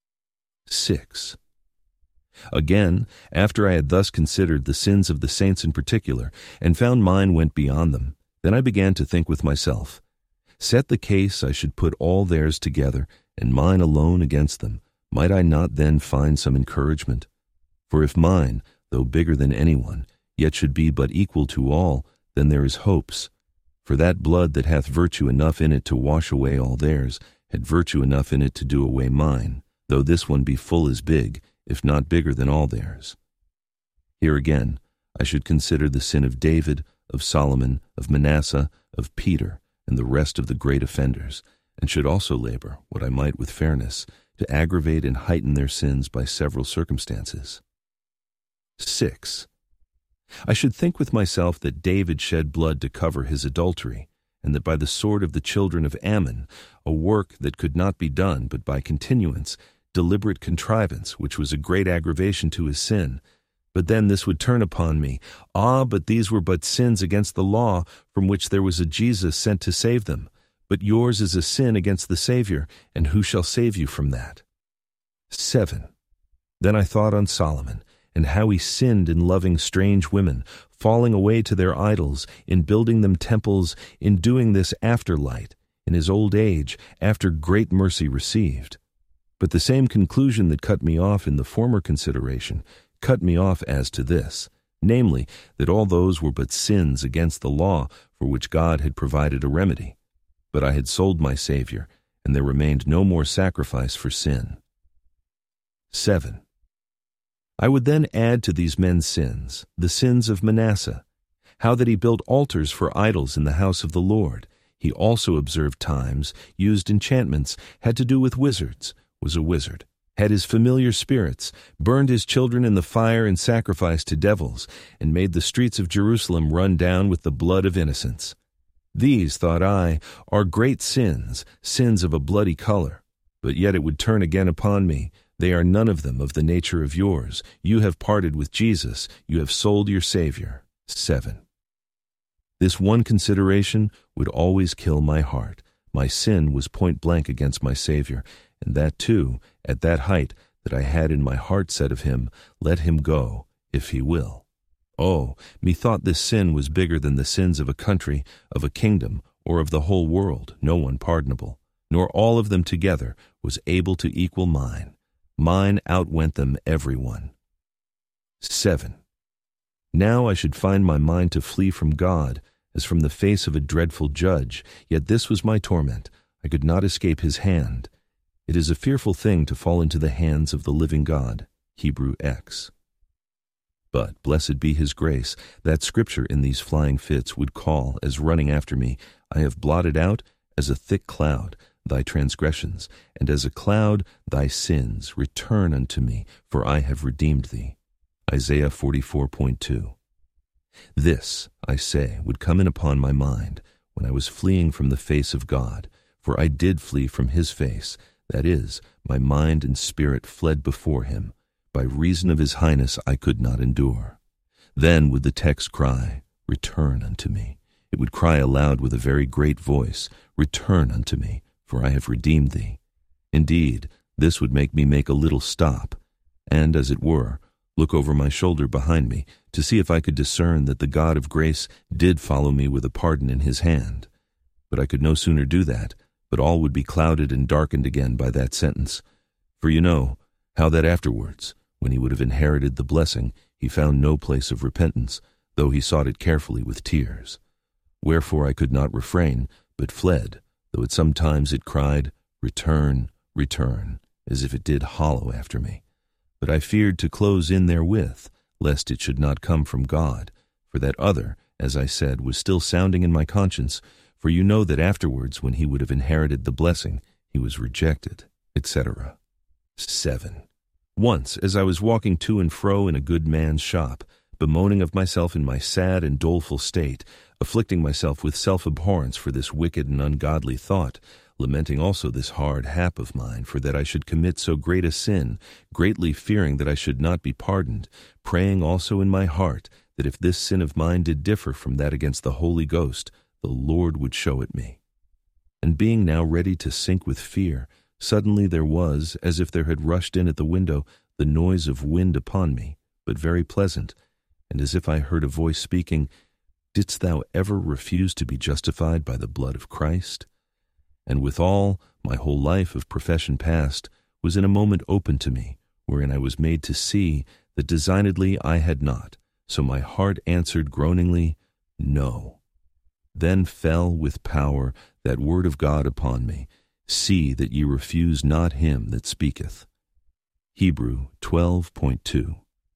6. Again, after I had thus considered the sins of the saints in particular, and found mine went beyond them, then I began to think with myself, set the case I should put all theirs together, and mine alone against them, might I not then find some encouragement? For if mine, though bigger than anyone, yet should be but equal to all, then there is hopes. For that blood that hath virtue enough in it to wash away all theirs, had virtue enough in it to do away mine, though this one be full as big, if not bigger than all theirs. Here again, I should consider the sin of David, of Solomon, of Manasseh, of Peter, and the rest of the great offenders, and should also labor, what I might with fairness, to aggravate and heighten their sins by several circumstances. 6. I should think with myself that David shed blood to cover his adultery, and that by the sword of the children of Ammon, a work that could not be done but by continuance, deliberate contrivance, which was a great aggravation to his sin. But then this would turn upon me, but these were but sins against the law, from which there was a Jesus sent to save them. But yours is a sin against the Savior, and who shall save you from that? 7. Then I thought on Solomon, and how he sinned in loving strange women, falling away to their idols, in building them temples, in doing this after light, in his old age, after great mercy received. But the same conclusion that cut me off in the former consideration cut me off as to this, namely, that all those were but sins against the law for which God had provided a remedy. But I had sold my Savior, and there remained no more sacrifice for sin. 7. I would then add to these men's sins the sins of Manasseh, how that he built altars for idols in the house of the Lord. He also observed times, used enchantments, had to do with wizards, was a wizard, had his familiar spirits, burned his children in the fire and sacrificed to devils, and made the streets of Jerusalem run down with the blood of innocents. These, thought I, are great sins, sins of a bloody color. But yet it would turn again upon me. They are none of them of the nature of yours. You have parted with Jesus. You have sold your Savior. 7. This one consideration would always kill my heart. My sin was point blank against my Savior, and that too, at that height that I had in my heart said of him, let him go, if he will. Oh, methought this sin was bigger than the sins of a country, of a kingdom, or of the whole world, no one pardonable, nor all of them together was able to equal mine. Mine outwent them every one. 7. Now I should find my mind to flee from God, as from the face of a dreadful judge, yet this was my torment. I could not escape his hand. It is a fearful thing to fall into the hands of the living God. Hebrew X. But, blessed be his grace, that Scripture in these flying fits would call, as running after me, I have blotted out, as a thick cloud, thy transgressions, and as a cloud thy sins. Return unto me, for I have redeemed thee. Isaiah 44.2. This, I say, would come in upon my mind when I was fleeing from the face of God, for I did flee from his face, that is, my mind and spirit fled before him. By reason of his highness I could not endure. Then would the text cry, Return unto me. It would cry aloud with a very great voice, Return unto me, for I have redeemed thee. Indeed, this would make me make a little stop, and, as it were, look over my shoulder behind me to see if I could discern that the God of grace did follow me with a pardon in his hand. But I could no sooner do that, but all would be clouded and darkened again by that sentence. For you know how that afterwards, when he would have inherited the blessing, he found no place of repentance, though he sought it carefully with tears. Wherefore I could not refrain, but fled, though at some times it cried, Return, return, as if it did hollow after me. But I feared to close in therewith, lest it should not come from God, for that other, as I said, was still sounding in my conscience, for you know that afterwards, when he would have inherited the blessing, he was rejected, etc. 7. Once, as I was walking to and fro in a good man's shop, bemoaning of myself in my sad and doleful state, afflicting myself with self-abhorrence for this wicked and ungodly thought, lamenting also this hard hap of mine, for that I should commit so great a sin, greatly fearing that I should not be pardoned, praying also in my heart, that if this sin of mine did differ from that against the Holy Ghost, the Lord would show it me. And being now ready to sink with fear, suddenly there was, as if there had rushed in at the window, the noise of wind upon me, but very pleasant, and as if I heard a voice speaking, Didst thou ever refuse to be justified by the blood of Christ? And withal, my whole life of profession past was in a moment opened to me, wherein I was made to see that designedly I had not. So my heart answered groaningly, No. Then fell with power that word of God upon me, See that ye refuse not him that speaketh. Hebrew 12.2.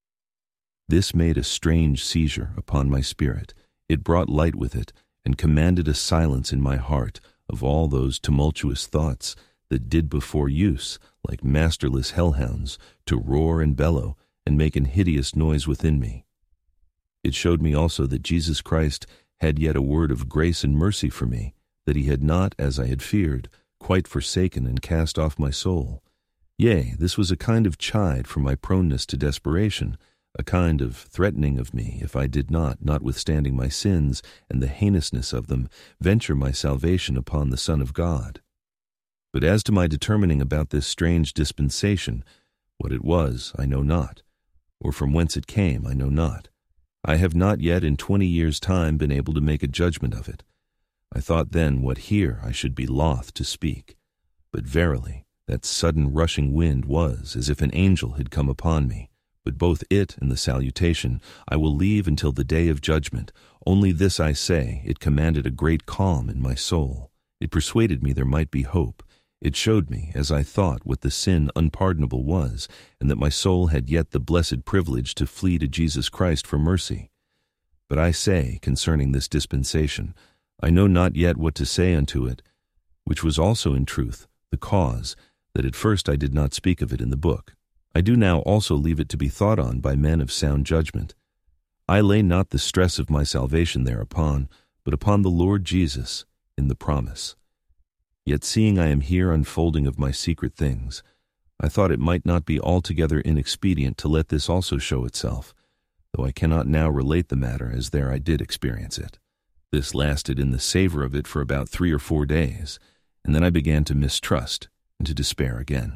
This made a strange seizure upon my spirit. It brought light with it, and commanded a silence in my heart of all those tumultuous thoughts that did before use, like masterless hellhounds, to roar and bellow, and make an hideous noise within me. It showed me also that Jesus Christ had yet a word of grace and mercy for me, that he had not, as I had feared, quite forsaken and cast off my soul. Yea, this was a kind of chide for my proneness to desperation, a kind of threatening of me if I did not, notwithstanding my sins and the heinousness of them, venture my salvation upon the Son of God. But as to my determining about this strange dispensation, what it was, I know not, or from whence it came, I know not. I have not yet in 20 years' time been able to make a judgment of it. I thought then what here I should be loth to speak. But verily, that sudden rushing wind was as if an angel had come upon me. But both it and the salutation I will leave until the day of judgment. Only this I say, it commanded a great calm in my soul. It persuaded me there might be hope. It showed me, as I thought, what the sin unpardonable was, and that my soul had yet the blessed privilege to flee to Jesus Christ for mercy. But I say, concerning this dispensation, I know not yet what to say unto it, which was also in truth the cause, that at first I did not speak of it in the book. I do now also leave it to be thought on by men of sound judgment. I lay not the stress of my salvation thereupon, but upon the Lord Jesus in the promise. Yet seeing I am here unfolding of my secret things, I thought it might not be altogether inexpedient to let this also show itself, though I cannot now relate the matter as there I did experience it. This lasted in the savor of it for about 3 or 4 days, and then I began to mistrust and to despair again.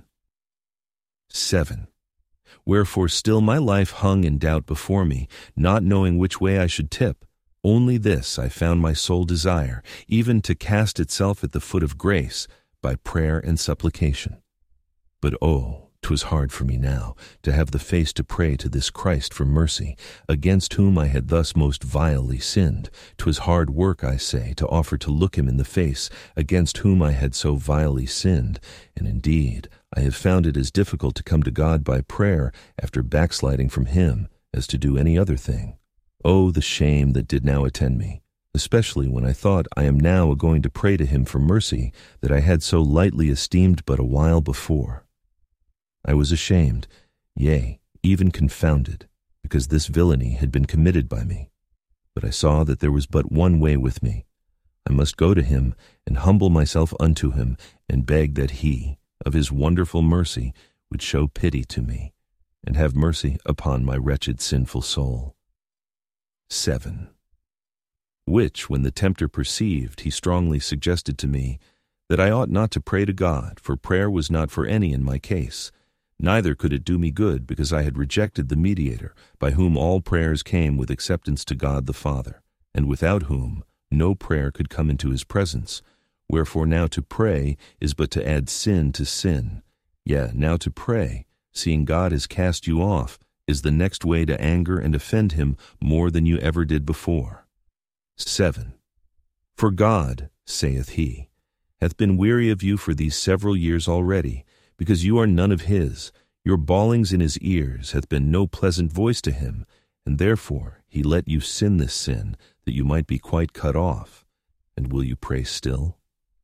7. Wherefore still my life hung in doubt before me, not knowing which way I should tip. Only this I found my soul desire, even to cast itself at the foot of grace by prayer and supplication. But oh, 'twas hard for me now to have the face to pray to this Christ for mercy, against whom I had thus most vilely sinned. 'Twas hard work, I say, to offer to look him in the face, against whom I had so vilely sinned, and indeed I have found it as difficult to come to God by prayer after backsliding from him as to do any other thing. Oh, the shame that did now attend me, especially when I thought I am now a-going to pray to him for mercy that I had so lightly esteemed but a while before. I was ashamed, yea, even confounded, because this villainy had been committed by me. But I saw that there was but one way with me. I must go to him and humble myself unto him and beg that he, of his wonderful mercy, would show pity to me, and have mercy upon my wretched sinful soul. 7. Which, when the tempter perceived, he strongly suggested to me that I ought not to pray to God, for prayer was not for any in my case. Neither could it do me good, because I had rejected the mediator, by whom all prayers came with acceptance to God the Father, and without whom no prayer could come into his presence. Wherefore now to pray is but to add sin to sin. Yea, now to pray, seeing God has cast you off, is the next way to anger and offend him more than you ever did before. 7. For God, saith he, hath been weary of you for these several years already, because you are none of his. Your bawlings in his ears hath been no pleasant voice to him, and therefore he let you sin this sin, that you might be quite cut off. And will you pray still?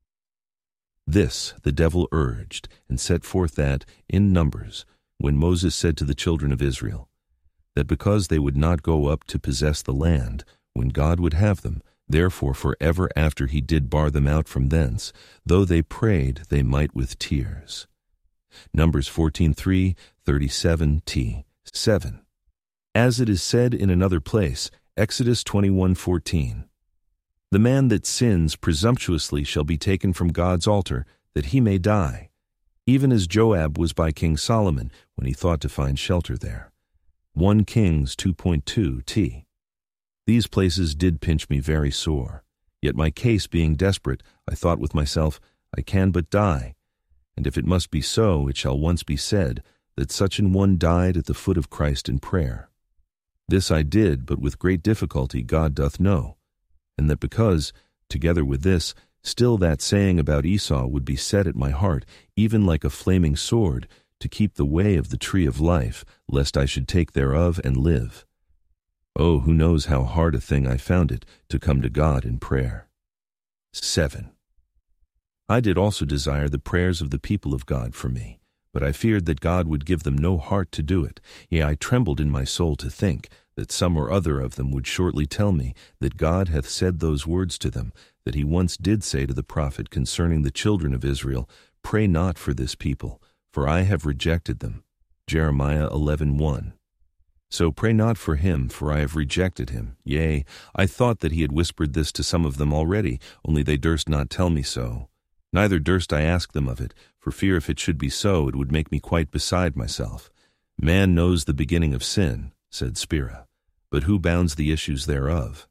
This the devil urged, and set forth that, in Numbers, when Moses said to the children of Israel, that because they would not go up to possess the land, when God would have them, therefore forever after he did bar them out from thence, though they prayed, they might with tears. Numbers 14:3, 37t, 7. As it is said in another place, Exodus 21:14, the man that sins presumptuously shall be taken from God's altar, that he may die, even as Joab was by King Solomon when he thought to find shelter there. 1 Kings 2.2t. These places did pinch me very sore. Yet my case being desperate, I thought with myself, I can but die. And if it must be so, it shall once be said, that such an one died at the foot of Christ in prayer. This I did, but with great difficulty God doth know, and that because, together with this, still that saying about Esau would be set at my heart, even like a flaming sword, to keep the way of the tree of life, lest I should take thereof and live. Oh, who knows how hard a thing I found it to come to God in prayer. 7. I did also desire the prayers of the people of God for me, but I feared that God would give them no heart to do it. Yea, I trembled in my soul to think that some or other of them would shortly tell me that God hath said those words to them, that he once did say to the prophet concerning the children of Israel, Pray not for this people, for I have rejected them. Jeremiah 11:1. So pray not for him, for I have rejected him. Yea, I thought that he had whispered this to some of them already, only they durst not tell me so. Neither durst I ask them of it, for fear if it should be so, it would make me quite beside myself. Man knows the beginning of sin, said Spira, but who bounds the issues thereof?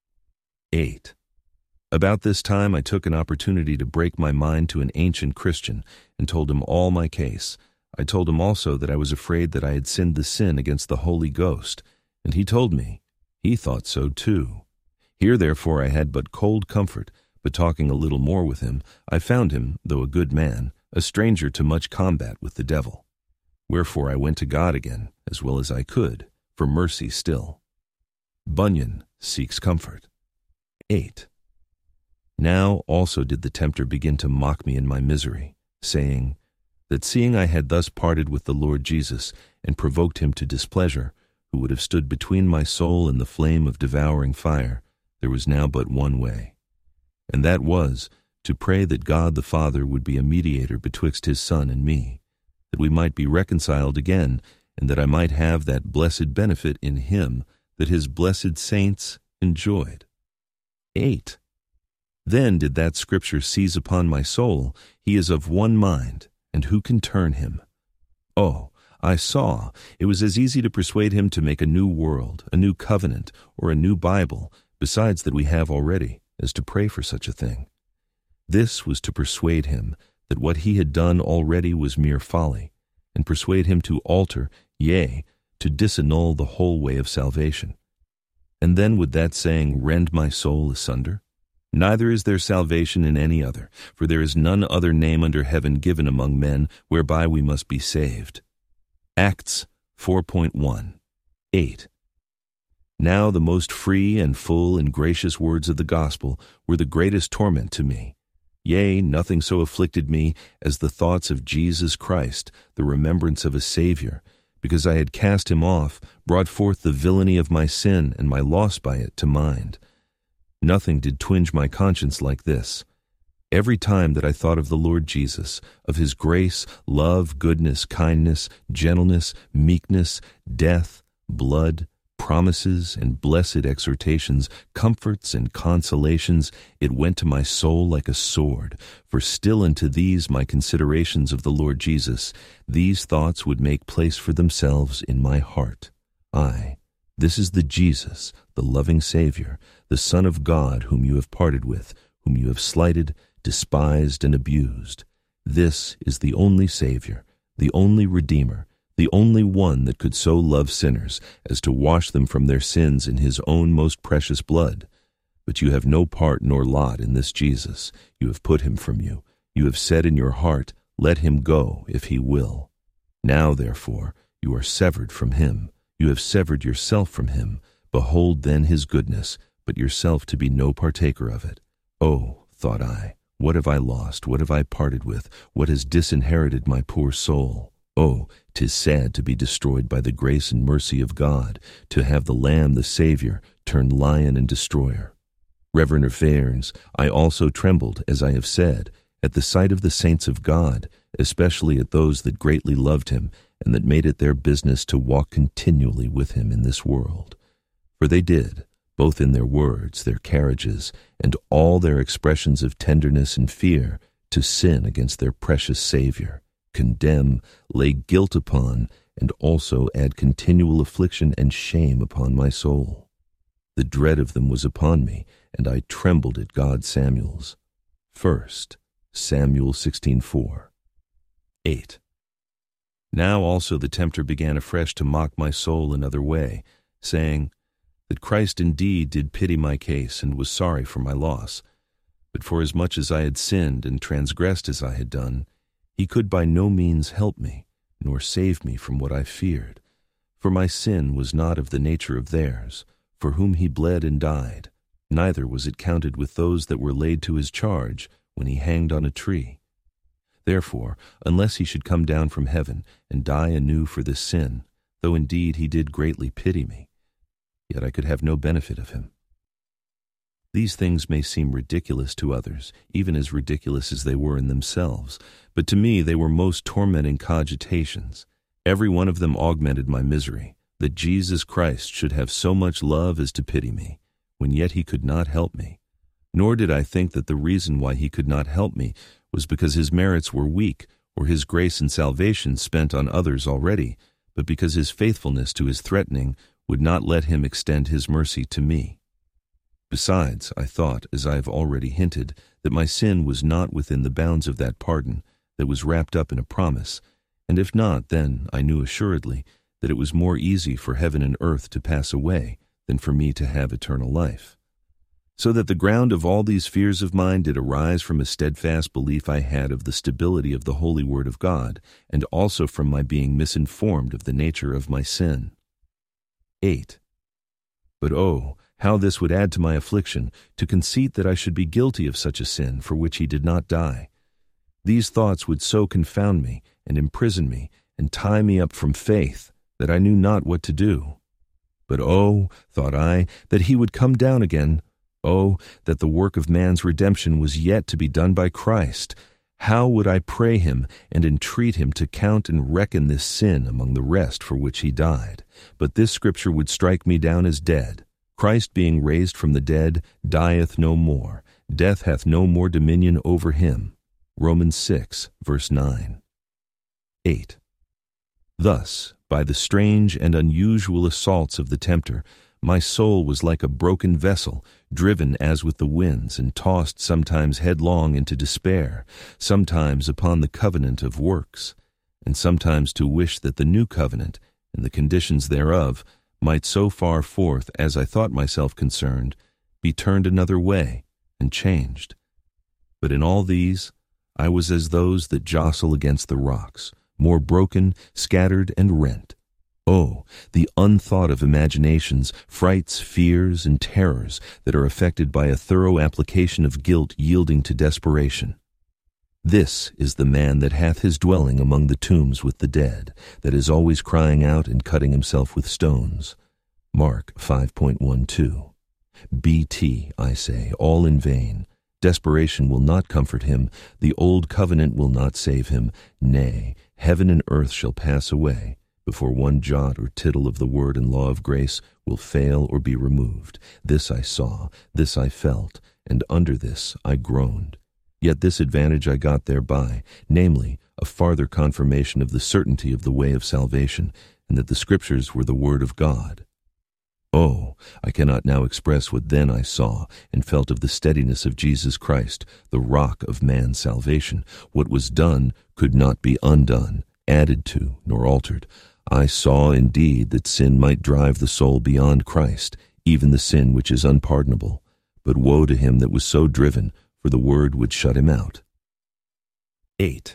8. About this time I took an opportunity to break my mind to an ancient Christian, and told him all my case. I told him also that I was afraid that I had sinned the sin against the Holy Ghost, and he told me he thought so too. Here therefore I had but cold comfort, but talking a little more with him, I found him, though a good man, a stranger to much combat with the devil. Wherefore I went to God again, as well as I could, for mercy still. Bunyan seeks comfort. 8. Now also did the tempter begin to mock me in my misery, saying, that seeing I had thus parted with the Lord Jesus, and provoked him to displeasure, who would have stood between my soul and the flame of devouring fire, there was now but one way. And that was, to pray that God the Father would be a mediator betwixt his Son and me, that we might be reconciled again, and that I might have that blessed benefit in him that his blessed saints enjoyed. 8. Then did that scripture seize upon my soul, he is of one mind, and who can turn him? Oh, I saw it was as easy to persuade him to make a new world, a new covenant, or a new Bible, besides that we have already, as to pray for such a thing. This was to persuade him that what he had done already was mere folly, and persuade him to alter, yea, to disannul the whole way of salvation. And then would that saying rend my soul asunder? Neither is there salvation in any other, for there is none other name under heaven given among men whereby we must be saved. Acts 4.1. 8. Now the most free and full and gracious words of the gospel were the greatest torment to me. Yea, nothing so afflicted me as the thoughts of Jesus Christ, the remembrance of a Savior, because I had cast him off, brought forth the villainy of my sin and my loss by it to mind. Nothing did twinge my conscience like this. Every time that I thought of the Lord Jesus, of his grace, love, goodness, kindness, gentleness, meekness, death, blood, promises, and blessed exhortations, comforts and consolations, it went to my soul like a sword, for still unto these my considerations of the Lord Jesus, these thoughts would make place for themselves in my heart. Aye, this is the Jesus, the loving Savior, the Son of God, whom you have parted with, whom you have slighted, despised, and abused. This is the only Savior, the only Redeemer, the only one that could so love sinners as to wash them from their sins in his own most precious blood. But you have no part nor lot in this Jesus. You have put him from you. You have said in your heart, let him go if he will. Now, therefore, you are severed from him. You have severed yourself from him. Behold then his goodness, but yourself to be no partaker of it. Oh, thought I, what have I lost? What have I parted with? What has disinherited my poor soul? Oh, 'tis sad to be destroyed by the grace and mercy of God, to have the Lamb, the Savior, turn lion and destroyer. Reverend affairs, I also trembled, as I have said, at the sight of the saints of God, especially at those that greatly loved him, and that made it their business to walk continually with him in this world. For they did, both in their words, their carriages, and all their expressions of tenderness and fear, to sin against their precious Savior, condemn, lay guilt upon, and also add continual affliction and shame upon my soul. The dread of them was upon me, and I trembled at God. Samuel's. 1 Samuel 16:4. 8. Now also the tempter began afresh to mock my soul another way, saying, that Christ indeed did pity my case and was sorry for my loss, but forasmuch as I had sinned and transgressed as I had done, he could by no means help me, nor save me from what I feared. For my sin was not of the nature of theirs, for whom he bled and died, neither was it counted with those that were laid to his charge when he hanged on a tree. Therefore, unless he should come down from heaven and die anew for this sin, though indeed he did greatly pity me, yet I could have no benefit of him. These things may seem ridiculous to others, even as ridiculous as they were in themselves, but to me they were most tormenting cogitations. Every one of them augmented my misery, that Jesus Christ should have so much love as to pity me, when yet he could not help me. Nor did I think that the reason why he could not help me was because his merits were weak, or his grace and salvation spent on others already, but because his faithfulness to his threatening would not let him extend his mercy to me. Besides, I thought, as I have already hinted, that my sin was not within the bounds of that pardon that was wrapped up in a promise, and if not, then I knew assuredly that it was more easy for heaven and earth to pass away than for me to have eternal life. So that the ground of all these fears of mine did arise from a steadfast belief I had of the stability of the holy word of God, and also from my being misinformed of the nature of my sin. 8. But oh, how this would add to my affliction, to conceit that I should be guilty of such a sin for which he did not die. These thoughts would so confound me, and imprison me, and tie me up from faith, that I knew not what to do. But oh, thought I, that he would come down again. Oh, that the work of man's redemption was yet to be done by Christ. How would I pray him and entreat him to count and reckon this sin among the rest for which he died. But this scripture would strike me down as dead. Christ being raised from the dead dieth no more. Death hath no more dominion over him. Romans 6, verse 9. 8. Thus, by the strange and unusual assaults of the tempter, my soul was like a broken vessel, driven as with the winds, and tossed sometimes headlong into despair, sometimes upon the covenant of works, and sometimes to wish that the new covenant, and the conditions thereof, might so far forth, as I thought myself concerned, be turned another way, and changed. But in all these, I was as those that jostle against the rocks, more broken, scattered, and rent. Oh, the unthought of imaginations, frights, fears, and terrors that are affected by a thorough application of guilt yielding to desperation. This is the man that hath his dwelling among the tombs with the dead, that is always crying out and cutting himself with stones. Mark 5.12. BT, I say, all in vain. Desperation will not comfort him. The old covenant will not save him. Nay, heaven and earth shall pass away before one jot or tittle of the word and law of grace will fail or be removed. This I saw, this I felt, and under this I groaned. Yet this advantage I got thereby, namely, a farther confirmation of the certainty of the way of salvation, and that the Scriptures were the Word of God. Oh, I cannot now express what then I saw and felt of the steadiness of Jesus Christ, the rock of man's salvation. What was done could not be undone, added to nor altered. I saw indeed that sin might drive the soul beyond Christ, even the sin which is unpardonable. But woe to him that was so driven, for the word would shut him out. 8.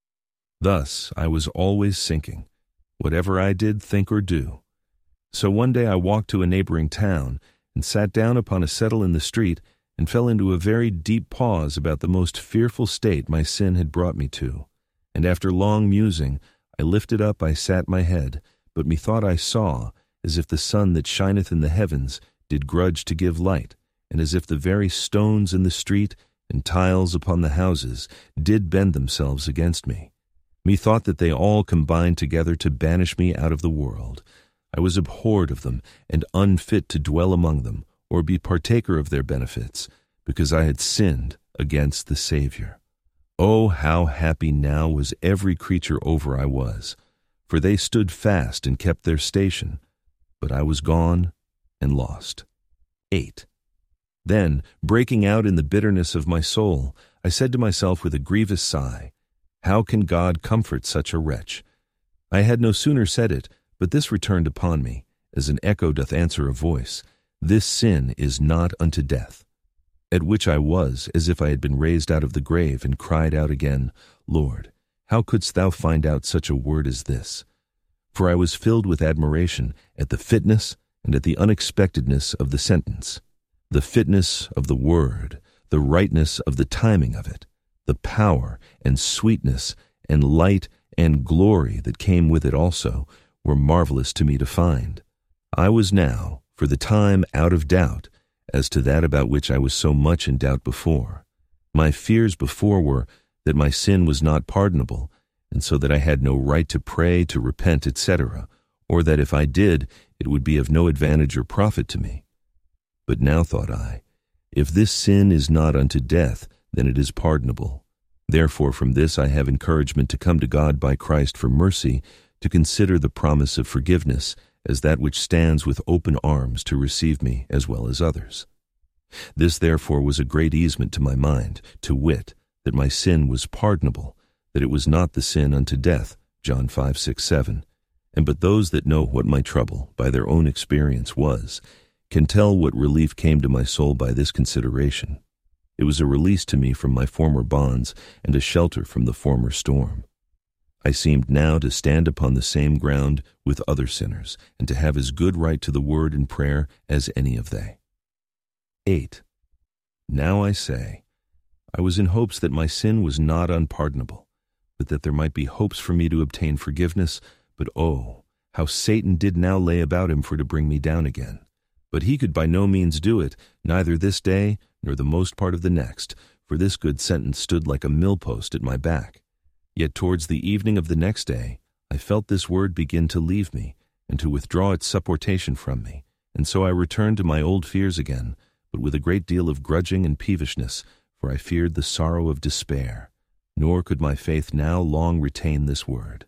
Thus I was always sinking, whatever I did think or do. So one day I walked to a neighboring town, and sat down upon a settle in the street, and fell into a very deep pause about the most fearful state my sin had brought me to. And after long musing, I lifted up, I sat my head, but methought I saw, as if the sun that shineth in the heavens did grudge to give light, and as if the very stones in the street and tiles upon the houses did bend themselves against me. Methought that they all combined together to banish me out of the world. I was abhorred of them, and unfit to dwell among them, or be partaker of their benefits, because I had sinned against the Savior. Oh, how happy now was every creature over I was, for they stood fast and kept their station, but I was gone and lost. 8. Then, breaking out in the bitterness of my soul, I said to myself with a grievous sigh, how can God comfort such a wretch? I had no sooner said it, but this returned upon me, as an echo doth answer a voice, this sin is not unto death. At which I was, as if I had been raised out of the grave, and cried out again, Lord, how couldst thou find out such a word as this? For I was filled with admiration at the fitness and at the unexpectedness of the sentence, the fitness of the word, the rightness of the timing of it, the power and sweetness and light and glory that came with it also were marvelous to me to find. I was now, for the time, out of doubt as to that about which I was so much in doubt before. My fears before were that my sin was not pardonable, and so that I had no right to pray, to repent, etc., or that if I did, it would be of no advantage or profit to me. But now, thought I, if this sin is not unto death, then it is pardonable. Therefore from this I have encouragement to come to God by Christ for mercy, to consider the promise of forgiveness as that which stands with open arms to receive me as well as others. This therefore was a great easement to my mind, to wit, that my sin was pardonable, that it was not the sin unto death, John 5, 6, 7. And but those that know what my trouble, by their own experience, was, can tell what relief came to my soul by this consideration. It was a release to me from my former bonds, and a shelter from the former storm. I seemed now to stand upon the same ground with other sinners, and to have as good right to the word and prayer as any of they. 8. Now I say, I was in hopes that my sin was not unpardonable, but that there might be hopes for me to obtain forgiveness, but oh, how Satan did now lay about him for to bring me down again. But he could by no means do it, neither this day, nor the most part of the next, for this good sentence stood like a millpost at my back. Yet towards the evening of the next day, I felt this word begin to leave me, and to withdraw its supportation from me, and so I returned to my old fears again, but with a great deal of grudging and peevishness, for I feared the sorrow of despair, nor could my faith now long retain this word.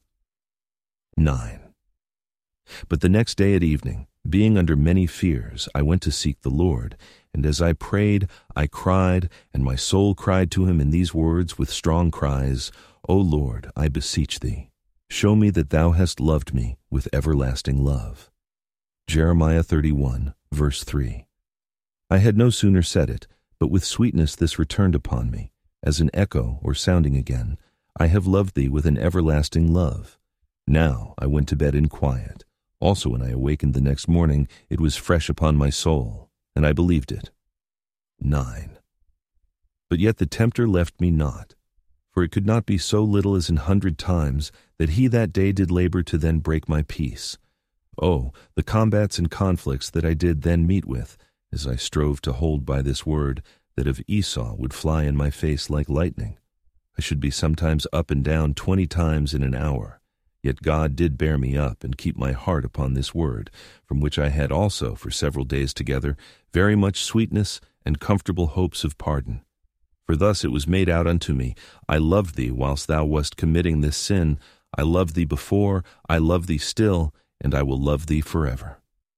9. But the next day at evening, being under many fears, I went to seek the Lord, and as I prayed, I cried, and my soul cried to him in these words with strong cries, O Lord, I beseech thee, show me that thou hast loved me with everlasting love. Jeremiah 31, verse 3. I had no sooner said it, but with sweetness this returned upon me, as an echo or sounding again, I have loved thee with an everlasting love. Now I went to bed in quiet. Also when I awakened the next morning, it was fresh upon my soul, and I believed it. 9. But yet the tempter left me not, for it could not be so little as 100 times that he that day did labor to then break my peace. Oh, the combats and conflicts that I did then meet with, as I strove to hold by this word, that of Esau would fly in my face like lightning. I should be sometimes up and down 20 times in an hour. Yet God did bear me up and keep my heart upon this word, from which I had also, for several days together, very much sweetness and comfortable hopes of pardon. For thus it was made out unto me, I loved thee whilst thou wast committing this sin, I loved thee before, I love thee still, and I will love thee forever.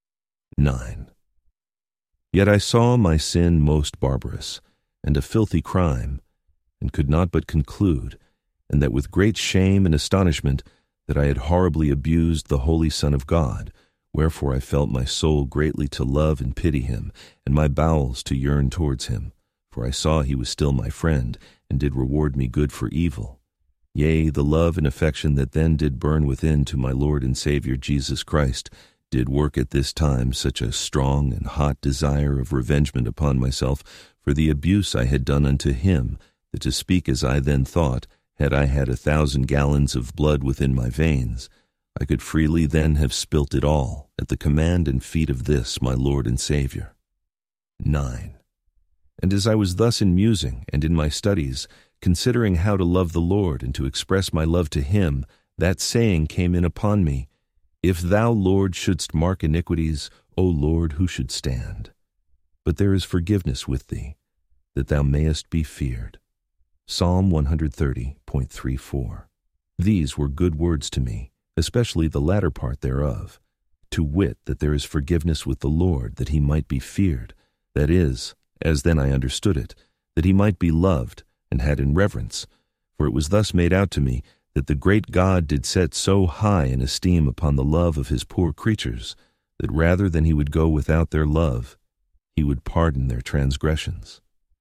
9. Yet I saw my sin most barbarous, and a filthy crime, and could not but conclude, and that with great shame and astonishment that I had horribly abused the Holy Son of God, wherefore I felt my soul greatly to love and pity him, and my bowels to yearn towards him. For I saw he was still my friend, and did reward me good for evil. Yea, the love and affection that then did burn within to my Lord and Saviour Jesus Christ did work at this time such a strong and hot desire of revengement upon myself for the abuse I had done unto him, that to speak as I then thought, had I had 1,000 gallons of blood within my veins, I could freely then have spilt it all at the command and feet of this my Lord and Saviour. 9. And as I was thus in musing and in my studies, considering how to love the Lord and to express my love to him, that saying came in upon me, If thou, Lord, shouldst mark iniquities, O Lord, who should stand? But there is forgiveness with thee, that thou mayest be feared. Psalm 130.34. These were good words to me, especially the latter part thereof, to wit, that there is forgiveness with the Lord, that he might be feared, that is, as then I understood it, that he might be loved, and had in reverence. For it was thus made out to me, that the great God did set so high an esteem upon the love of his poor creatures, that rather than he would go without their love, he would pardon their transgressions.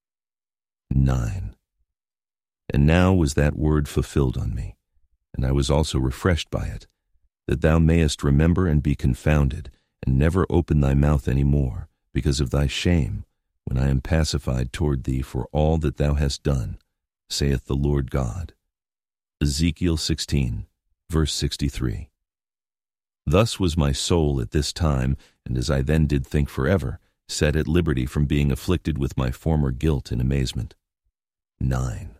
9. And now was that word fulfilled on me, and I was also refreshed by it, that thou mayest remember and be confounded, and never open thy mouth any more, because of thy shame, when I am pacified toward thee for all that thou hast done, saith the Lord God. Ezekiel 16, verse 63. Thus was my soul at this time, and as I then did think forever, set at liberty from being afflicted with my former guilt and amazement. 9.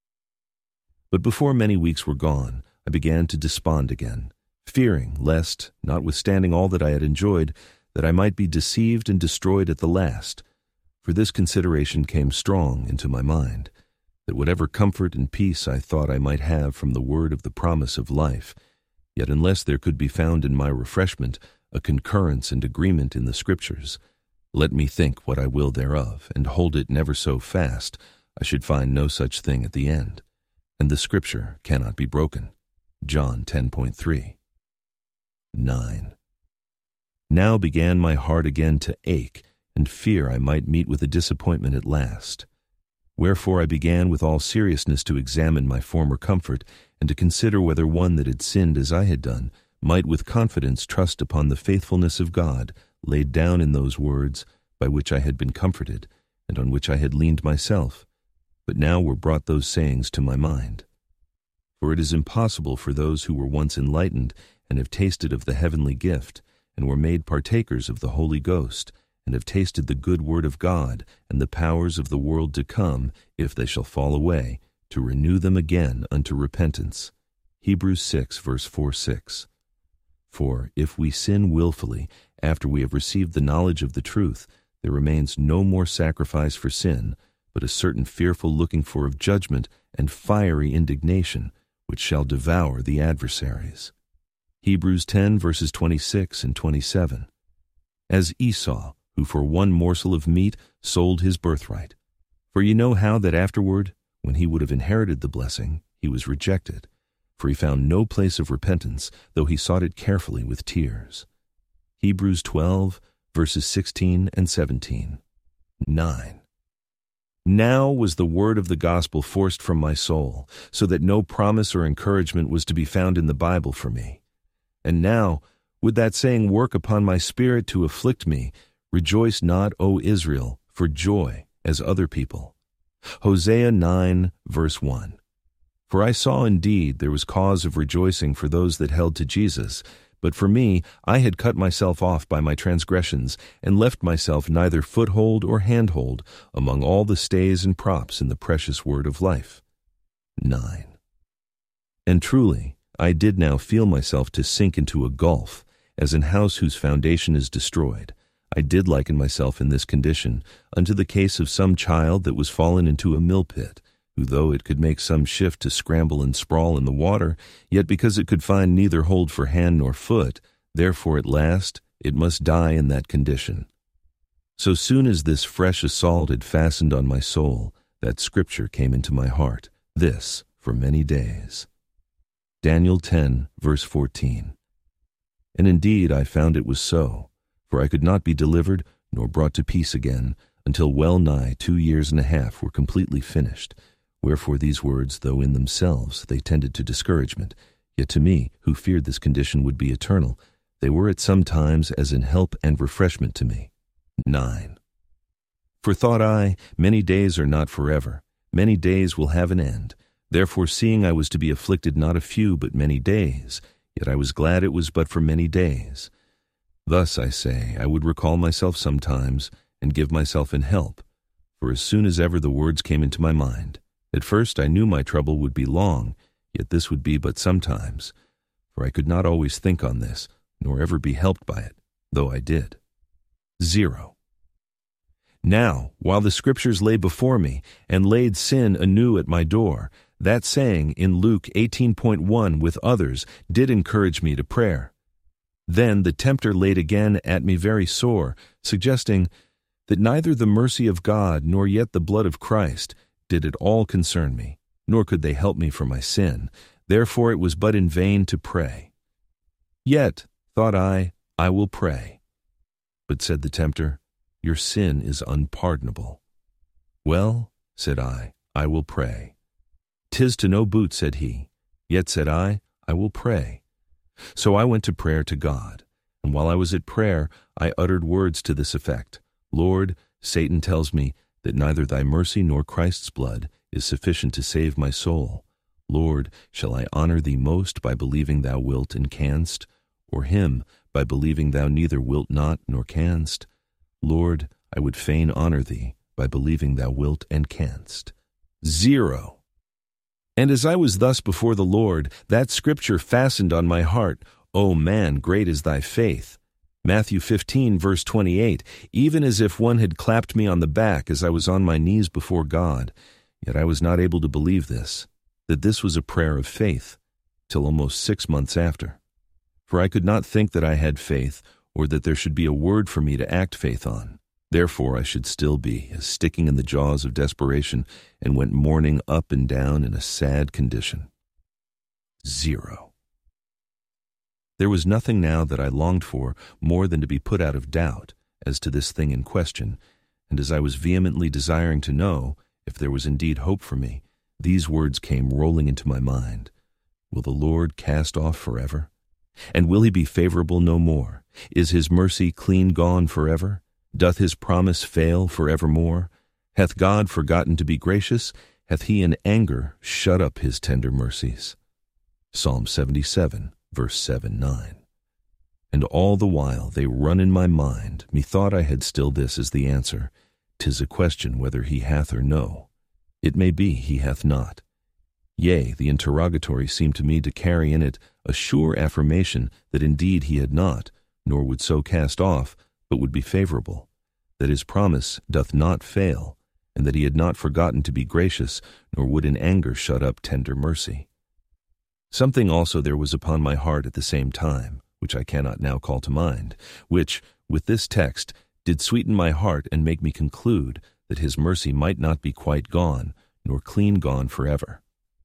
But before many weeks were gone, I began to despond again, fearing lest, notwithstanding all that I had enjoyed, that I might be deceived and destroyed at the last. For this consideration came strong into my mind, that whatever comfort and peace I thought I might have from the word of the promise of life, yet unless there could be found in my refreshment a concurrence and agreement in the Scriptures, let me think what I will thereof, and hold it never so fast, I should find no such thing at the end, and the Scripture cannot be broken. John 10.3. 9. Now began my heart again to ache, and fear I might meet with a disappointment at last. Wherefore I began with all seriousness to examine my former comfort, and to consider whether one that had sinned as I had done might with confidence trust upon the faithfulness of God laid down in those words by which I had been comforted, and on which I had leaned myself, but now were brought those sayings to my mind. For it is impossible for those who were once enlightened and have tasted of the heavenly gift, and were made partakers of the Holy Ghost, and have tasted the good word of God and the powers of the world to come, if they shall fall away, to renew them again unto repentance. Hebrews 6, verse 4-6. For if we sin willfully, after we have received the knowledge of the truth, there remains no more sacrifice for sin, but a certain fearful looking for of judgment and fiery indignation, which shall devour the adversaries. Hebrews 10, verses 26 and 27. As Esau, who for one morsel of meat sold his birthright. For ye know how that afterward, when he would have inherited the blessing, he was rejected, for he found no place of repentance, though he sought it carefully with tears. Hebrews 12, verses 16 and 17. 9. Now was the word of the gospel forced from my soul, so that no promise or encouragement was to be found in the Bible for me. And now would that saying work upon my spirit to afflict me, Rejoice not, O Israel, for joy, as other people. Hosea 9, verse 1. For I saw indeed there was cause of rejoicing for those that held to Jesus, but for me I had cut myself off by my transgressions, and left myself neither foothold or handhold among all the stays and props in the precious word of life. 9. And truly, I did now feel myself to sink into a gulf, as an house whose foundation is destroyed. I did liken myself in this condition unto the case of some child that was fallen into a mill pit, who though it could make some shift to scramble and sprawl in the water, yet because it could find neither hold for hand nor foot, therefore at last it must die in that condition. So soon as this fresh assault had fastened on my soul, that Scripture came into my heart, this for many days. Daniel 10, verse 14. And indeed I found it was so, for I could not be delivered nor brought to peace again until well nigh 2 years and a half were completely finished. Wherefore these words, though in themselves they tended to discouragement, yet to me, who feared this condition would be eternal, they were at some times as an help and refreshment to me. 9. For thought I, many days are not forever, many days will have an end. Therefore, seeing I was to be afflicted not a few but many days, yet I was glad it was but for many days. Thus, I say, I would recall myself sometimes, and give myself in help. For as soon as ever the words came into my mind, at first I knew my trouble would be long, yet this would be but sometimes. For I could not always think on this, nor ever be helped by it, though I did. 0. Now, while the Scriptures lay before me, and laid sin anew at my door, that saying in Luke 18.1 with others did encourage me to prayer. Then the tempter laid again at me very sore, suggesting that neither the mercy of God nor yet the blood of Christ did at all concern me, nor could they help me for my sin. Therefore it was but in vain to pray. Yet, thought I will pray. But said the tempter, your sin is unpardonable. Well, said I will pray. 'Tis to no boot, said he. Yet said I will pray. So I went to prayer to God, and while I was at prayer, I uttered words to this effect. Lord, Satan tells me that neither thy mercy nor Christ's blood is sufficient to save my soul. Lord, shall I honor thee most by believing thou wilt and canst, or him by believing thou neither wilt not nor canst? Lord, I would fain honor thee by believing thou wilt and canst. 0. And as I was thus before the Lord, that scripture fastened on my heart, O man, great is thy faith. Matthew 15, verse 28, even as if one had clapped me on the back as I was on my knees before God. Yet I was not able to believe this, that this was a prayer of faith, till almost 6 months after. For I could not think that I had faith, or that there should be a word for me to act faith on. Therefore I should still be as sticking in the jaws of desperation, and went mourning up and down in a sad condition. 0. There was nothing now that I longed for more than to be put out of doubt as to this thing in question, and as I was vehemently desiring to know if there was indeed hope for me, these words came rolling into my mind. Will the Lord cast off forever? And will he be favorable no more? Is his mercy clean gone forever? Doth his promise fail forevermore? Hath God forgotten to be gracious? Hath he in anger shut up his tender mercies? Psalm 77, verse 7-9. And all the while they run in my mind, methought I had still this as the answer. 'Tis a question whether he hath or no. It may be he hath not. Yea, the interrogatory seemed to me to carry in it a sure affirmation that indeed he had not, nor would so cast off, but would be favorable, that his promise doth not fail, and that he had not forgotten to be gracious, nor would in anger shut up tender mercy. Something also there was upon my heart at the same time, which I cannot now call to mind, which, with this text, did sweeten my heart and make me conclude that his mercy might not be quite gone, nor clean gone forever.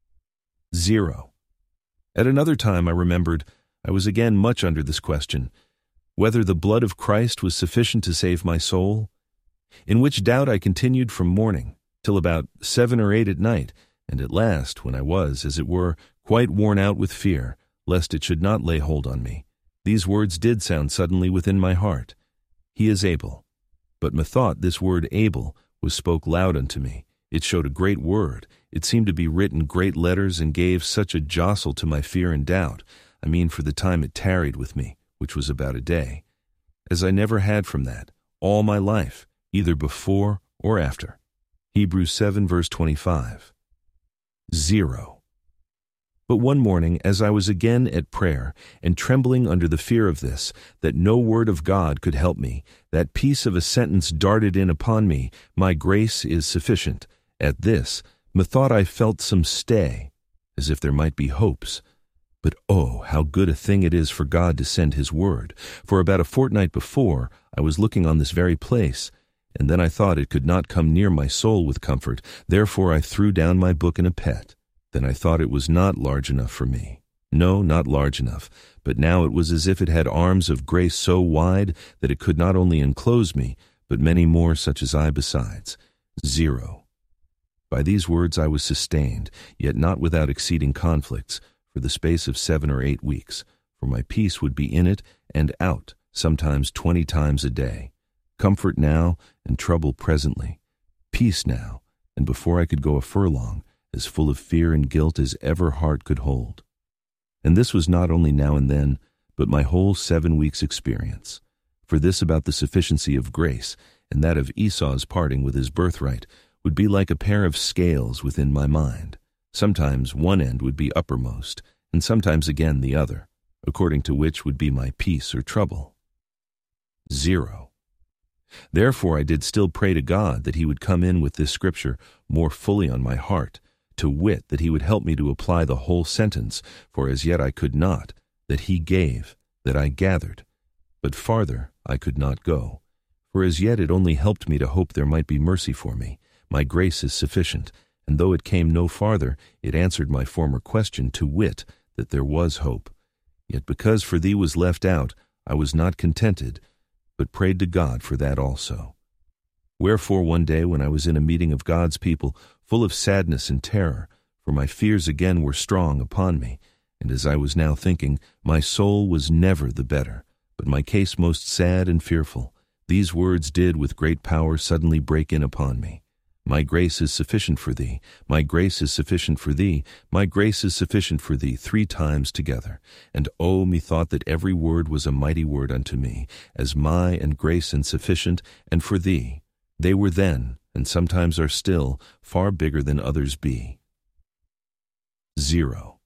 0. At another time I remembered I was again much under this question, whether the blood of Christ was sufficient to save my soul, in which doubt I continued from morning till about 7 or 8 at night, and at last, when I was, as it were, quite worn out with fear, lest it should not lay hold on me, these words did sound suddenly within my heart. He is able. But methought this word able was spoke loud unto me. It showed a great word. It seemed to be written great letters and gave such a jostle to my fear and doubt, I mean for the time it tarried with me, which was about a day, as I never had from that, all my life, either before or after. Hebrews 7, verse 25. 0. But one morning, as I was again at prayer, and trembling under the fear of this, that no word of God could help me, that piece of a sentence darted in upon me, my grace is sufficient. At this, methought I felt some stay, as if there might be hopes. But oh, how good a thing it is for God to send his word. For about a fortnight before, I was looking on this very place, and then I thought it could not come near my soul with comfort. Therefore I threw down my book in a pet. Then I thought it was not large enough for me, No, not large enough, but now it was as if it had arms of grace so wide that it could not only enclose me, but many more such as I besides. 0. By these words I was sustained, yet not without exceeding conflicts, for the space of 7 or 8 weeks, for my peace would be in it and out, sometimes 20 times a day. Comfort now and trouble presently. Peace now, and before I could go a furlong, as full of fear and guilt as ever heart could hold. And this was not only now and then, but my whole 7 weeks' experience. For this about the sufficiency of grace, and that of Esau's parting with his birthright, would be like a pair of scales within my mind. Sometimes one end would be uppermost, and sometimes again the other, according to which would be my peace or trouble. 0. Therefore I did still pray to God that he would come in with this scripture more fully on my heart, to wit, that he would help me to apply the whole sentence, for as yet I could not, that he gave, that I gathered. But farther I could not go, for as yet it only helped me to hope there might be mercy for me. My grace is sufficient, and though it came no farther, it answered my former question, to wit, that there was hope. Yet because for thee was left out, I was not contented, but prayed to God for that also. Wherefore one day when I was in a meeting of God's people, full of sadness and terror, for my fears again were strong upon me, and as I was now thinking, my soul was never the better, but my case most sad and fearful, these words did with great power suddenly break in upon me. My grace is sufficient for thee, my grace is sufficient for thee, my grace is sufficient for thee, 3 times together. And oh, methought that every word was a mighty word unto me, as my and grace and sufficient, and for thee. They were then, and sometimes are still, far bigger than others be. 0.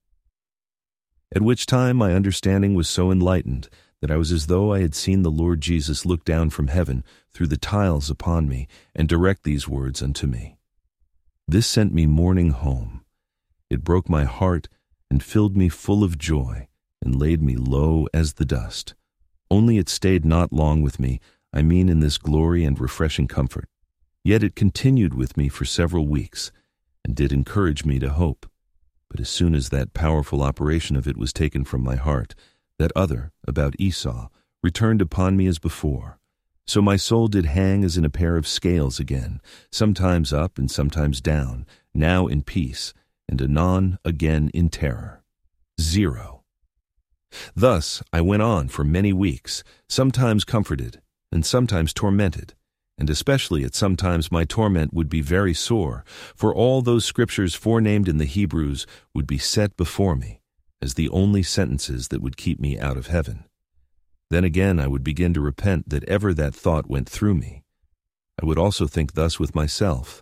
At which time my understanding was so enlightened that I was as though I had seen the Lord Jesus look down from heaven through the tiles upon me and direct these words unto me. This sent me mourning home. It broke my heart and filled me full of joy and laid me low as the dust. Only it stayed not long with me, I mean in this glory and refreshing comfort. Yet it continued with me for several weeks, and did encourage me to hope. But as soon as that powerful operation of it was taken from my heart, that other, about Esau, returned upon me as before. So my soul did hang as in a pair of scales again, sometimes up and sometimes down, now in peace, and anon again in terror. 0. Thus I went on for many weeks, sometimes comforted, and sometimes tormented, and especially at sometimes my torment would be very sore, for all those scriptures forenamed in the Hebrews would be set before me, as the only sentences that would keep me out of heaven. Then again I would begin to repent that ever that thought went through me. I would also think thus with myself,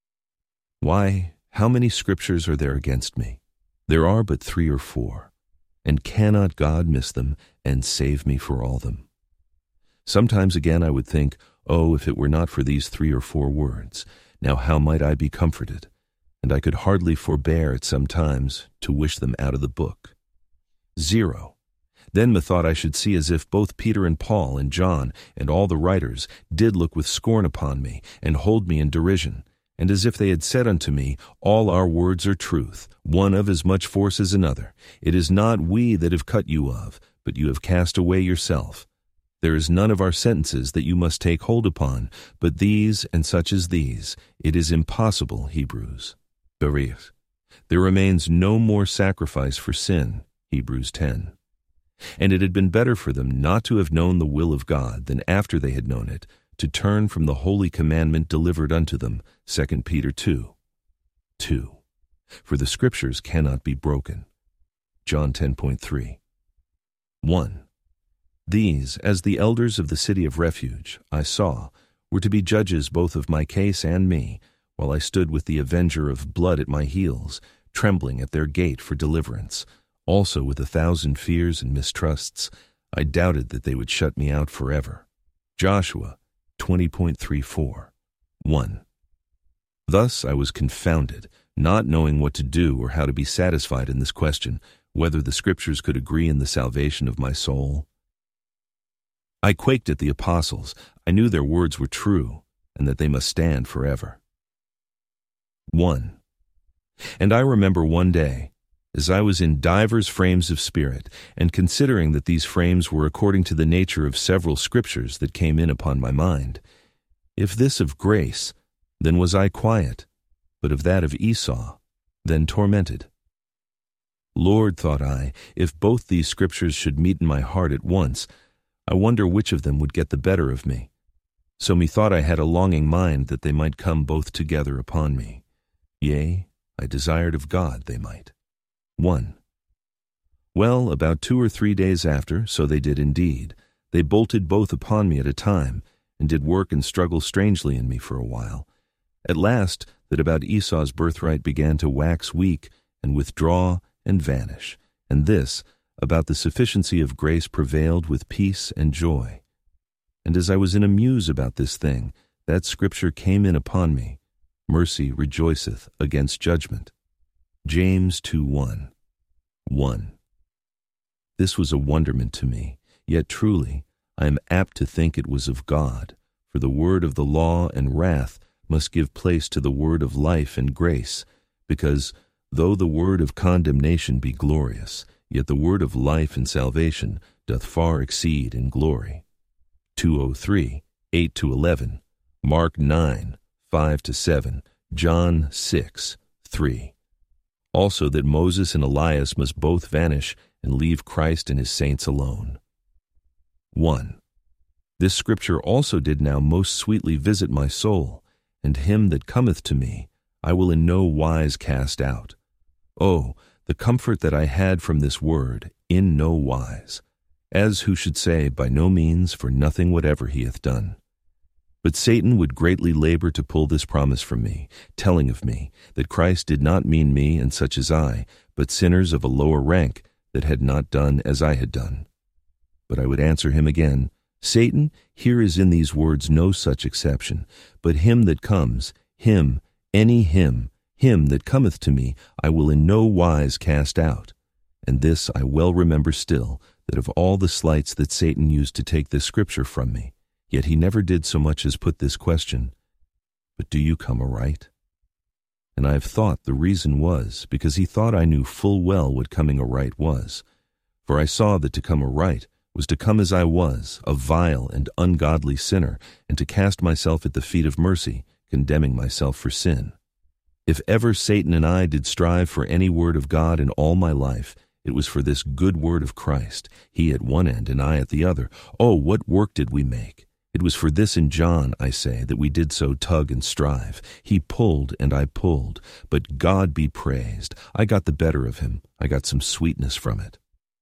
why, how many scriptures are there against me? There are but 3 or 4, and cannot God miss them and save me for all them? Sometimes again I would think, oh, if it were not for these 3 or 4 words, now how might I be comforted? And I could hardly forbear at some times to wish them out of the book. 0. Then methought I should see as if both Peter and Paul and John and all the writers did look with scorn upon me and hold me in derision, and as if they had said unto me, all our words are truth, one of as much force as another. It is not we that have cut you of, but you have cast away yourself. There is none of our sentences that you must take hold upon, but these and such as these. It is impossible, Hebrews. Berith. There remains no more sacrifice for sin, Hebrews 10. And it had been better for them not to have known the will of God than after they had known it, to turn from the holy commandment delivered unto them, 2 Peter 2. 2. For the scriptures cannot be broken. John 10.3. 1. These, as the elders of the city of refuge, I saw, were to be judges both of my case and me, while I stood with the avenger of blood at my heels, trembling at their gate for deliverance. Also with 1,000 fears and mistrusts, I doubted that they would shut me out forever. Joshua 20.34. 1. Thus I was confounded, not knowing what to do or how to be satisfied in this question, whether the scriptures could agree in the salvation of my soul. I quaked at the apostles. I knew their words were true, and that they must stand forever. 1. And I remember one day, as I was in divers frames of spirit, and considering that these frames were according to the nature of several scriptures that came in upon my mind. If this of grace, then was I quiet, but of that of Esau, then tormented. Lord, thought I, if both these scriptures should meet in my heart at once, I wonder which of them would get the better of me. So methought I had a longing mind that they might come both together upon me. Yea, I desired of God they might. 1. Well, about 2 or 3 days after, so they did indeed, they bolted both upon me at a time, and did work and struggle strangely in me for a while. At last, that about Esau's birthright began to wax weak, and withdraw, and vanish, and this, about the sufficiency of grace prevailed with peace and joy. And as I was in a muse about this thing, that scripture came in upon me, mercy rejoiceth against judgment. James 2:1. 1. This was a wonderment to me, yet truly I am apt to think it was of God, for the word of the law and wrath must give place to the word of life and grace, because though the word of condemnation be glorious, yet the word of life and salvation doth far exceed in glory. 2:03, 8-11, Mark 9, 5-7, John 6, 3. Also that Moses and Elias must both vanish and leave Christ and his saints alone. 1. This scripture also did now most sweetly visit my soul, and him that cometh to me I will in no wise cast out. Oh, the comfort that I had from this word, in no wise, as who should say, by no means, for nothing whatever he hath done. But Satan would greatly labor to pull this promise from me, telling of me that Christ did not mean me and such as I, but sinners of a lower rank that had not done as I had done. But I would answer him again, Satan, here is in these words no such exception, but him that comes, him, any him that cometh to me, I will in no wise cast out. And this I well remember still, that of all the sleights that Satan used to take this scripture from me, yet he never did so much as put this question, But do you come aright? And I have thought the reason was, because he thought I knew full well what coming aright was. For I saw that to come aright was to come as I was, a vile and ungodly sinner, and to cast myself at the feet of mercy, condemning myself for sin. If ever Satan and I did strive for any word of God in all my life, it was for this good word of Christ, he at one end and I at the other. Oh, what work did we make! It was for this in John, I say, that we did so tug and strive. He pulled and I pulled, but God be praised. I got the better of him. I got some sweetness from it.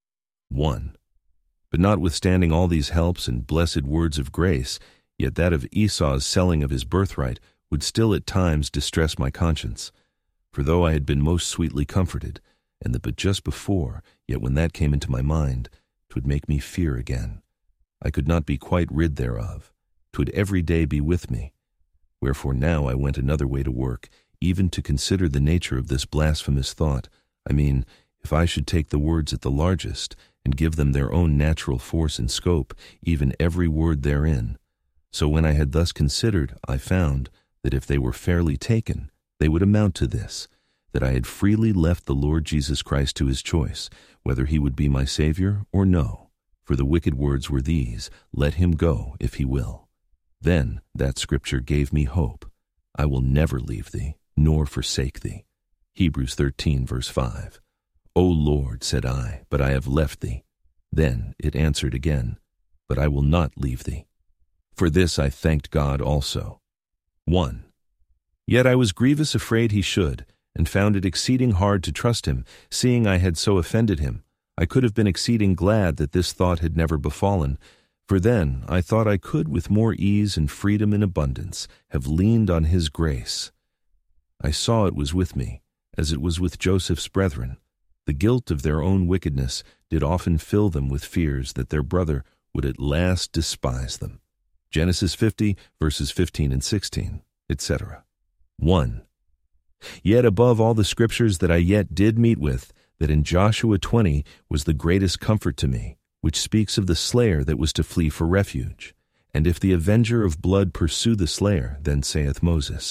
1. But notwithstanding all these helps and blessed words of grace, yet that of Esau's selling of his birthright would still at times distress my conscience. For though I had been most sweetly comforted, and that but just before, yet when that came into my mind, 'twould make me fear again. I could not be quite rid thereof. 'Twould every day be with me. Wherefore now I went another way to work, even to consider the nature of this blasphemous thought. I mean, if I should take the words at the largest, and give them their own natural force and scope, even every word therein. So when I had thus considered, I found that if they were fairly taken, they would amount to this, that I had freely left the Lord Jesus Christ to his choice, whether he would be my Savior or no. For the wicked words were these, let him go if he will. Then that scripture gave me hope. I will never leave thee, nor forsake thee. Hebrews 13, verse 5. O Lord, said I, but I have left thee. Then it answered again, but I will not leave thee. For this I thanked God also. 1. Yet I was grievous afraid he should, and found it exceeding hard to trust him, seeing I had so offended him. I could have been exceeding glad that this thought had never befallen, for then I thought I could with more ease and freedom in abundance have leaned on his grace. I saw it was with me, as it was with Joseph's brethren. The guilt of their own wickedness did often fill them with fears that their brother would at last despise them. Genesis 50, verses 15 and 16, etc. 1. Yet above all the scriptures that I yet did meet with, that in Joshua 20 was the greatest comfort to me, which speaks of the slayer that was to flee for refuge. And if the avenger of blood pursue the slayer, then saith Moses,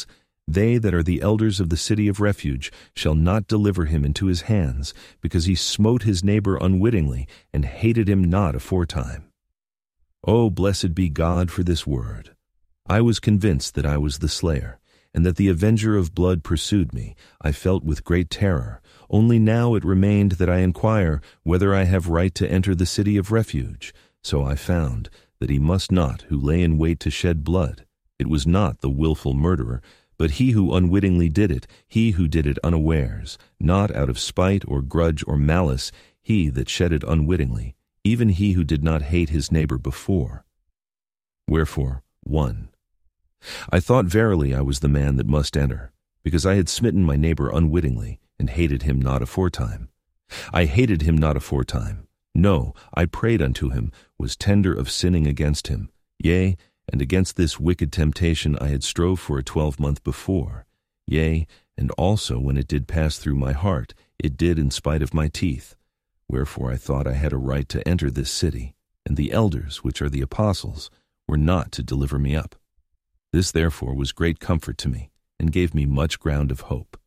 They that are the elders of the city of refuge shall not deliver him into his hands, because he smote his neighbor unwittingly, and hated him not aforetime. O blessed be God for this word. I was convinced that I was the slayer, and that the avenger of blood pursued me. I felt with great terror. Only now it remained that I inquire whether I have right to enter the city of refuge. So I found that he must not who lay in wait to shed blood. It was not the willful murderer, but he who unwittingly did it, he who did it unawares, not out of spite or grudge or malice, he that shed it unwittingly, even he who did not hate his neighbor before. Wherefore, 1. I thought verily I was the man that must enter, because I had smitten my neighbor unwittingly, and hated him not aforetime. I hated him not aforetime. No, I prayed unto him, was tender of sinning against him. Yea, and against this wicked temptation I had strove for a 12-month before. Yea, and also when it did pass through my heart, it did in spite of my teeth. Wherefore I thought I had a right to enter this city, and the elders, which are the apostles, were not to deliver me up. This therefore was great comfort to me, and gave me much ground of hope.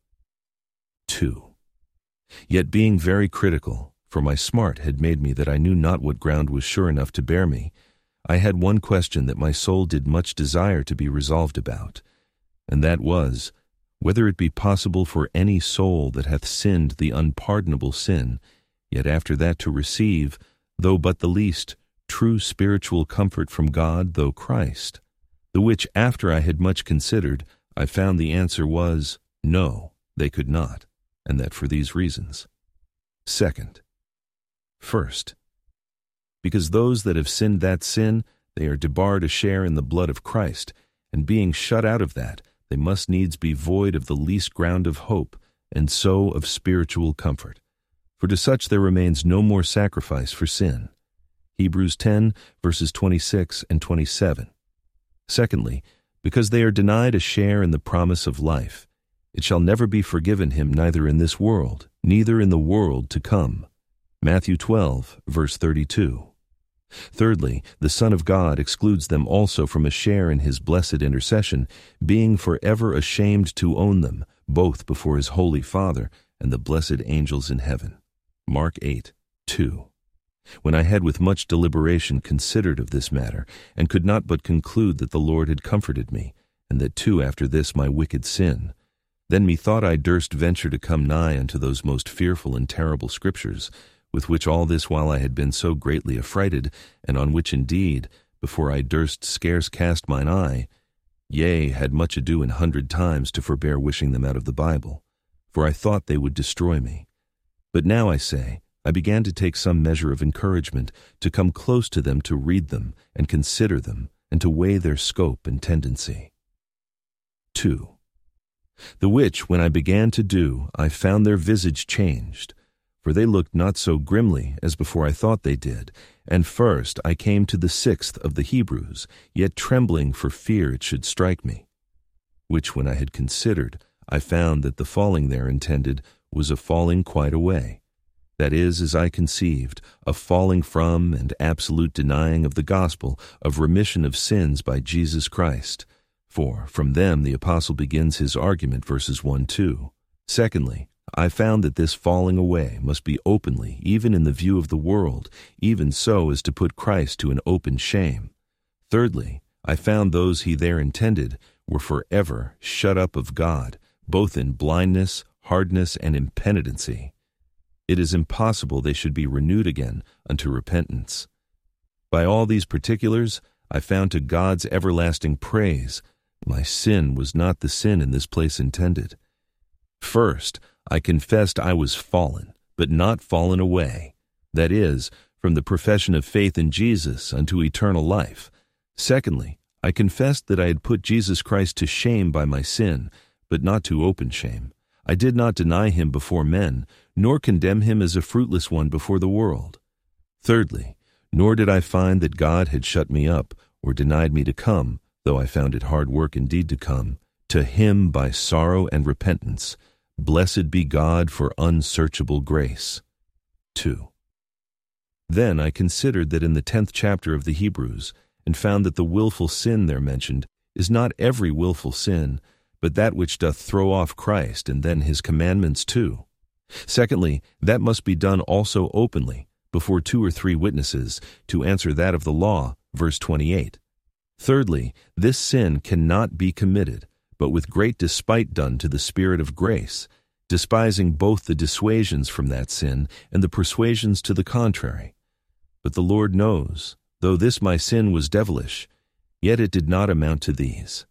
2. Yet being very critical, for my smart had made me that I knew not what ground was sure enough to bear me, I had one question that my soul did much desire to be resolved about, and that was, whether it be possible for any soul that hath sinned the unpardonable sin, yet after that to receive, though but the least, true spiritual comfort from God, though Christ. The which after I had much considered, I found the answer was, no, they could not, and that for these reasons. 2nd. First, because those that have sinned that sin, they are debarred a share in the blood of Christ, and being shut out of that, they must needs be void of the least ground of hope, and so of spiritual comfort. For to such there remains no more sacrifice for sin. Hebrews 10, verses 26 and 27. Secondly, because they are denied a share in the promise of life. It shall never be forgiven him neither in this world, neither in the world to come. Matthew 12, verse 32. Thirdly, the Son of God excludes them also from a share in his blessed intercession, being forever ashamed to own them, both before his holy Father and the blessed angels in heaven. Mark 8, 2. When I had with much deliberation considered of this matter, and could not but conclude that the Lord had comforted me, and that too after this my wicked sin, then methought I durst venture to come nigh unto those most fearful and terrible scriptures, with which all this while I had been so greatly affrighted, and on which indeed, before I durst scarce cast mine eye, yea, had much ado 100 times to forbear wishing them out of the Bible, for I thought they would destroy me. But now I say, I began to take some measure of encouragement, to come close to them to read them, and consider them, and to weigh their scope and tendency. 2. The which, when I began to do, I found their visage changed, for they looked not so grimly as before I thought they did. And first I came to the 6th of the Hebrews, yet trembling for fear it should strike me. Which when I had considered, I found that the falling there intended was a falling quite away. That is, as I conceived, a falling from and absolute denying of the gospel of remission of sins by Jesus Christ. For from them the apostle begins his argument, verses 1-2. Secondly, I found that this falling away must be openly, even in the view of the world, even so as to put Christ to an open shame. Thirdly, I found those he there intended were forever shut up of God, both in blindness, hardness, and impenitency. It is impossible they should be renewed again unto repentance. By all these particulars, I found to God's everlasting praise, my sin was not the sin in this place intended. First, I confessed I was fallen, but not fallen away, that is, from the profession of faith in Jesus unto eternal life. Secondly, I confessed that I had put Jesus Christ to shame by my sin, but not to open shame. I did not deny him before men, nor condemn him as a fruitless one before the world. Thirdly, nor did I find that God had shut me up, or denied me to come, though I found it hard work indeed to come, to him by sorrow and repentance. Blessed be God for unsearchable grace. 2. Then I considered that in the 10th chapter of the Hebrews, and found that the willful sin there mentioned is not every willful sin, but that which doth throw off Christ, and then his commandments too. Secondly, that must be done also openly, before 2 or 3 witnesses, to answer that of the law, verse 28. Thirdly, this sin cannot be committed, but with great despite done to the Spirit of grace, despising both the dissuasions from that sin and the persuasions to the contrary. But the Lord knows, though this my sin was devilish, yet it did not amount to these.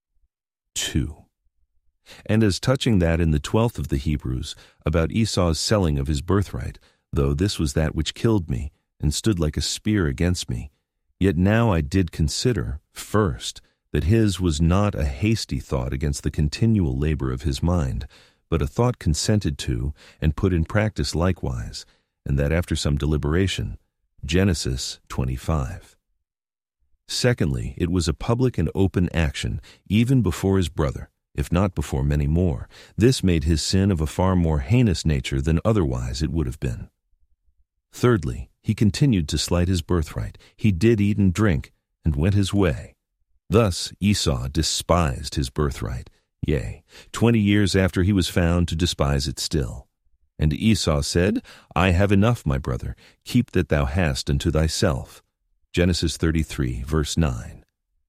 2. And as touching that in the 12th of the Hebrews, about Esau's selling of his birthright, though this was that which killed me, and stood like a spear against me, yet now I did consider, first, that his was not a hasty thought against the continual labor of his mind, but a thought consented to and put in practice likewise, and that after some deliberation. Genesis 25. Secondly, it was a public and open action, even before his brother, if not before many more. This made his sin of a far more heinous nature than otherwise it would have been. Thirdly, he continued to slight his birthright. He did eat and drink, and went his way. Thus Esau despised his birthright, yea, 20 years after he was found to despise it still. And Esau said, I have enough, my brother, keep that thou hast unto thyself. Genesis 33, verse 9.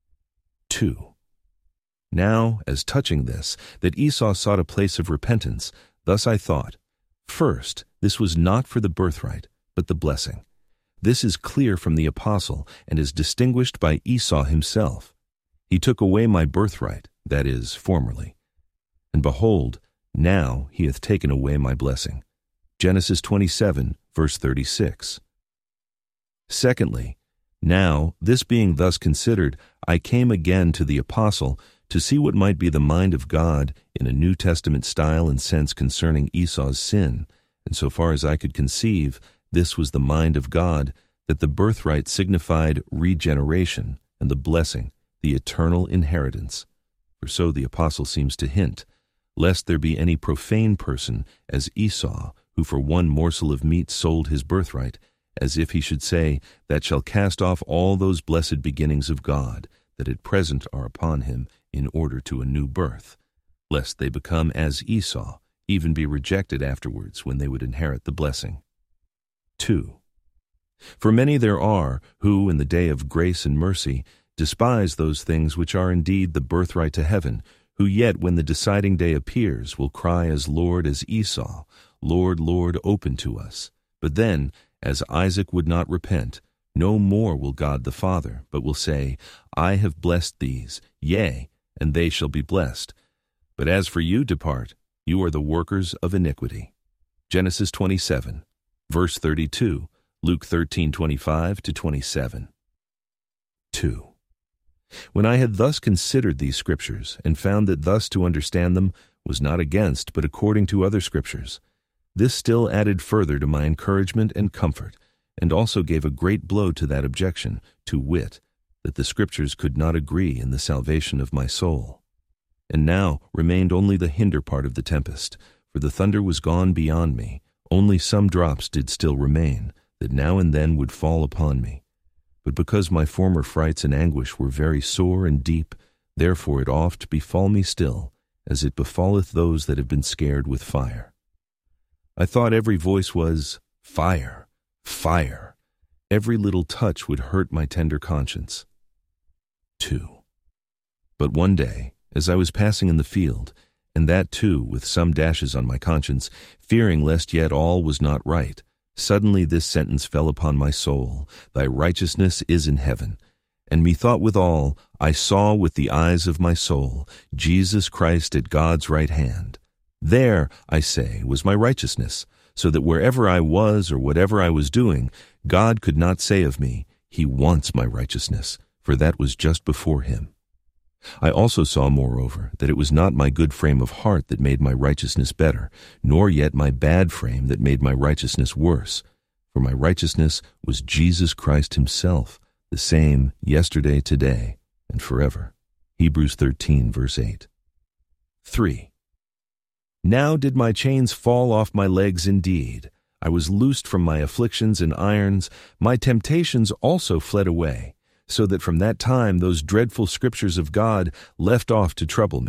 2. Now, as touching this, that Esau sought a place of repentance, thus I thought, first, this was not for the birthright, but the blessing. This is clear from the apostle, and is distinguished by Esau himself. He took away my birthright, that is, formerly. And behold, now he hath taken away my blessing. Genesis 27, verse 36. Secondly, now, this being thus considered, I came again to the apostle to see what might be the mind of God in a New Testament style and sense concerning Esau's sin, and so far as I could conceive, this was the mind of God, that the birthright signified regeneration, and the blessing, the eternal inheritance. For so the apostle seems to hint, lest there be any profane person, as Esau, who for one morsel of meat sold his birthright, as if he should say, that shall cast off all those blessed beginnings of God, that at present are upon him, in order to a new birth, lest they become as Esau, even be rejected afterwards when they would inherit the blessing. 2. For many there are, who in the day of grace and mercy despise those things which are indeed the birthright to heaven, who yet when the deciding day appears will cry as Lord as Esau, Lord, Lord, open to us. But then, as Isaac would not repent, no more will God the Father, but will say, I have blessed these, yea, and they shall be blessed. But as for you, depart, you are the workers of iniquity. Genesis 27, verse 32, Luke 13:25-27. 2. When I had thus considered these scriptures, and found that thus to understand them was not against, but according to other scriptures, this still added further to my encouragement and comfort, and also gave a great blow to that objection, to wit, that the scriptures could not agree in the salvation of my soul. And now remained only the hinder part of the tempest, for the thunder was gone beyond me, only some drops did still remain, that now and then would fall upon me. But because my former frights and anguish were very sore and deep, therefore it oft befall me still, as it befalleth those that have been scared with fire. I thought every voice was, fire, fire. Every little touch would hurt my tender conscience. 2. But one day, as I was passing in the field, and that too with some dashes on my conscience, fearing lest yet all was not right, suddenly this sentence fell upon my soul, Thy righteousness is in heaven. And methought withal, I saw with the eyes of my soul Jesus Christ at God's right hand. There, I say, was my righteousness, so that wherever I was or whatever I was doing, God could not say of me, He wants my righteousness, for that was just before Him. I also saw, moreover, that it was not my good frame of heart that made my righteousness better, nor yet my bad frame that made my righteousness worse, for my righteousness was Jesus Christ Himself, the same yesterday, today, and forever. Hebrews 13, verse 8. 3. Now did my chains fall off my legs indeed. I was loosed from my afflictions and irons. My temptations also fled away, so that from that time those dreadful scriptures of God left off to trouble me.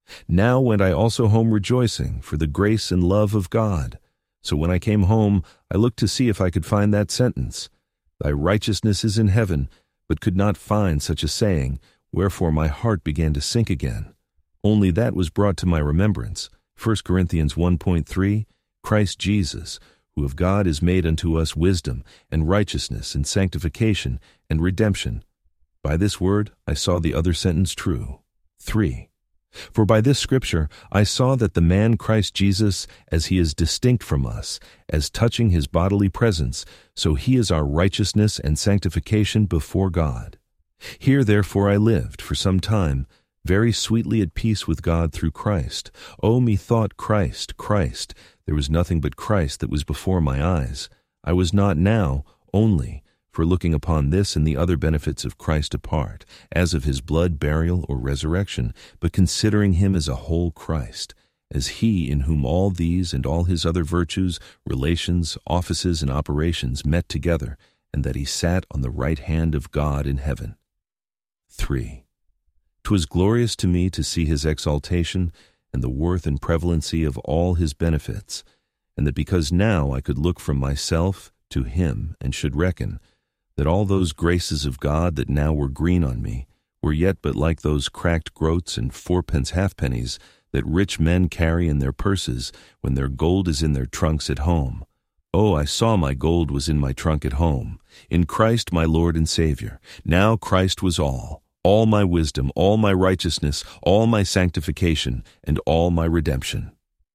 Now went I also home rejoicing for the grace and love of God. So when I came home, I looked to see if I could find that sentence, Thy righteousness is in heaven, but could not find such a saying, wherefore my heart began to sink again. Only that was brought to my remembrance. 1 Corinthians 1:3, Christ Jesus, who of God is made unto us wisdom, and righteousness, and sanctification, and redemption. By this word I saw the other sentence true. 3. For by this scripture I saw that the man Christ Jesus, as he is distinct from us, as touching his bodily presence, so he is our righteousness and sanctification before God. Here therefore I lived for some time, very sweetly at peace with God through Christ. O methought Christ, Christ, there was nothing but Christ that was before my eyes. I was not now only for looking upon this and the other benefits of Christ apart, as of his blood, burial, or resurrection, but considering him as a whole Christ, as he in whom all these and all his other virtues, relations, offices, and operations met together, and that he sat on the right hand of God in heaven. 3. 'Twas glorious to me to see his exaltation, and the worth and prevalency of all his benefits, and that because now I could look from myself to him, and should reckon, that all those graces of God that now were green on me were yet but like those cracked groats and fourpence halfpennies that rich men carry in their purses when their gold is in their trunks at home. Oh, I saw my gold was in my trunk at home, in Christ my Lord and Savior. Now Christ was all my wisdom, all my righteousness, all my sanctification, and all my redemption.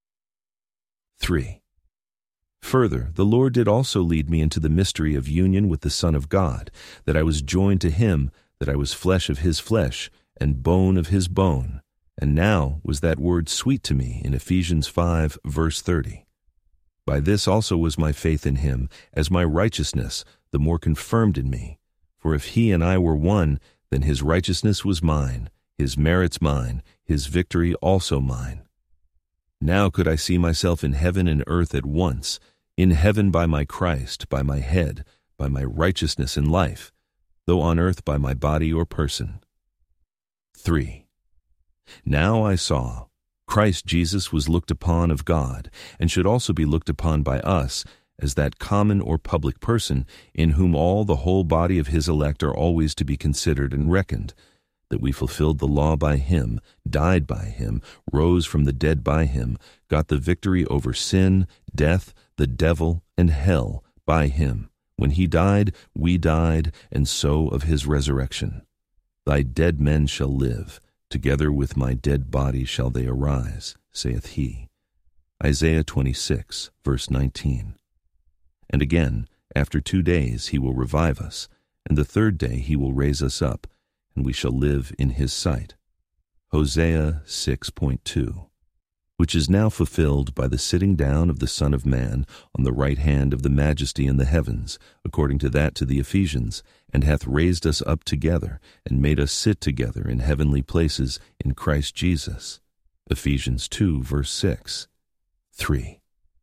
3. Further, the Lord did also lead me into the mystery of union with the Son of God, that I was joined to him, that I was flesh of his flesh, and bone of his bone. And now was that word sweet to me in Ephesians 5, verse 30. By this also was my faith in him, as my righteousness, the more confirmed in me. For if he and I were one, then his righteousness was mine, his merits mine, his victory also mine. Now could I see myself in heaven and earth at once, in heaven by my Christ, by my head, by my righteousness and life, though on earth by my body or person. 3. Now I saw Christ Jesus was looked upon of God, and should also be looked upon by us, as that common or public person in whom all the whole body of his elect are always to be considered and reckoned, that we fulfilled the law by him, died by him, rose from the dead by him, got the victory over sin, death, the devil, and hell by him. When he died, we died, and so of his resurrection. Thy dead men shall live, together with my dead body shall they arise, saith he. Isaiah 26, verse 19. And again, after 2 days he will revive us, and the third day he will raise us up, and we shall live in his sight. Hosea 6.2, which is now fulfilled by the sitting down of the Son of Man on the right hand of the Majesty in the heavens, according to that to the Ephesians, and hath raised us up together, and made us sit together in heavenly places in Christ Jesus. Ephesians 2, verse 6. 3.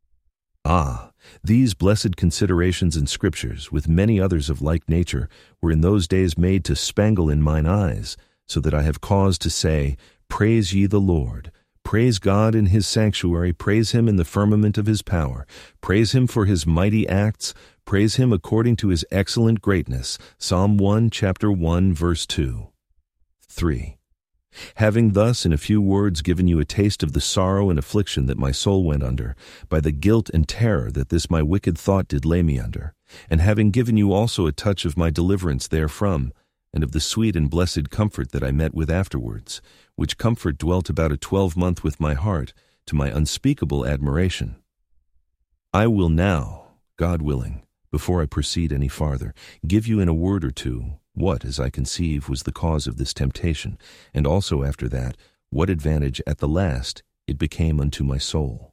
Ah, these blessed considerations in Scriptures, with many others of like nature, were in those days made to spangle in mine eyes, so that I have cause to say, Praise ye the Lord. Praise God in his sanctuary, praise him in the firmament of his power, praise him for his mighty acts, praise him according to his excellent greatness. Psalm 1, chapter 1, verse 2. 3. Having thus in a few words given you a taste of the sorrow and affliction that my soul went under, by the guilt and terror that this my wicked thought did lay me under, and having given you also a touch of my deliverance therefrom, and of the sweet and blessed comfort that I met with afterwards, which comfort dwelt about a 12-month with my heart, to my unspeakable admiration. I will now, God willing, before I proceed any farther, give you in a word or two what, as I conceive, was the cause of this temptation, and also after that, what advantage at the last it became unto my soul.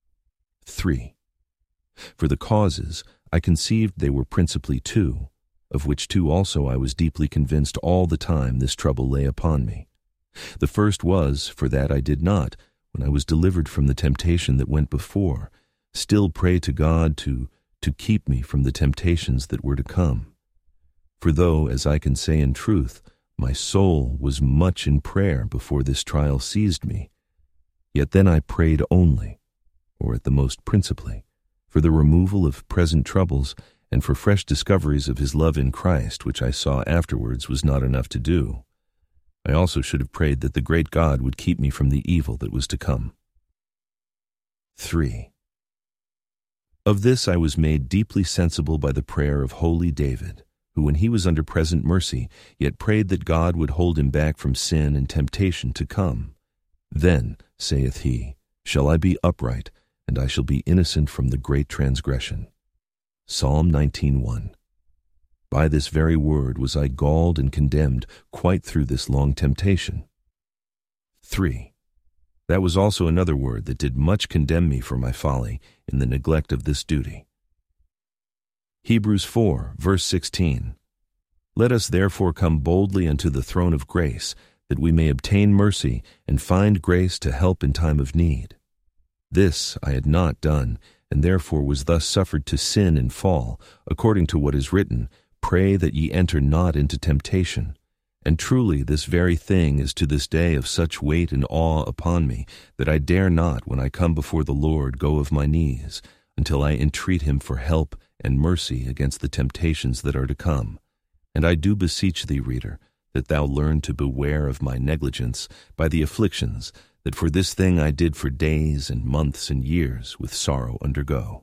3. For the causes, I conceived they were principally 2, of which 2 also I was deeply convinced all the time this trouble lay upon me. The first was, for that I did not, when I was delivered from the temptation that went before, still pray to God to keep me from the temptations that were to come. For though, as I can say in truth, my soul was much in prayer before this trial seized me, Yet then I prayed only, or at the most principally, for the removal of present troubles and for fresh discoveries of his love in Christ, which I saw afterwards was not enough to do. I also should have prayed that the great God would keep me from the evil that was to come. 3. Of this I was made deeply sensible by the prayer of holy David, who when he was under present mercy, yet prayed that God would hold him back from sin and temptation to come. Then, saith he, shall I be upright, and I shall be innocent from the great transgression. Psalm 19:1. By this very word was I galled and condemned quite through this long temptation. 3. That was also another word that did much condemn me for my folly in the neglect of this duty. Hebrews 4, verse 16. Let us therefore come boldly unto the throne of grace, that we may obtain mercy and find grace to help in time of need. This I had not done, and therefore was thus suffered to sin and fall, according to what is written, Pray that ye enter not into temptation. And truly this very thing is to this day of such weight and awe upon me, that I dare not, when I come before the Lord, go of my knees, until I entreat him for help and mercy against the temptations that are to come. And I do beseech thee, reader, that thou learn to beware of my negligence by the afflictions that for this thing I did for days and months and years with sorrow undergo.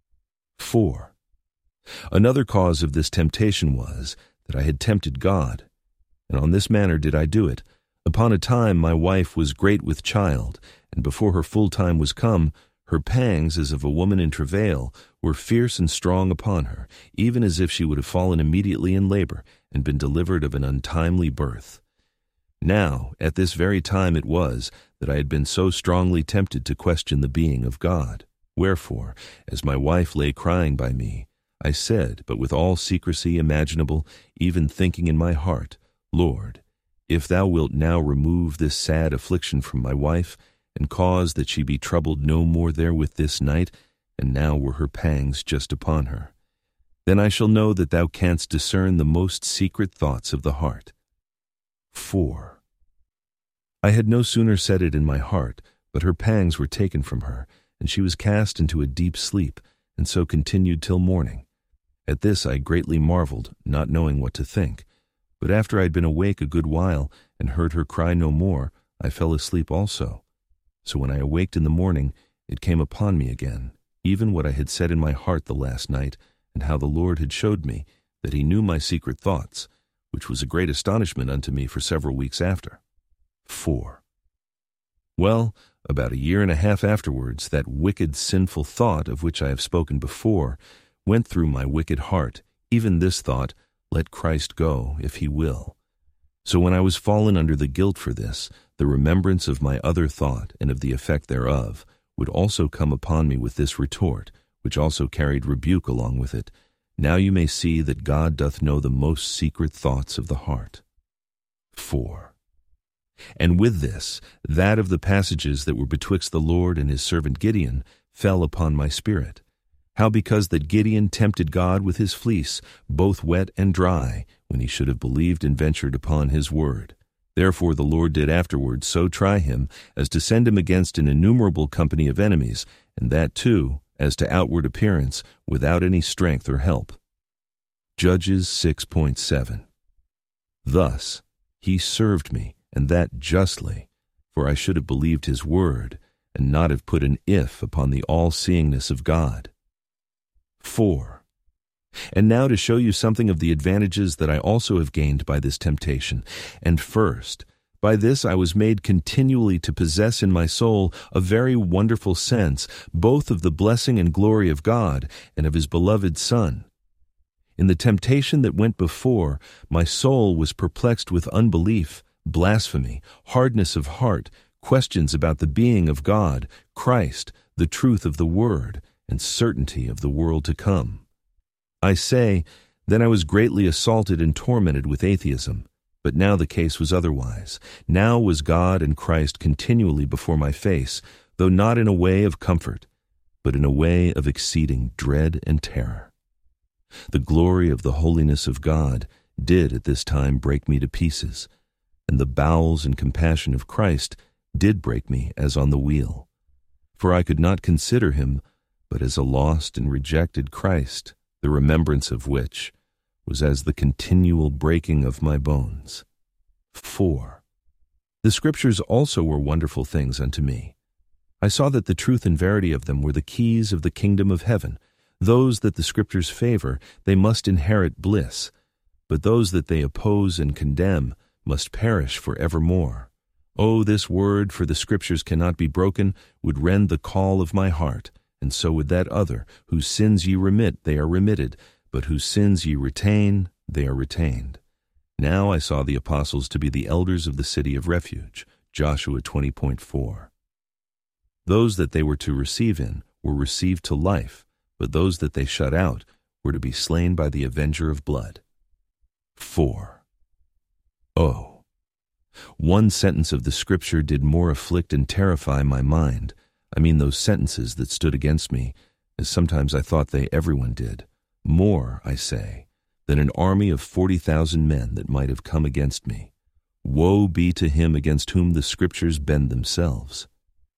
4. Another cause of this temptation was that I had tempted God, and on this manner did I do it. Upon a time my wife was great with child, and before her full time was come, her pangs as of a woman in travail were fierce and strong upon her, even as if she would have fallen immediately in labor and been delivered of an untimely birth. Now, at this very time it was that I had been so strongly tempted to question the being of God. Wherefore, as my wife lay crying by me, I said, but with all secrecy imaginable, even thinking in my heart, Lord, if thou wilt now remove this sad affliction from my wife, and cause that she be troubled no more therewith this night, and now were her pangs just upon her, then I shall know that thou canst discern the most secret thoughts of the heart. 4. I had no sooner said it in my heart, but her pangs were taken from her, and she was cast into a deep sleep, and so continued till morning. At this I greatly marveled, not knowing what to think. But after I had been awake a good while, and heard her cry no more, I fell asleep also. So when I awaked in the morning, it came upon me again, even what I had said in my heart the last night, and how the Lord had showed me that he knew my secret thoughts, which was a great astonishment unto me for several weeks after. 4. Well, about 1.5 years afterwards, that wicked sinful thought of which I have spoken before went through my wicked heart, even this thought, let Christ go, if he will. So when I was fallen under the guilt for this, the remembrance of my other thought and of the effect thereof would also come upon me with this retort, which also carried rebuke along with it. Now you may see that God doth know the most secret thoughts of the heart. 4. And with this, that of the passages that were betwixt the Lord and his servant Gideon fell upon my spirit. How because that Gideon tempted God with his fleece, both wet and dry, when he should have believed and ventured upon his word. Therefore the Lord did afterward so try him, as to send him against an innumerable company of enemies, and that too, as to outward appearance, without any strength or help. Judges 6.7. Thus he served me, and that justly, for I should have believed his word, and not have put an if upon the all-seeingness of God. 4. And now to show you something of the advantages that I also have gained by this temptation. And first, by this I was made continually to possess in my soul a very wonderful sense, both of the blessing and glory of God and of his beloved Son. In the temptation that went before, my soul was perplexed with unbelief, blasphemy, hardness of heart, questions about the being of God, Christ, the truth of the Word, and certainty of the world to come. I say, then I was greatly assaulted and tormented with atheism, but now the case was otherwise. Now was God and Christ continually before my face, though not in a way of comfort, but in a way of exceeding dread and terror. The glory of the holiness of God did at this time break me to pieces, and the bowels and compassion of Christ did break me as on the wheel. For I could not consider him but as a lost and rejected Christ, the remembrance of which was as the continual breaking of my bones. 4. The Scriptures also were wonderful things unto me. I saw that the truth and verity of them were the keys of the kingdom of heaven. Those that the Scriptures favor, they must inherit bliss, but those that they oppose and condemn must perish for evermore. Oh, this word, for the Scriptures cannot be broken, would rend the caul of my heart, and so would that other, whose sins ye remit, they are remitted, but whose sins ye retain, they are retained. Now I saw the apostles to be the elders of the city of refuge, Joshua 20.4. Those that they were to receive in were received to life, but those that they shut out were to be slain by the avenger of blood. 4. Oh, one sentence of the Scripture did more afflict and terrify my mind. I mean those sentences that stood against me, as sometimes I thought they everyone did. More, I say, than an army of 40,000 men that might have come against me. Woe be to him against whom the Scriptures bend themselves.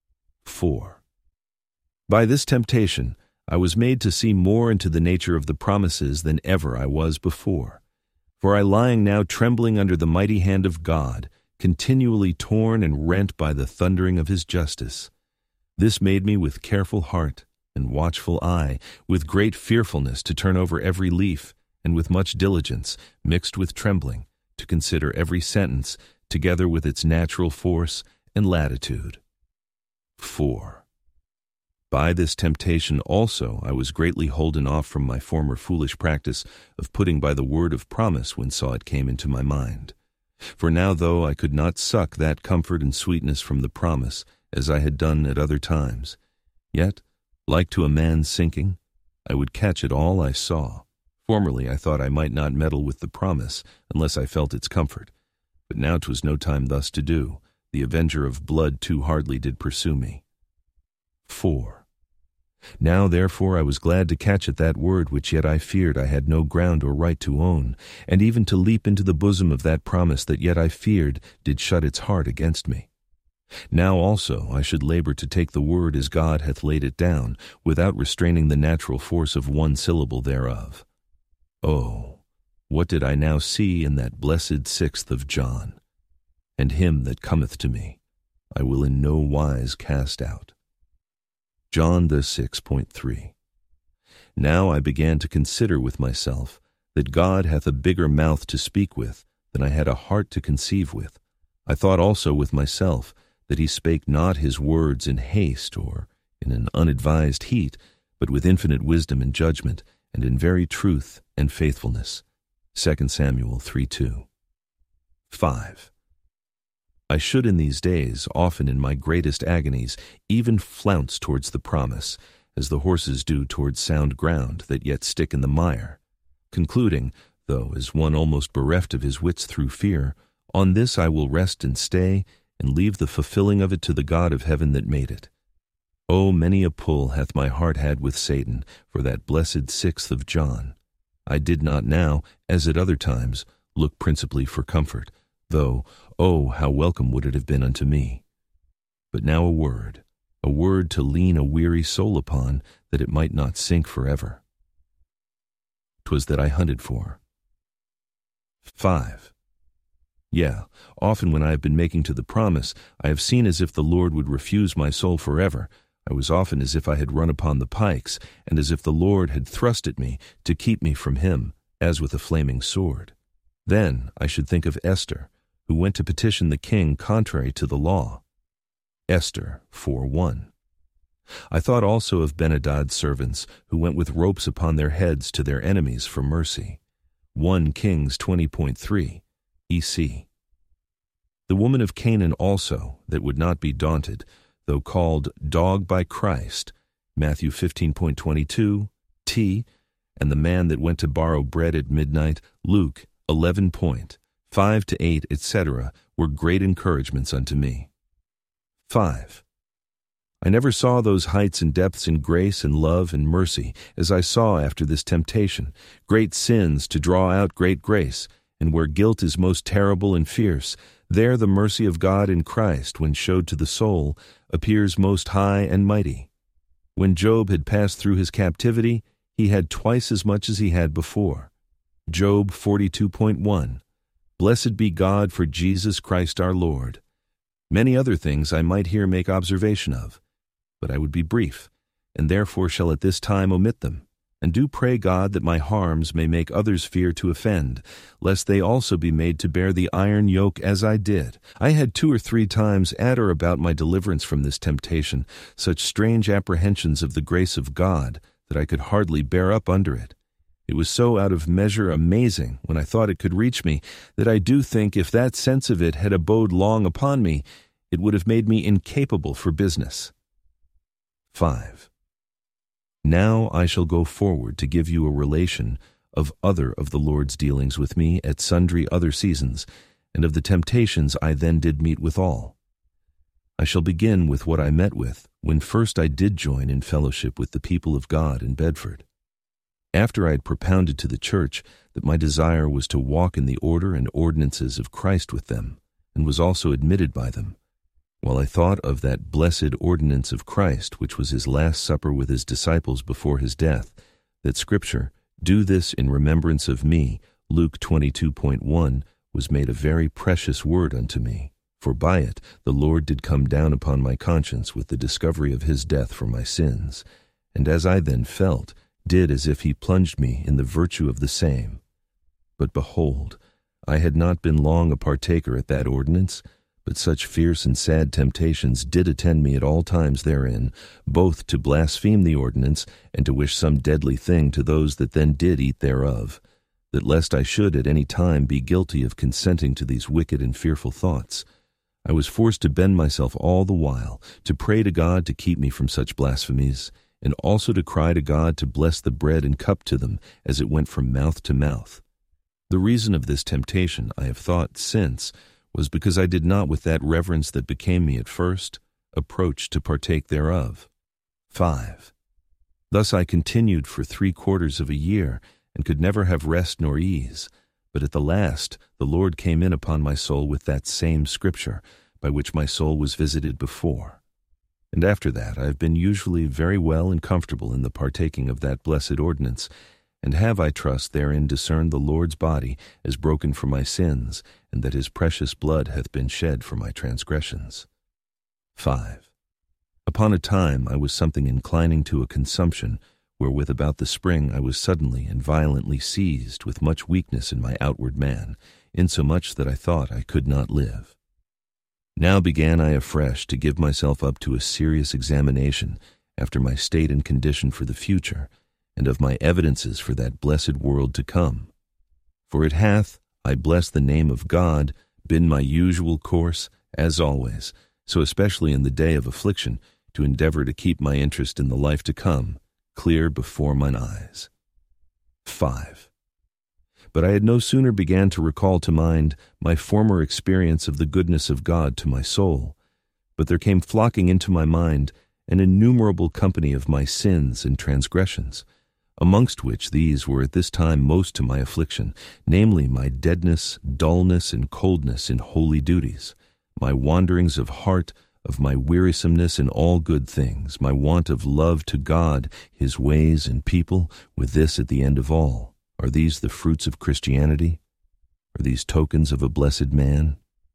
4. By this temptation I was made to see more into the nature of the promises than ever I was before. For I lying now trembling under the mighty hand of God, continually torn and rent by the thundering of his justice. This made me with careful heart and watchful eye, with great fearfulness to turn over every leaf, and with much diligence, mixed with trembling, to consider every sentence, together with its natural force and latitude. 4. By this temptation also I was greatly holden off from my former foolish practice of putting by the word of promise when saw it came into my mind. For now, though I could not suck that comfort and sweetness from the promise, as I had done at other times, yet, like to a man sinking, I would catch at all I saw. Formerly I thought I might not meddle with the promise unless I felt its comfort, but now 'twas no time thus to do. The avenger of blood too hardly did pursue me. 4. Now therefore I was glad to catch at that word which yet I feared I had no ground or right to own, and even to leap into the bosom of that promise that yet I feared did shut its heart against me. Now also I should labor to take the word as God hath laid it down, without restraining the natural force of one syllable thereof. Oh, what did I now see in that blessed 6th of John? And him that cometh to me I will in no wise cast out. John the 6.3. Now I began to consider with myself that God hath a bigger mouth to speak with than I had a heart to conceive with. I thought also with myself that he spake not his words in haste or in an unadvised heat, but with infinite wisdom and judgment, and in very truth and faithfulness. 2 Samuel 3:2. 5. I should in these days, often in my greatest agonies, even flounce towards the promise, as the horses do towards sound ground that yet stick in the mire, concluding, though as one almost bereft of his wits through fear, on this I will rest and stay, and leave the fulfilling of it to the God of heaven that made it. Oh, many a pull hath my heart had with Satan for that blessed 6th of John. I did not now, as at other times, look principally for comfort, though, oh, how welcome would it have been unto me. But now a word to lean a weary soul upon, that it might not sink forever. 'Twas that I hunted for. 5. Yeah, often when I have been making to the promise, I have seen as if the Lord would refuse my soul forever. I was often as if I had run upon the pikes, and as if the Lord had thrust at me to keep me from him, as with a flaming sword. Then I should think of Esther, who went to petition the king contrary to the law. Esther 4:1. I thought also of Ben-Hadad's servants, who went with ropes upon their heads to their enemies for mercy. 1 Kings 20.3, EC. The woman of Canaan also, that would not be daunted, though called dog by Christ, Matthew 15.22, T, and the man that went to borrow bread at midnight, Luke 11.5-8, etc., were great encouragements unto me. 5. I never saw those heights and depths in grace and love and mercy as I saw after this temptation, great sins to draw out great grace, And where guilt is most terrible and fierce, there the mercy of God in Christ, when showed to the soul, appears most high and mighty. When Job had passed through his captivity, he had twice as much as he had before. Job 42.1. Blessed be God for Jesus Christ our Lord. Many other things I might here make observation of, but I would be brief, and therefore shall at this time omit them, and do pray God that my harms may make others fear to offend, lest they also be made to bear the iron yoke as I did. I had 2 or 3 times at or about my deliverance from this temptation such strange apprehensions of the grace of God that I could hardly bear up under it. It was so out of measure amazing when I thought it could reach me that I do think if that sense of it had abode long upon me, it would have made me incapable for business. 5. Now I shall go forward to give you a relation of other of the Lord's dealings with me at sundry other seasons, and of the temptations I then did meet withal. I shall begin with what I met with when first I did join in fellowship with the people of God in Bedford. After I had propounded to the church that my desire was to walk in the order and ordinances of Christ with them, and was also admitted by them, while I thought of that blessed ordinance of Christ, which was his last supper with his disciples before his death, that Scripture, "Do this in remembrance of me," Luke 22.1, was made a very precious word unto me, for by it the Lord did come down upon my conscience with the discovery of his death for my sins, and as I then felt, did as if he plunged me in the virtue of the same. But behold, I had not been long a partaker at that ordinance, but such fierce and sad temptations did attend me at all times therein, both to blaspheme the ordinance and to wish some deadly thing to those that then did eat thereof, that lest I should at any time be guilty of consenting to these wicked and fearful thoughts, I was forced to bend myself all the while to pray to God to keep me from such blasphemies, and also to cry to God to bless the bread and cup to them as it went from mouth to mouth. The reason of this temptation, I have thought since, was because I did not with that reverence that became me at first approach to partake thereof. 5. Thus I continued for 3/4 of a year, and could never have rest nor ease, but at the last the Lord came in upon my soul with that same Scripture, by which my soul was visited before. And after that I have been usually very well and comfortable in the partaking of that blessed ordinance, and have, I trust, therein discerned the Lord's body as broken for my sins, and that his precious blood hath been shed for my transgressions. 5. Upon a time I was something inclining to a consumption, wherewith about the spring I was suddenly and violently seized with much weakness in my outward man, insomuch that I thought I could not live. Now began I afresh to give myself up to a serious examination after my state and condition for the future, and of my evidences for that blessed world to come. For it hath, I bless the name of God, been my usual course, as always, so especially in the day of affliction, to endeavor to keep my interest in the life to come clear before mine eyes. 5. But I had no sooner began to recall to mind my former experience of the goodness of God to my soul, but there came flocking into my mind an innumerable company of my sins and transgressions, amongst which these were at this time most to my affliction, namely my deadness, dullness, and coldness in holy duties, my wanderings of heart, of my wearisomeness in all good things, my want of love to God, his ways, and people, with this at the end of all. Are these the fruits of Christianity? Are these tokens of a blessed man?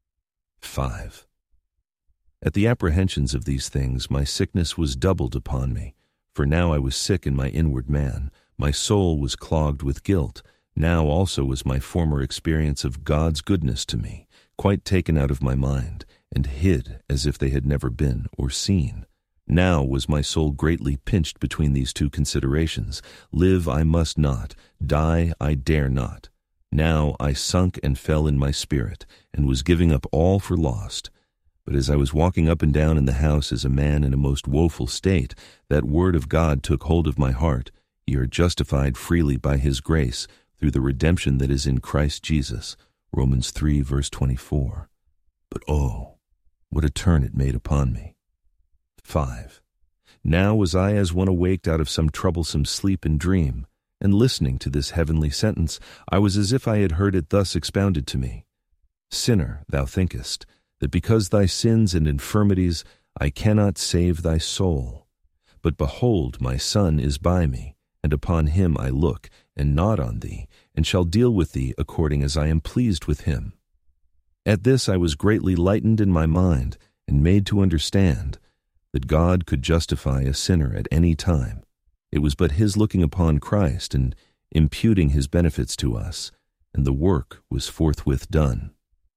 5. At the apprehensions of these things my sickness was doubled upon me, for now I was sick in my inward man, my soul was clogged with guilt, now also was my former experience of God's goodness to me, quite taken out of my mind, and hid as if they had never been or seen. Now was my soul greatly pinched between these two considerations. Live I must not, die I dare not. Now I sunk and fell in my spirit, and was giving up all for lost. But as I was walking up and down in the house as a man in a most woeful state, that word of God took hold of my heart, "Ye are justified freely by his grace, through the redemption that is in Christ Jesus." Romans 3, verse 24. But oh, what a turn it made upon me. 5. Now was I as one awaked out of some troublesome sleep and dream, and listening to this heavenly sentence, I was as if I had heard it thus expounded to me. Sinner, thou thinkest, that because thy sins and infirmities I cannot save thy soul. But behold, my Son is by me, and upon him I look, and not on thee, and shall deal with thee according as I am pleased with him. At this I was greatly lightened in my mind, and made to understand that God could justify a sinner at any time. It was but his looking upon Christ and imputing his benefits to us, and the work was forthwith done.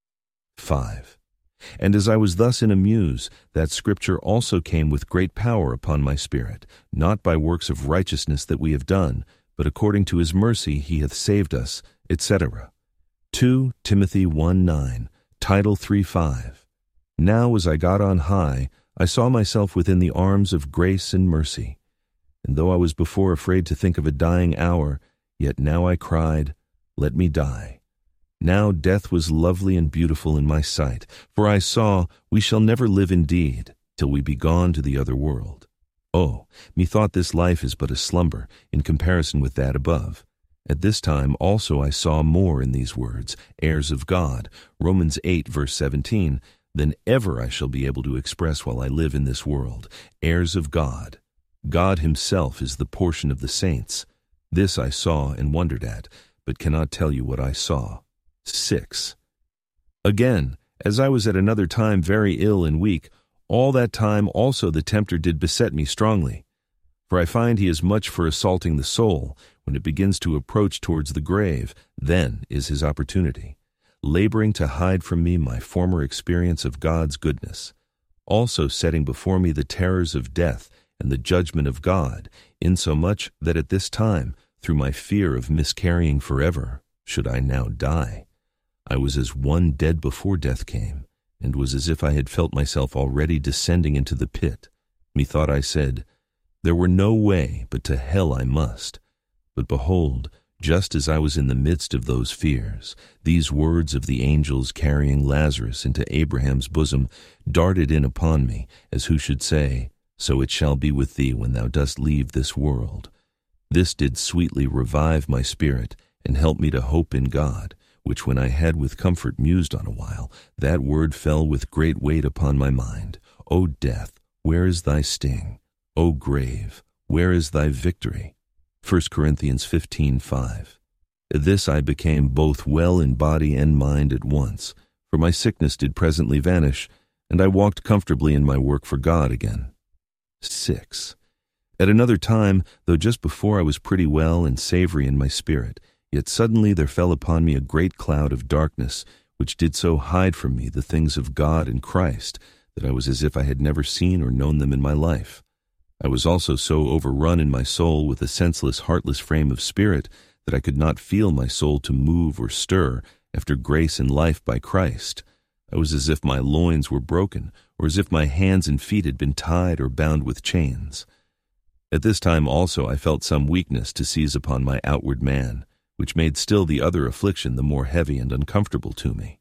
5. And as I was thus in a muse, that scripture also came with great power upon my spirit, not by works of righteousness that we have done, but according to his mercy he hath saved us, etc. 2 Timothy 1:9, Title 3:5. Now as I got on high, I saw myself within the arms of grace and mercy. And though I was before afraid to think of a dying hour, yet now I cried, Let me die. Now death was lovely and beautiful in my sight, for I saw we shall never live indeed, till we be gone to the other world. Oh, methought this life is but a slumber, in comparison with that above. At this time also I saw more in these words, heirs of God, Romans 8 verse 17, than ever I shall be able to express while I live in this world, heirs of God. God himself is the portion of the saints. This I saw and wondered at, but cannot tell you what I saw. 6. Again, as I was at another time very ill and weak, all that time also the tempter did beset me strongly. For I find he is much for assaulting the soul. When it begins to approach towards the grave, then is his opportunity, laboring to hide from me my former experience of God's goodness, also setting before me the terrors of death and the judgment of God, insomuch that at this time, through my fear of miscarrying forever, should I now die, I was as one dead before death came, and was as if I had felt myself already descending into the pit. Methought I said, There were no way, but to hell I must. But behold, just as I was in the midst of those fears, these words of the angels carrying Lazarus into Abraham's bosom darted in upon me, as who should say, So it shall be with thee when thou dost leave this world. This did sweetly revive my spirit, and help me to hope in God, which when I had with comfort mused on a while, that word fell with great weight upon my mind. O death, where is thy sting? O grave, where is thy victory? 1 Corinthians 15:5. This I became both well in body and mind at once, for my sickness did presently vanish, and I walked comfortably in my work for God again. 6. At another time, though just before I was pretty well and savory in my spirit, yet suddenly there fell upon me a great cloud of darkness, which did so hide from me the things of God and Christ, that I was as if I had never seen or known them in my life. I was also so overrun in my soul with a senseless, heartless frame of spirit, that I could not feel my soul to move or stir after grace and life by Christ. I was as if my loins were broken, or as if my hands and feet had been tied or bound with chains. At this time also I felt some weakness to seize upon my outward man, which made still the other affliction the more heavy and uncomfortable to me.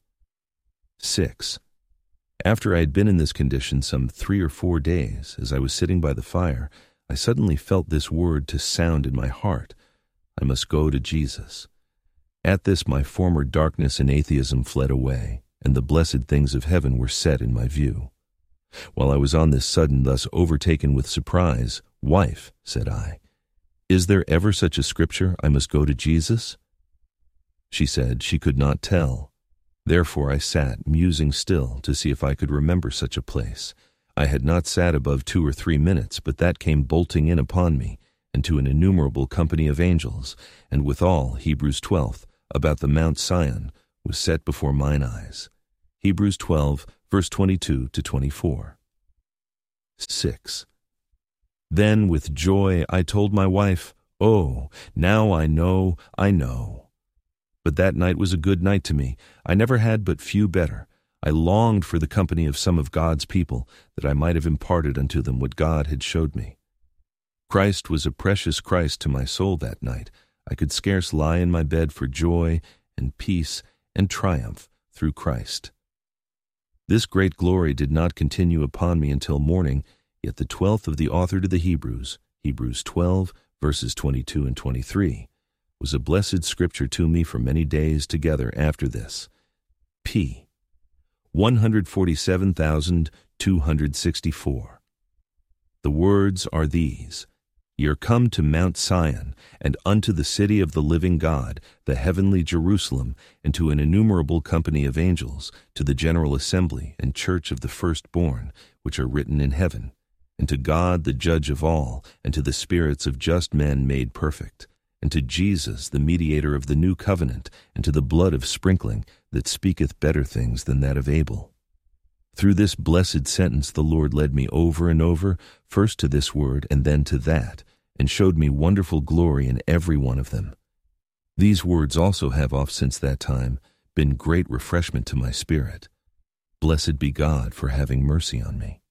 6. After I had been in this condition some 3 or 4 days, as I was sitting by the fire, I suddenly felt this word to sound in my heart, I must go to Jesus. At this my former darkness and atheism fled away, and the blessed things of heaven were set in my view. While I was on this sudden thus overtaken with surprise, Wife, said I, Is there ever such a scripture, I must go to Jesus? She said she could not tell. Therefore I sat, musing still, to see if I could remember such a place. I had not sat above 2 or 3 minutes, but that came bolting in upon me, and to an innumerable company of angels, and withal Hebrews 12, about the Mount Sion, was set before mine eyes. Hebrews 12, verse 22 to 24. 6. Then with joy I told my wife, Oh, now I know. But that night was a good night to me. I never had but few better. I longed for the company of some of God's people, that I might have imparted unto them what God had showed me. Christ was a precious Christ to my soul that night. I could scarce lie in my bed for joy and peace and triumph through Christ. This great glory did not continue upon me until morning, yet the 12th of the author to the Hebrews, Hebrews 12, verses 22 and 23, was a blessed scripture to me for many days together after this. P. 147,264. The words are these: Ye are come to Mount Sion, and unto the city of the living God, the heavenly Jerusalem, and to an innumerable company of angels, to the general assembly and church of the firstborn, which are written in heaven, and to God the judge of all, and to the spirits of just men made perfect, and to Jesus the mediator of the new covenant, and to the blood of sprinkling that speaketh better things than that of Abel. Through this blessed sentence the Lord led me over and over, first to this word and then to that, and showed me wonderful glory in every one of them. These words also have oft since that time been great refreshment to my spirit. Blessed be God for having mercy on me.